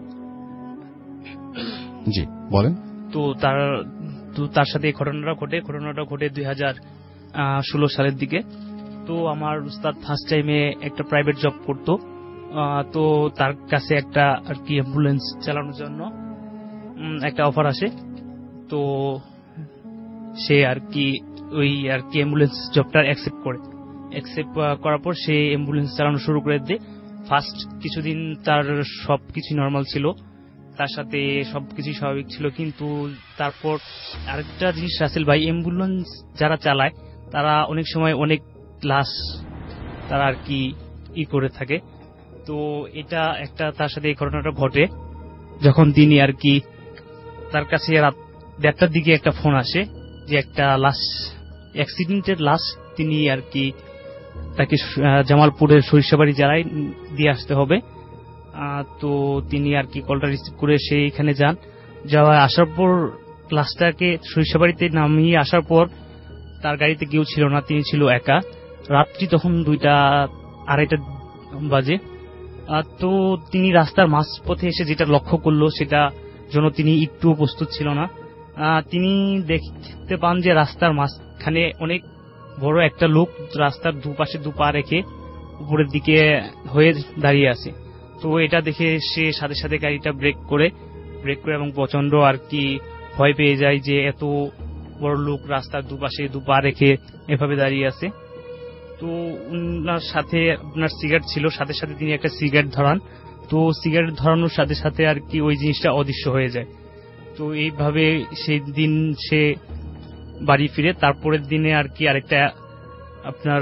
জি বলেন। তো তার তো তার সাথে এই ঘটনাটা ঘটে ঘটনাটা ঘটে দুই হাজার ষোলো সালের দিকে। তো আমার উস্তাদ ফার্স্ট টাইমে একটা প্রাইভেট জব করতো, তো তার কাছে একটা আর কি অ্যাম্বুলেন্স চালানোর জন্য একটা অফার আসে। তো সে আর কি ওই আর কি অ্যাম্বুলেন্স জবটা অ্যাকসেপ্ট করে অ্যাকসেপ্ট করার পর সে অ্যাম্বুলেন্স চালানো শুরু করে দেয়। ফার্স্ট কিছুদিন তার সবকিছু নর্মাল ছিল, তার সাথে সবকিছু স্বাভাবিক ছিল, কিন্তু তারপর আরেকটা জিনিস রাসেল ভাই, অ্যাম্বুলেন্স যারা চালায় তারা অনেক সময় অনেক লাশ তারা আর কি ই করে থাকে। তো এটা একটা তার সাথে এই ঘটনাটা ঘটে যখন তিনি আর কি তার কাছে রাত দেড়টার দিকে একটা ফোন আসে যে একটা লাশ অ্যাক্সিডেন্টের লাশ তিনি আর কি তাকে জামালপুরের সরিষাবাড়ি জেলায় দিয়ে আসতে হবে। তো তিনি আর কি কলটা রিসিভ করে সেইখানে যান। যাওয়া আসার পর লাশটাকে সরিষাবাড়িতে নামিয়ে আসার পর তার গাড়িতে কেউ ছিল না, তিনি ছিল একা। রাত্রি তখন দুইটা আড়াইটা বাজে। তো তিনি রাস্তার মাঝপথে এসে যেটা লক্ষ্য করলো সেটা জন্য তিনি একটু প্রস্তুত ছিল না। তিনি দেখতে পান যে রাস্তার মাঝখানে অনেক বড় একটা লোক রাস্তার দুপাশে দু পা রেখে উপরের দিকে হয়ে দাঁড়িয়ে আছে। তো এটা দেখে সে সাথে সাথে গাড়িটা ব্রেক করে ব্রেক করে এবং প্রচন্ড আর কি ভয় পেয়ে যায় যে এত বড় লোক রাস্তার দুপাশে দু পা রেখে এভাবে দাঁড়িয়ে আছে। তো উনার সাথে আপনার সিগারেট ছিল, সাথে সাথে তিনি একটা সিগারেট ধরান। তো সিগারেট ধরানোর সাথে সাথে আর কি ওই জিনিসটা অদৃশ্য হয়ে যায়। তো এইভাবে সেই দিন সে বাড়ি ফিরে। তারপরের দিনে আর কি আরেকটা আপনার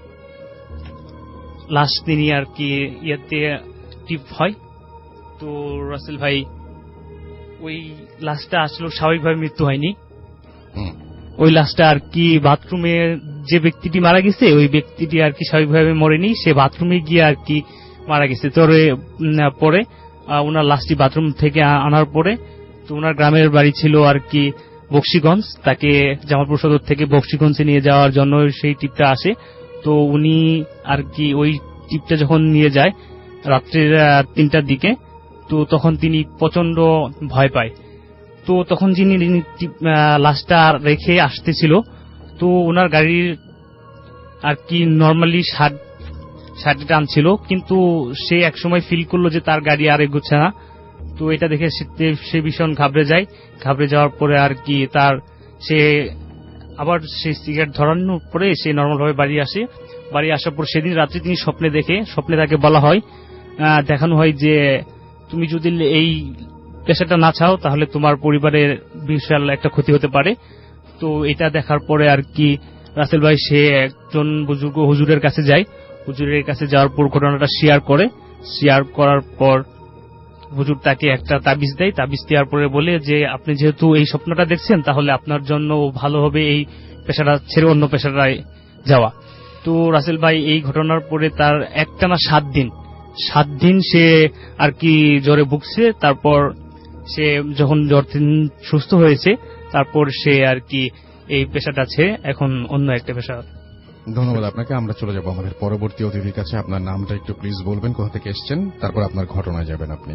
লাশ তিনি আর কি ইয়েতে টিপ হয়। তো রাসেল ভাই ওই লাশটা আসলে স্বাভাবিকভাবে মৃত্যু হয়নি, ওই লাশটা আর কি বাথরুমে যে ব্যক্তিটি মারা গেছে ওই ব্যক্তিটি আর কি স্বাভাবিকভাবে মরেনি, সে বাথরুমে গিয়ে আর কি মারা গেছে। তো পরে ওনার লাশটি বাথরুম থেকে আনার পরে তো ওনার গ্রামের বাড়ি ছিল আর কি বক্সিগঞ্জ, তাকে জামালপুর সদর থেকে বক্সিগঞ্জে নিয়ে যাওয়ার জন্য সেই টিপটা আসে। তো উনি আর কি ওই টিপটা যখন নিয়ে যায় রাত্রের তিনটার দিকে, তো তখন তিনি প্রচন্ড ভয় পায়। তো তখন যিনি লাশটা রেখে আসতেছিল, তো ওনার গাড়ির আর কি নর্মালি ষাট ষাটে টানছিল, কিন্তু সে একসময় ফিল করলো যে তার গাড়ি আর এগোচ্ছে না। তো এটা দেখে সে ভীষণ ঘাবড়ে যায়। ঘাবড়ে যাওয়ার পরে আর কি তার সে আবার সেই সিগারেট ধরানোর পরে সে নর্মাল ভাবে বাড়ি আসে। বাড়ি আসার পর সেদিন রাত্রে তিনি স্বপ্নে দেখে, স্বপ্নে তাকে বলা হয়, দেখানো হয় যে তুমি যদি এই পেশাটা না চাও তাহলে তোমার পরিবারের বিশাল একটা ক্ষতি হতে পারে। তো এটা দেখার পরে আর কি রাসেল ভাই সে একজন বুজুর্গ হুজুরের কাছে যায়। হুজুরের কাছে যাওয়ার পর ঘটনাটা শেয়ার করে। শেয়ার করার পর হুজুর তাকে একটা তাবিজ দেয়। তাবিজ দেওয়ার পরে বলে যে আপনি যেহেতু এই স্বপ্নটা দেখছেন তাহলে আপনার জন্য ভালো হবে এই পেশাটা ছেড়ে অন্য পেশাটায় যাওয়া। তো রাসেল ভাই এই ঘটনার পরে তার একটানা সাত দিন সাত দিন সে আর কি জ্বরে ভুগছে। তারপর সে যখন জ্বর সুস্থ হয়েছে তারপর সে আর কি এই পেশাটা ছেড়ে এখন অন্য একটা পেশা। ধন্যবাদ আপনাকে। আমরা চলে যাব আমাদের পরবর্তী অতিথির কাছে। আপনার নামটা একটু প্লিজ বলবেন, কোথা থেকে এসেছেন, তারপর আপনার ঘটনায় যাবেন আপনি।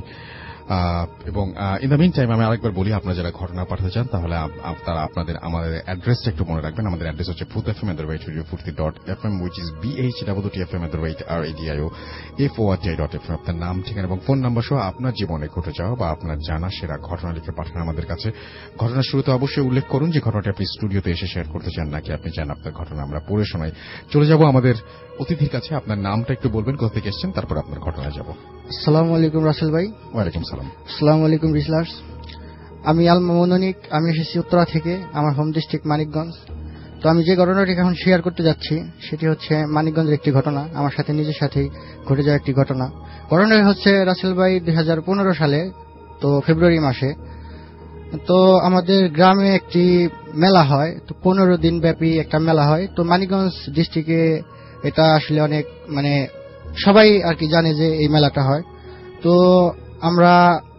এবং ইন দ্য মিন টাইম আমি আরেকবার বলি, আপনারা যারা ঘটনা পাঠাতে চান তাহলে তারা আপনাদের আমাদের অ্যাড্রেসটা একটু মনে রাখবেন। আমাদের অ্যাড্রেস হচ্ছে Bhoot F M at the rate radio Foorti dot F M, which is B H double T F M at the rate R A D I O F O R T I dot F M. আপনার নাম, ঠিকানা এবং phone number সহ আপনার জীবনে ঘটে যাওয়া বা আপনার জানা সেরা ঘটনা লিখে পাঠান আমাদের কাছে। ঘটনার শুরুতে অবশ্যই উল্লেখ করুন যে ঘটনাটি আপনি স্টুডিওতে এসে শেয়ার করতে চান নাকি আপনি চান আপনার ঘটনা আমরা পড়ে শোনাই। চলে যাব আমাদের অতিথির কাছে। আপনার নামটা একটু বলবেন, কোথা থেকে এসেছেন, তারপর আপনার ঘটনায় যাব। আসসালামু আলাইকুম রাসেল ভাই। ওয়ালাইকুম সালাম। আসসালামু আলাইকুম রিসলার্স। আমি আল মামুনিক, আমি এসেছি উত্তরা থেকে, আমার হোম ডিস্ট্রিক্ট মানিকগঞ্জ। তো আমি যে ঘটনাটি এখন শেয়ার করতে যাচ্ছি সেটি হচ্ছে মানিকগঞ্জের একটি ঘটনা, আমার সাথে নিজের সাথেই ঘটে যাওয়া একটি ঘটনা। ঘটনাটি হচ্ছে রাসেল ভাই দুই হাজার পনেরো সালে, তো ফেব্রুয়ারি মাসে, তো আমাদের গ্রামে একটি মেলা হয়। তো পনেরো দিন ব্যাপী একটা মেলা হয়। তো মানিকগঞ্জ ডিস্ট্রিক্টে এটা আসলে অনেক মানে সবাই আর কি জানে যে এই মেলাটা হয়। তো আমরা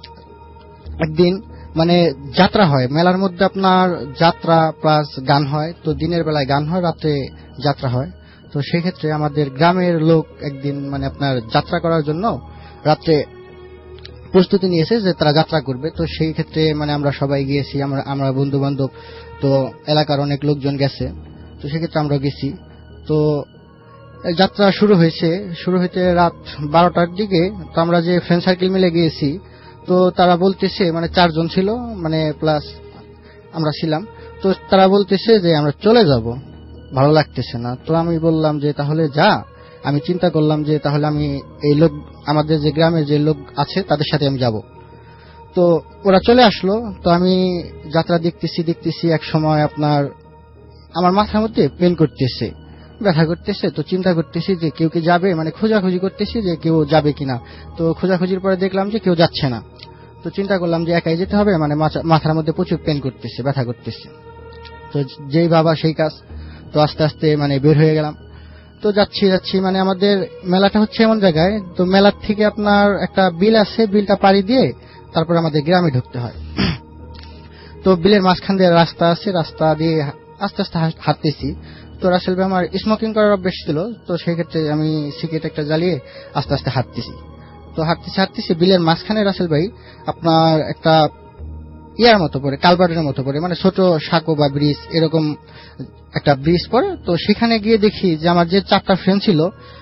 একদিন মানে যাত্রা হয় মেলার মধ্যে, আপনার যাত্রা প্লাস গান হয়। তো দিনের বেলায় গান হয়, রাতে যাত্রা হয়। তো সেই ক্ষেত্রে আমাদের গ্রামের লোক একদিন মানে আপনার যাত্রা করার জন্য রাত্রে প্রস্তুতি নিয়েছে যে তারা যাত্রা করবে। তো সেই ক্ষেত্রে মানে আমরা সবাই গিয়েছি, আমরা আমরা বন্ধু বান্ধব, তো এলাকার অনেক লোকজন গেছে। তো সেক্ষেত্রে আমরা গেছি। তো যাত্রা শুরু হয়েছে, শুরু হইতে রাত বারোটার দিকে। তো আমরা যে ফ্রেন্ড সার্কেল মিলে গিয়েছি, তো তারা বলতেছে মানে চারজন ছিল মানে প্লাস আমরা ছিলাম। তো তারা বলতেছে যে আমরা চলে যাব, ভালো লাগতেছে না। তো আমি বললাম যে তাহলে যা। আমি চিন্তা করলাম যে তাহলে আমি এই লোক আমাদের যে গ্রামের যে লোক আছে তাদের সাথে আমি যাব। তো ওরা চলে আসলো। তো আমি যাত্রা দেখতেছি দেখতেছি এক সময় আপনার আমার মাথার মধ্যে পেন করতেছে, ব্যথা করতেছে। তো চিন্তা করতেছি যে কেউ কি যাবে, মানে খোঁজাখুঁজি করতেছি যে কেউ যাবে কিনা। তো খোঁজাখুঁজির পরে দেখলাম যে কেউ যাচ্ছে না। তো চিন্তা করলাম যে একাই যেতে হবে, মানে মাথার মধ্যে প্রচুর পেন করতেছে, ব্যথা করতেছে। তো যেই বাবা সেই কাজ। তো আস্তে আস্তে মানে বের হয়ে গেলাম। তো যাচ্ছি যাচ্ছি মানে আমাদের মেলাটা হচ্ছে এমন জায়গায়, তো মেলার থেকে আপনার একটা বিল আছে, বিলটা পাড়ি দিয়ে তারপর আমাদের গ্রামে ঢুকতে হয়। তো বিলের মাঝখান দিয়ে রাস্তা আছে, রাস্তা দিয়ে আস্তে আস্তে হাঁটতেছি। তো রাসেল ভাই আমার স্মোকিং করার অভ্যাস ছিল, তো সেই ক্ষেত্রে আমি সিগারেট একটা জ্বালিয়ে আস্তে আস্তে হাঁটতেছি। তো হাঁটতেছি হাঁটতেছি বিলের মাঝখানে রাসেল ভাই আপনার একটা ইয়ার মতো পড়ে, কালভার্টের মতো পড়ে, মানে ছোট সাঁকো বা ব্রিজ, এরকম একটা ব্রিজ পড়ে। তো সেখানে গিয়ে দেখি যে আমার যে চারটা ফ্রেন্ড ছিল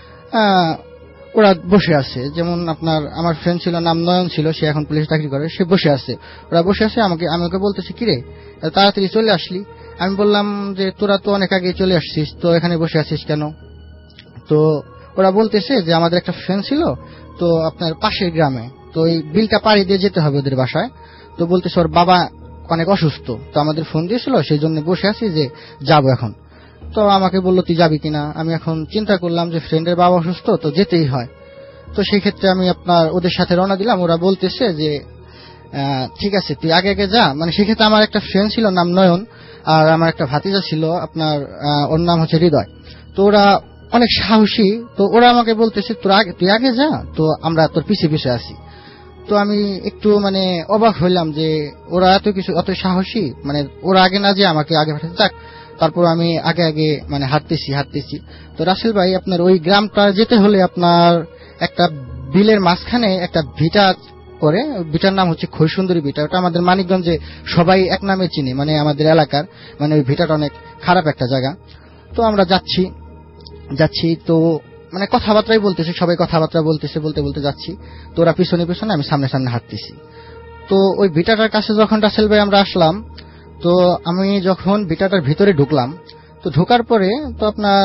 ওরা বসে আছে। যেমন আপনার আমার ফ্রেন্ড ছিল, নাম নয়ন ছিল, সে এখন পুলিশ চাকরি করে, সে বসে আছে। ওরা বসে আছে, আমাকে আমি ওকে বলতেছি কিরে তাড়াতাড়ি চলে আসলি। আমি বললাম যে তোরা তো অনেক আগে চলে আসছিস, তো এখানে বসে আছিস কেন? তো ওরা বলতেছে যে আমাদের একটা ফ্রেন্ড ছিল তো আপনার পাশের গ্রামে, তো এই বিলটা পাড়ি দিয়ে যেতে হবে ওদের বাসায়। তো বলতেছে ওর বাবা অনেক অসুস্থ, তো আমাদের ফোন দিয়েছিল, সেই জন্য বসে আছি যে যাবো এখন। তো আমাকে বললো তুই যাবি কিনা। আমি এখন চিন্তা করলাম যে ফ্রেন্ডের বাবা অসুস্থ, তো যেতেই হয়। তো সেই ক্ষেত্রে আমি আপনার ওদের সাথে রওনা দিলাম। ওরা বলতেছে যে ঠিক আছে তুই আগে আগে যা। মানে সেক্ষেত্রে আমার একটা ফ্রেন্ড ছিল নাম নয়ন, আর আমার একটা ভাতিজা ছিল আপনার, ওর নাম হচ্ছে হৃদয়। তো ওরা অনেক সাহসী। তো ওরা আমাকে বলতেছে তোর আগে তুই আগে যা, তো আমরা তোর পিছে পিছে আসি। তো আমি একটু মানে অবাক হইলাম যে ওরা এত কিছু এত সাহসী, মানে ওরা আগে না যে আমাকে আগে পাঠাতে যাক। তারপর আমি আগে আগে মানে হাঁটতেছি হাঁটতেছি তো রাসেল ভাই আপনার ওই গ্রামটা যেতে হলে আপনার একটা বিলের মাঝখানে একটা ভিটা করে, ভিটার নাম হচ্ছে খৈসুন্দরী ভিটা। ওটা আমাদের মানিকগঞ্জে সবাই এক নামে চিনি, মানে আমাদের এলাকার, মানে ওই ভিটাটা অনেক খারাপ একটা জায়গা। তো আমরা যাচ্ছি যাচ্ছি তো মানে কথাবার্তাই বলতেছে, সবাই কথাবার্তা বলতেছে, বলতে বলতে যাচ্ছি, তো ওরা পিছনে পিছনে, আমি সামনে সামনে হাঁটতেছি। তো ওই ভিটাটার কাছে যখন রাসেল ভাই আমরা আসলাম, তো আমি যখন ভিটাটার ভিতরে ঢুকলাম, তো ঢোকার পরে তো আপনার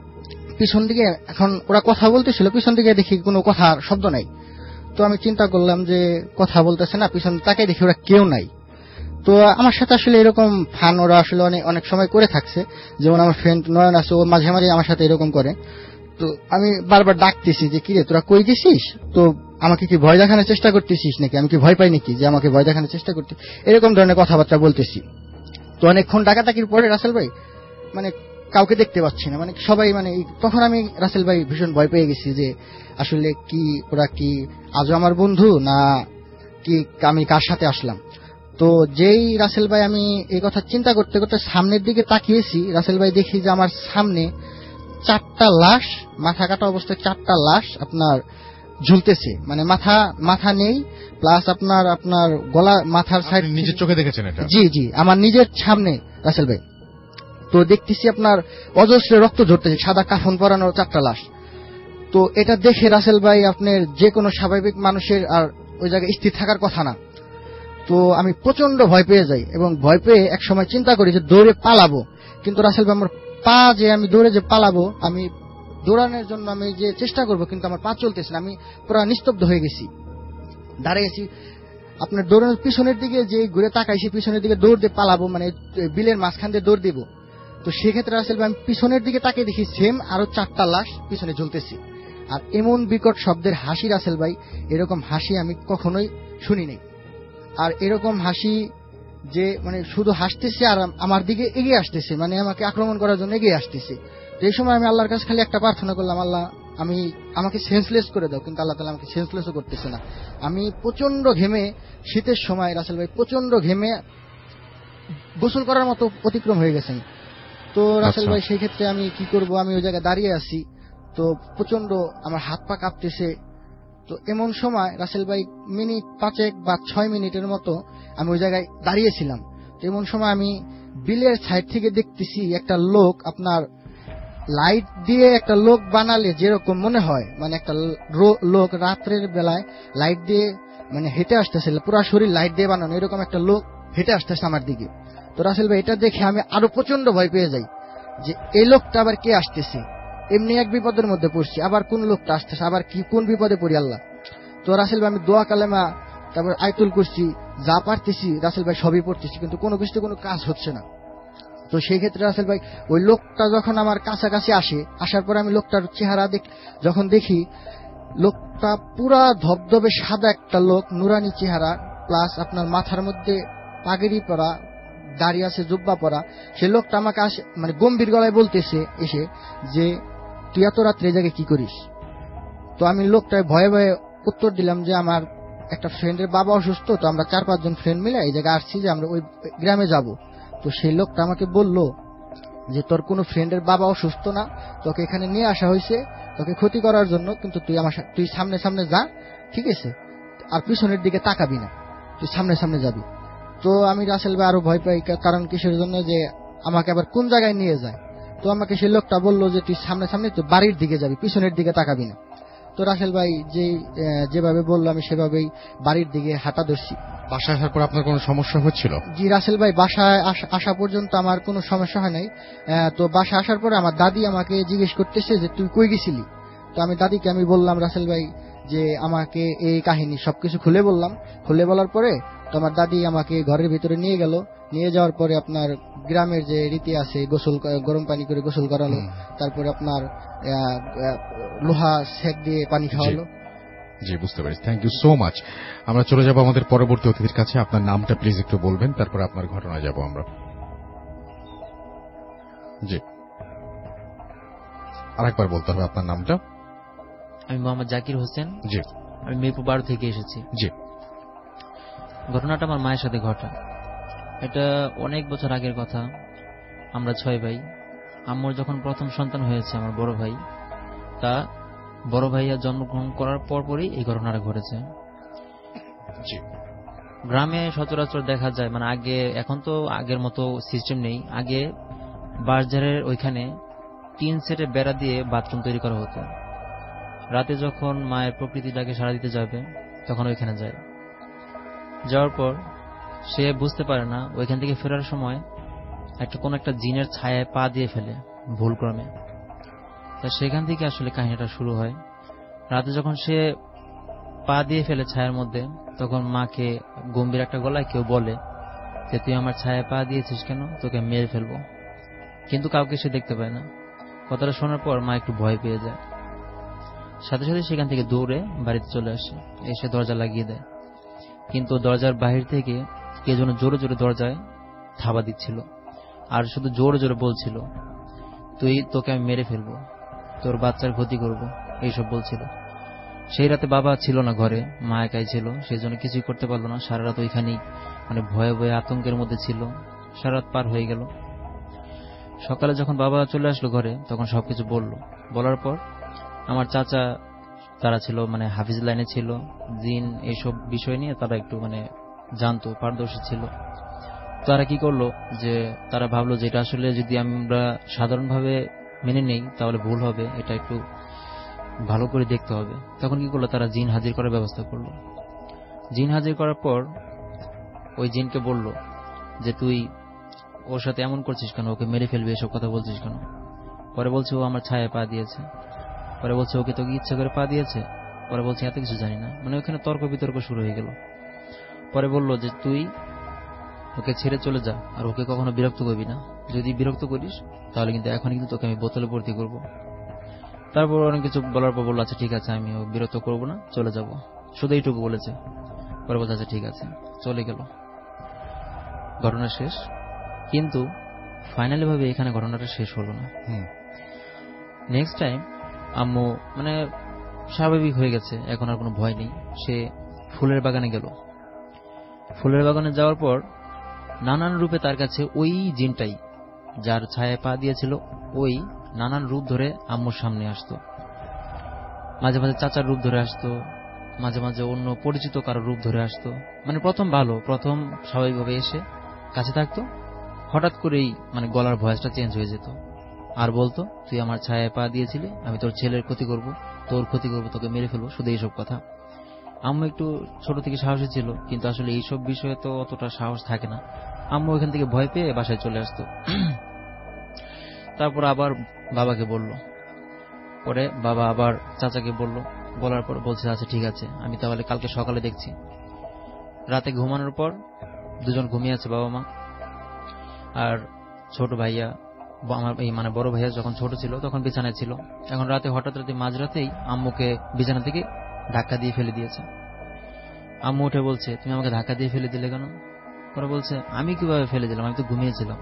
পিছন দিকে, এখন ওরা কথা বলতেছিল, পিছন দিকে দেখি কোনো কথার শব্দ নাই। তো আমি চিন্তা করলাম যে কথা বলতেছে না, পিছন তাকে দেখি ওরা কেউ নাই। তো আমার সাথে আসলে এরকম ফান ওরা আসলে অনেক অনেক সময় করে থাকছে, যেমন আমার ফ্রেন্ড নয়ন আছে, ও মাঝে মাঝে আমার সাথে এরকম করে। তো আমি বারবার ডাকতেছি যে কিরে তোরা কই গেছিস, তো আমাকে কি ভয় দেখানোর চেষ্টা করতেছিস নাকি, আমি কি ভয় পাই নাকি যে আমাকে ভয় দেখানোর চেষ্টা করতে, এরকম ধরনের কথাবার্তা বলতেছি। তো অনেকক্ষণ ডাকাটাকির পরে রাসেল ভাই মানে কাউকে দেখতে পাচ্ছি না, মানে সবাই মানে তখন আমি রাসেল ভাই ভীষণ ভয় পেয়ে গেছি যে আসলে কি ওরা কি আজও আমার বন্ধু না কি, আমি কার সাথে আসলাম। তো যেই রাসেল ভাই আমি এই কথা চিন্তা করতে করতে সামনের দিকে তাকিয়েছি, রাসেল ভাই দেখি যে আমার সামনে চারটা লাশ, মাথা কাটা অবস্থায় চারটা লাশ আপনার ঝুলতেছে, মানে মাথা মাথা নেই, প্লাস আপনার আপনার গলা মাথার সাইড। নিজের চোখে দেখেছেন এটা? জি জি, আমার নিজের সামনে রাসেল ভাই। তো দেখতেছি আপনার অজস্র রক্ত ঝরতেছে, সাদা কাফন পরানো চারটা লাশ। তো এটা দেখে রাসেল ভাই আপনার যে কোনো স্বাভাবিক মানুষের আর ওই জায়গায় স্থির থাকার কথা না। তো আমি প্রচন্ড ভয় পেয়ে যাই, এবং ভয় পেয়ে এক সময় চিন্তা করি যে দৌড়ে পালাবো, কিন্তু রাসেল ভাই আমার পা যে আমি দৌড়ে যে পালাবো, আমি দৌড়ানোর জন্য আমি যে চেষ্টা করবো, কিন্তু আমার পা চলতেছে না, আমি পুরো নিস্তব্ধ হয়ে গেছি, দাঁড়িয়েছি। আপনার দৌড়ানোর পিছনের দিকে যে ঘুরে তাকাইছি, পিছনের দিকে দৌড় দিয়ে পালাবো, মানে বিলের মাঝখান দিয়ে দৌড় দিব। তো সেক্ষেত্রে রাসেল ভাই আমি পিছনের দিকে তাকিয়ে দেখি সেম আরো চারটা লাশ পিছনে ঝুলতেছি, আর এমন বিকট শব্দের হাসি রাসেল ভাই, এরকম হাসি আমি কখনোই শুনি নাই। আর এরকম হাসি যে মানে শুধু হাসতেছে আর আমার দিকে এগিয়ে আসতেছে, মানে আমাকে আক্রমণ করার জন্য এগিয়ে আসতেছে। তো এই সময় আমি আল্লাহর কাছে খালি একটা প্রার্থনা করলাম, আল্লাহ আমি আমাকে সেন্সলেস করে দাও, কিন্তু আল্লাহ তাআলা আমাকে সেন্সলেসও করতেছে না। আমি প্রচন্ড ঘেমে, শীতের সময় রাসেল ভাই প্রচন্ড ঘেমে গোসল করার মতো অতিক্রম হয়ে গেছেন। তো রাসেল ভাই সেই ক্ষেত্রে আমি কি করব, আমি ওই জায়গায় দাঁড়িয়ে আছি, তো প্রচন্ড আমার হাত পা কাঁপতেছে। তো এমন সময় রাসেল ভাই মিনিট পাঁচেক বা ছয় মিনিটের মতো আমি ওই জায়গায় দাঁড়িয়েছিলাম। তো এমন সময় আমি বিলের সাইড থেকে দেখতেছি একটা লোক, আপনার লাইট দিয়ে একটা লোক বানালে যেরকম মনে হয়, মানে একটা লোক রাত্রের বেলায় লাইট দিয়ে মানে হেঁটে আসতেছিল, পুরো শরীর লাইট দিয়ে বানানো, এরকম একটা লোক হেঁটে আসতেছে আমার দিকে। তো রাসেল ভাই এটা দেখে আমি আরো প্রচন্ড ভয় পেয়ে যাই যে এই লোকটা আবার কে আসতেছে, এমনি এক বিপদের মধ্যে পড়ছি, আবার কোন লোকটা আসতেছে, আবার কি কোন বিপদে পড়ি আল্লাহ। তো রাসেল ভাই আমি দোয়া কালেমা, তারপর আয়াতুল কুরসি যা পারতেছি রাসেল ভাই সবই পড়তেছি, কিন্তু কোনো কিছুতে কোনো কাজ হচ্ছে না। তো সেই ক্ষেত্রে রাসেল ভাই ওই লোকটা যখন আমার কাছাকাছি আসে, আসার পরে আমি লোকটার চেহারা দেখ যখন দেখি, লোকটা পুরা ধবধবে সাদা একটা লোক, নুরানি চেহারা, প্লাস আপনার মাথার মধ্যে পাগড়ি পরা, দাড়ি আছে, জুব্বা পরা। সে লোকটা আমাকে আসে মানে গম্ভীর গলায় বলতেছে এসে যে তুই এত রাত্রে এই জায়গায় কি করিস। তো আমি লোকটায় ভয়ে ভয়ে উত্তর দিলাম যে আমার একটা ফ্রেন্ডের বাবা অসুস্থ, তো আমরা চার পাঁচজন ফ্রেন্ড মিলে এই জায়গায় আসছি যে আমরা ওই গ্রামে যাব। তো সেই লোকটা আমাকে বলল যে তোর কোনো ফ্রেন্ডের বাবা অসুস্থ না, তোকে এখানে নিয়ে আসা হয়েছে তোকে ক্ষতি করার জন্য, কিন্তু তুই আমার তুই সামনে সামনে যা, ঠিক আছে, আর পিছনের দিকে তাকাবি না, তুই সামনে সামনে যাবি। তো আমি রাসেল ভাই আরো ভয় পাই, কারণ কিসের জন্য যে আমাকে আবার কোন জায়গায় নিয়ে যায়। তো আমাকে সেই লোকটা বললো যে তুই সামনে সামনে তুই বাড়ির দিকে যাবি, পিছনের দিকে তাকাবি না। তো রাসেল ভাই যে যেভাবে বললো আমি সেভাবেই বাড়ির দিকে হাঁটা ধরছি। বাসায় আসার পর আপনার কোনো সমস্যা হচ্ছিল? জি রাসেল ভাই, বাসায় আসা পর্যন্ত আমার কোনো সমস্যা হয় নাই। তো বাসায় আসার পরে আমার দাদি আমাকে জিজ্ঞেস করতেছে যে তুই কই গেছিলি। তো আমি দাদিকে আমি বললাম রাসেল ভাই যে আমাকে এই কাহিনী সবকিছু খুলে বললাম। খুলে বলার পরে তো আমার দাদি আমাকে ঘরের ভিতরে নিয়ে গেল। নিয়ে যাওয়ার পরে আপনার গ্রামের যে রীতি আছে, গোসল গরম পানি করে গোসল করালো, তারপরে আপনার লোহা সেক দিয়ে পানি খাওয়ালো। জি, বুঝতে পারছি। Thank you so much. আমরা চলে যাব আমাদের পরবর্তী অতিথির কাছে। আপনার নামটা প্লিজ একটু বলবেন, তারপর আপনার ঘটনায় যাব আমরা। জি, আরেকবার বলতে হবে আপনার নামটা। আমি মোহাম্মদ জাকির হোসেন। জি, আমি মিরপুর বারো থেকে এসেছি। জি, ঘটনাটা আমার মায়ের সাথে ঘটা। এটা অনেক বছর আগের কথা। আমরা ছয় ভাই। আম্মুর যখন প্রথম সন্তান হয়েছে আমার বড় ভাই, তা বড় ভাইয়া জন্মগ্রহণ করার পরপরই এই ঘটনাটা ঘটেছে। গ্রামে সচরাচর দেখা যায়, মানে আগে, এখন তো আগের মতো সিস্টেম নেই, আগে বাঁশঝাড়ের ওইখানে টিন সেটে বেড়া দিয়ে বাথরুম তৈরি করা হতো। রাতে যখন মায়ের প্রকৃতিটাকে সাড়া দিতে যাবে তখন ওইখানে যায়। যাওয়ার পর সে বুঝতে পারে না, ওইখান থেকে ফেরার সময় একটা কোন একটা জিনের ছায়ায় পা দিয়ে ফেলে ভুলক্রমে। তা সেখান থেকে আসলে কাহিনীটা শুরু হয়। রাতে যখন সে পা দিয়ে ফেলে ছায়ার মধ্যে, তখন মাকে গম্ভীর একটা গলায় কেউ বলে যে তুই আমার ছায়ায় পা দিয়েছিস কেন, তোকে মেরে ফেলবো। কিন্তু কাউকে সে দেখতে পায় না। কথাটা শোনার পর মা একটু ভয় পেয়ে যায়, সাথে সাথে সেখান থেকে দৌড়ে বাড়িতে চলে আসে, এসে দরজা লাগিয়ে দেয়। কিন্তু দরজার বাহির থেকে কে যেন জোরে জোরে দরজায় থাবা দিচ্ছিল, আর শুধু জোরে জোরে বলছিল তুই তোকে আমি মেরে ফেলবো, তোর বাচ্চার ক্ষতি করব, এইসব বলছিল। সেই রাতে বাবা ছিল না ঘরে, মা একাই ছিল, সেই জন্য কিছুই করতে পারলো না। সারা রাত ওইখানেই মানে ভয়ে ভয়ে আতঙ্কের মধ্যে ছিল। সারা রাত পার হয়ে গেল। সকালে যখন বাবা চলে আসলো ঘরে, তখন সবকিছু বলল। বলার পর আমার চাচা তারা ছিল মানে হাফিজ লাইনে ছিল, জিন এইসব বিষয় নিয়ে তারা একটু মানে জানতো, পারদর্শী ছিল। তারা কি করলো যে তারা ভাবলো যে এটা আসলে যদি আমরা সাধারণভাবে মেনে নেই তাহলে ভুল হবে, এটা একটু ভালো করে দেখতে হবে। তখন কি করলো, তারা জিন হাজির করার ব্যবস্থা করলো। জিন হাজির করার পর ওই জিনকে বলল যে তুই ওর সাথে এমন করছিস কেন, ওকে মেরে ফেলবি, এসব কথা বলছিস কেন। পরে বলছে ও আমার ছায়া পা দিয়েছে। পরে বলছে ওকে তোকে ইচ্ছে করে পা দিয়েছে। পরে বলছে এত কিছু জানি না, মানে ওখানে তর্ক বিতর্ক শুরু হয়ে গেল। পরে বলল যে তুই ওকে ছেড়ে চলে যা, আর ওকে কখনো বিরক্ত করবি না, যদি বিরক্ত করিস তাহলে কিন্তু এখন কিন্তু তোকে আমি বোতলে ভর্তি করব। তারপর অনেক কিছু বলার পর বললো আচ্ছা ঠিক আছে, আমি বিরক্ত করবো না, চলে যাব, শুধু এইটুকু বলেছে। পরে বলছে আচ্ছা ঠিক আছে, চলে গেল। ঘটনা শেষ। কিন্তু ফাইনালি ভাবে এখানে ঘটনাটা শেষ হলো না। নেক্সট টাইম আম্মু মানে স্বাভাবিক হয়ে গেছে, এখন আর কোনো ভয় নেই। সে ফুলের বাগানে গেল। ফুলের বাগানে যাওয়ার পর নানান রূপে তার কাছে ওই জিনটাই, যার ছায়ায় পা দিয়েছিল, ওই নানান রূপ ধরে আম্মুর সামনে আসতো। মাঝে মাঝে চাচার রূপ ধরে আসতো, মাঝে মাঝে অন্য পরিচিত কারো রূপ ধরে আসতো। মানে প্রথম ভালো, প্রথম স্বাভাবিকভাবে এসে কাছে থাকতো, হঠাৎ করেই মানে গলার ভয়েসটা চেঞ্জ হয়ে যেত, আর বলতো তুই আমার ছায়ায় পা দিয়েছিলি, আমি তোর ছেলের ক্ষতি করব, তোর ক্ষতি করব, তোকে মেরে ফেলবো, শুধু এইসব কথা। আম্মু একটু ছোট থেকে সাহসী ছিল, কিন্তু আসলে এইসব বিষয়ে তো অতটা সাহস থাকে না। আম্মু এখান থেকে ভয় পেয়ে বাসায় চলে আসতো। তারপর আবার বাবাকে বলল। পরে বাবা আবার চাচাকে বলল। বলার পর বলছে আচ্ছা ঠিক আছে, আমি তাহলে কালকে সকালে দেখছি। রাতে ঘুমানোর পর দুজন ঘুমিয়ে আছে, বাবা মা আর ছোট ভাইয়া। আমার এই মানে বড় ভাইয়া যখন ছোট ছিল তখন বিছানায় ছিল। এখন রাতে হঠাৎ রাতে মাঝরাতেই আম্মুকে বিছানা থেকে ধাক্কা দিয়ে ফেলে দিয়েছে। আম্মু উঠে বলছে তুমি আমাকে ধাক্কা দিয়ে ফেলে দিলে কেন? পরে বলছে আমি কিভাবে ফেলে দিলাম, আমি তো ঘুমিয়েছিলাম।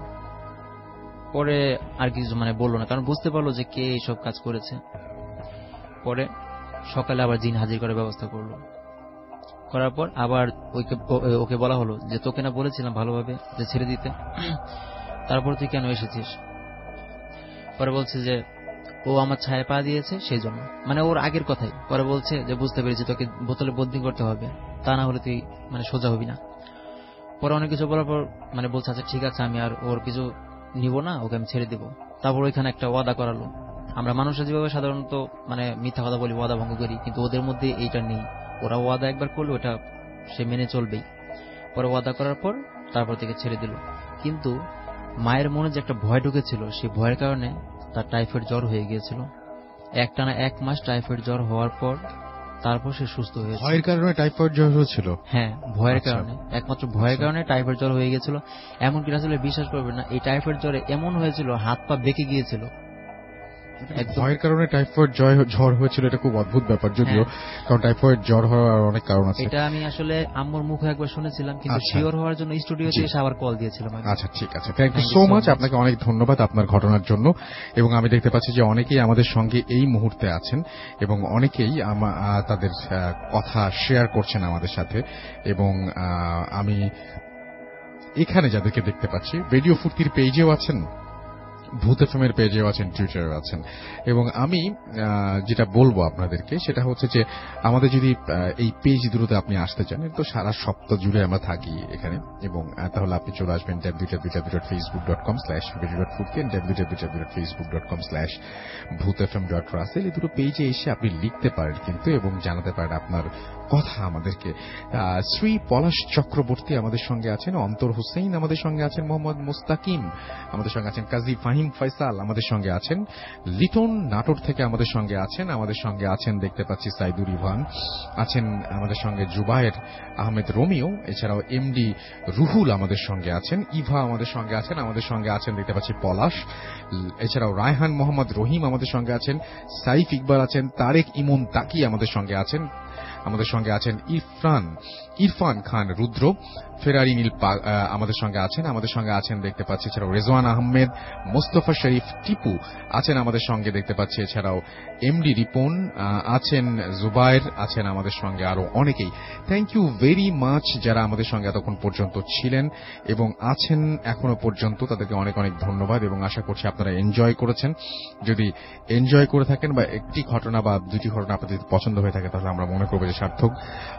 পরে আর কিছু মানে বললো না, কারণ বুঝতে পারলো যে কে এইসব কাজ করেছে। পরে সকালে আবার জিন হাজির করার ব্যবস্থা করলো। করার পর আবার ওকে বলা হলো যে তোকে না বলেছিলাম ভালোভাবে যে ছেড়ে দিতে, তারপর তুই কেন এসেছিস? পরে বলছে যে ও আমার ছায়া পা দিয়েছে সেই জন্য, মানে ওর আগের কথাই। পরে বলছে যে বুঝতে পেরেছি, তোকে বোতলে বন্দি করতে হবে, তা না হলে তুই মানে সোজা হবি না। পরে অনেক কিছু বলার পর মানে বলছে আচ্ছা ঠিক আছে, আমি আর ওর কিছু নিব না, ওকে আমি ছেড়ে দিব। তারপর ওইখানে একটা ওয়াদা করালো। আমরা মানুষরা যেভাবে সাধারণত মানে মিথ্যা কথা বলি, ওয়াদা ভঙ্গ করি, কিন্তু ওদের মধ্যে এইটা নেই। ওরা ওয়াদা একবার করলো, ওটা সে মেনে চলবেই। পরে ওয়াদা করার পর তারপর থেকে ছেড়ে দিল। কিন্তু মায়ের মনে যে একটা ভয় ঢুকেছিল, সেই ভয়ের কারণে তার টাইফয়েড জ্বর হয়ে গিয়েছিল। একটানা এক মাস টাইফয়েড জ্বর হওয়ার পর তারপর সে সুস্থ হয়েছে। ভয়ের কারণে টাইফয়েড জ্বর হয়েছিল? হ্যাঁ, ভয়ের কারণে, একমাত্র ভয়ের কারণে টাইফয়েড জ্বর হয়ে গিয়েছিল। এমনকি আসলে বিশ্বাস করবেন না, এই টাইফয়েড জ্বরে এমন হয়েছিল হাত পা বেঁকে গিয়েছিল। ভয়ের কারণে টাইফয়েড জ্বর হয়েছিল, এটা খুব অদ্ভুত ব্যাপার। যদিও কারণ টাইফয়েড জ্বর হওয়ার অনেক কারণ আছে। এটা আমি আসলে আম্মুর মুখে একবার শুনেছিলাম, কিন্তু শিওর হওয়ার জন্য স্টুডিওতে এসে আবার কল দিয়েছিলাম। আচ্ছা ঠিক আছে, থ্যাংক ইউ সো মাচ, আপনাকে অনেক ধন্যবাদ আপনার ঘটনার জন্য। এবং আমি দেখতে পাচ্ছি যে অনেকেই আমাদের সঙ্গে এই মুহূর্তে আছেন এবং অনেকেই তাদের কথা শেয়ার করছেন আমাদের সাথে। এবং আমি এখানে যাদেরকে দেখতে পাচ্ছি রেডিও ফুর্তির পেজেও আছেন, ভূত এফএম এর পেজেও আছেন, টুইটারেও আছেন। এবং আমি যেটা বলবো আপনাদেরকে সেটা হচ্ছে যে আমাদের যদি এই পেজ দুটোতে আপনি আসতে চান, তো সারা সপ্তাহ জুড়ে আমরা থাকি এখানে, এবং তাহলে আপনি চলে আসবেন W W W dot Facebook dot com slash radio dot ফুটকে, W W W dot Facebook dot com slash Bhoot FM dot Rasel. এই দুটো পেজে এসে আপনি লিখতে পারেন কিন্তু, এবং জানাতে পারেন আপনার কথা আমাদেরকে। শ্রী পলাশ চক্রবর্তী আমাদের সঙ্গে আছেন, অন্তর হুসেইন আমাদের সঙ্গে আছেন, মোহাম্মদ মুস্তাকিম আমাদের সঙ্গে আছেন, কাজী ফাহিম ফয়সাল আমাদের সঙ্গে আছেন, লিটন নাটোর থেকে আমাদের সঙ্গে আছেন, আমাদের সঙ্গে আছেন দেখতে পাচ্ছি সাইদুর ইভান আছেন, আমাদের সঙ্গে জুবায়ের আহমেদ রোমিও, এছাড়াও এমডি রুহুল আমাদের সঙ্গে আছেন, ইভা আমাদের সঙ্গে আছেন, আমাদের সঙ্গে আছেন দেখতে পাচ্ছি পলাশ, এছাড়াও রায়হান মোহাম্মদ রহিম আমাদের সঙ্গে আছেন, সাইফ ইকবাল আছেন, তারেক ইমন তাকি আমাদের সঙ্গে আছেন, আমাদের সঙ্গে আছেন ইরফান ইরফান খান রুদ্র, ফেরারি নীল আমাদের সঙ্গে আছেন, আমাদের সঙ্গে আছেন দেখতে পাচ্ছি এছাড়াও রেজওয়ান আহমেদ, মোস্তফা শরীফ টিপু আছেন আমাদের সঙ্গে দেখতে পাচ্ছি, এছাড়াও এমডি রিপন আছেন, জুবায়ের আছেন আমাদের সঙ্গে, আরো অনেকেই। থ্যাংক ইউ ভেরি মাচ যারা আমাদের সঙ্গে এতক্ষণ পর্যন্ত ছিলেন এবং আছেন এখনো পর্যন্ত, তাদেরকে অনেক অনেক ধন্যবাদ এবং আশা করছি আপনারা এনজয় করেছেন। যদি এনজয় করে থাকেন বা একটি ঘটনা বা দুটি ঘটনা আপনাদের যদি পছন্দ হয়ে থাকে তাহলে আমরা মনে করবো যে সার্থক,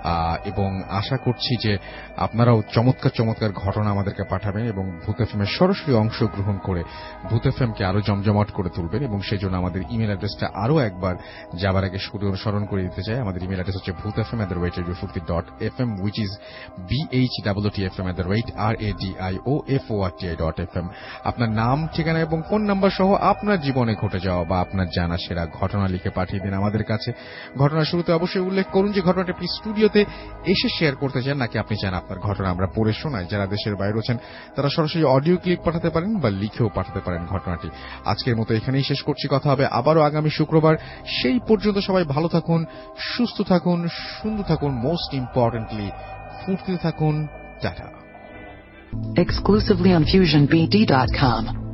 এবং আশা করছি যে আপনারাও চমৎকার চমৎকার ঘটনা আমাদেরকে পাঠাবেন এবং ভূত এফএমের সরাসরি অংশগ্রহণ করে ভূত এফএমকে আরো জমজমাট করে তুলবেন। এবং সেই জন্য আমাদের ইমেল অ্যাড্রেসটা আরো একবার যাবার আগে স্মরণ করে দিতে চাই। আমাদের ইমেল অ্যাড্রেস হচ্ছে Bhoot FM at the rate radio Foorti dot F M, which is B H W T F M at the rate R A D I O F O R T I dot F M. আপনার নাম, ঠিকানা এবং phone number সহ আপনার জীবনে ঘটে যাওয়া বা আপনার জানা সেরা ঘটনা লিখে পাঠিয়ে দিন আমাদের কাছে। ঘটনার শুরুতে অবশ্যই উল্লেখ করুন যে ঘটনাটি আপনি স্টুডিওতে এসে শেয়ার করতে চান নাকি আপনি চান আপনার ঘটনা আমরা পড়ে শোনাই। যারা দেশের বাইরে আছেন তারা সরাসরি অডিও ক্লিপ পাঠাতে পারেন বা লিখেও পাঠাতে পারেন ঘটনাটি। আজকের মতো এখানেই শেষ করছি, কথা হবে আবারও আগামী শুক্রবার। সেই পর্যন্ত সবাই ভালো থাকুন, সুস্থ থাকুন, সুন্দর থাকুন, মোস্ট ইম্পর্টেন্টলি ফুর্তিতে থাকুন। Tata. Exclusively on fusion b d dot com.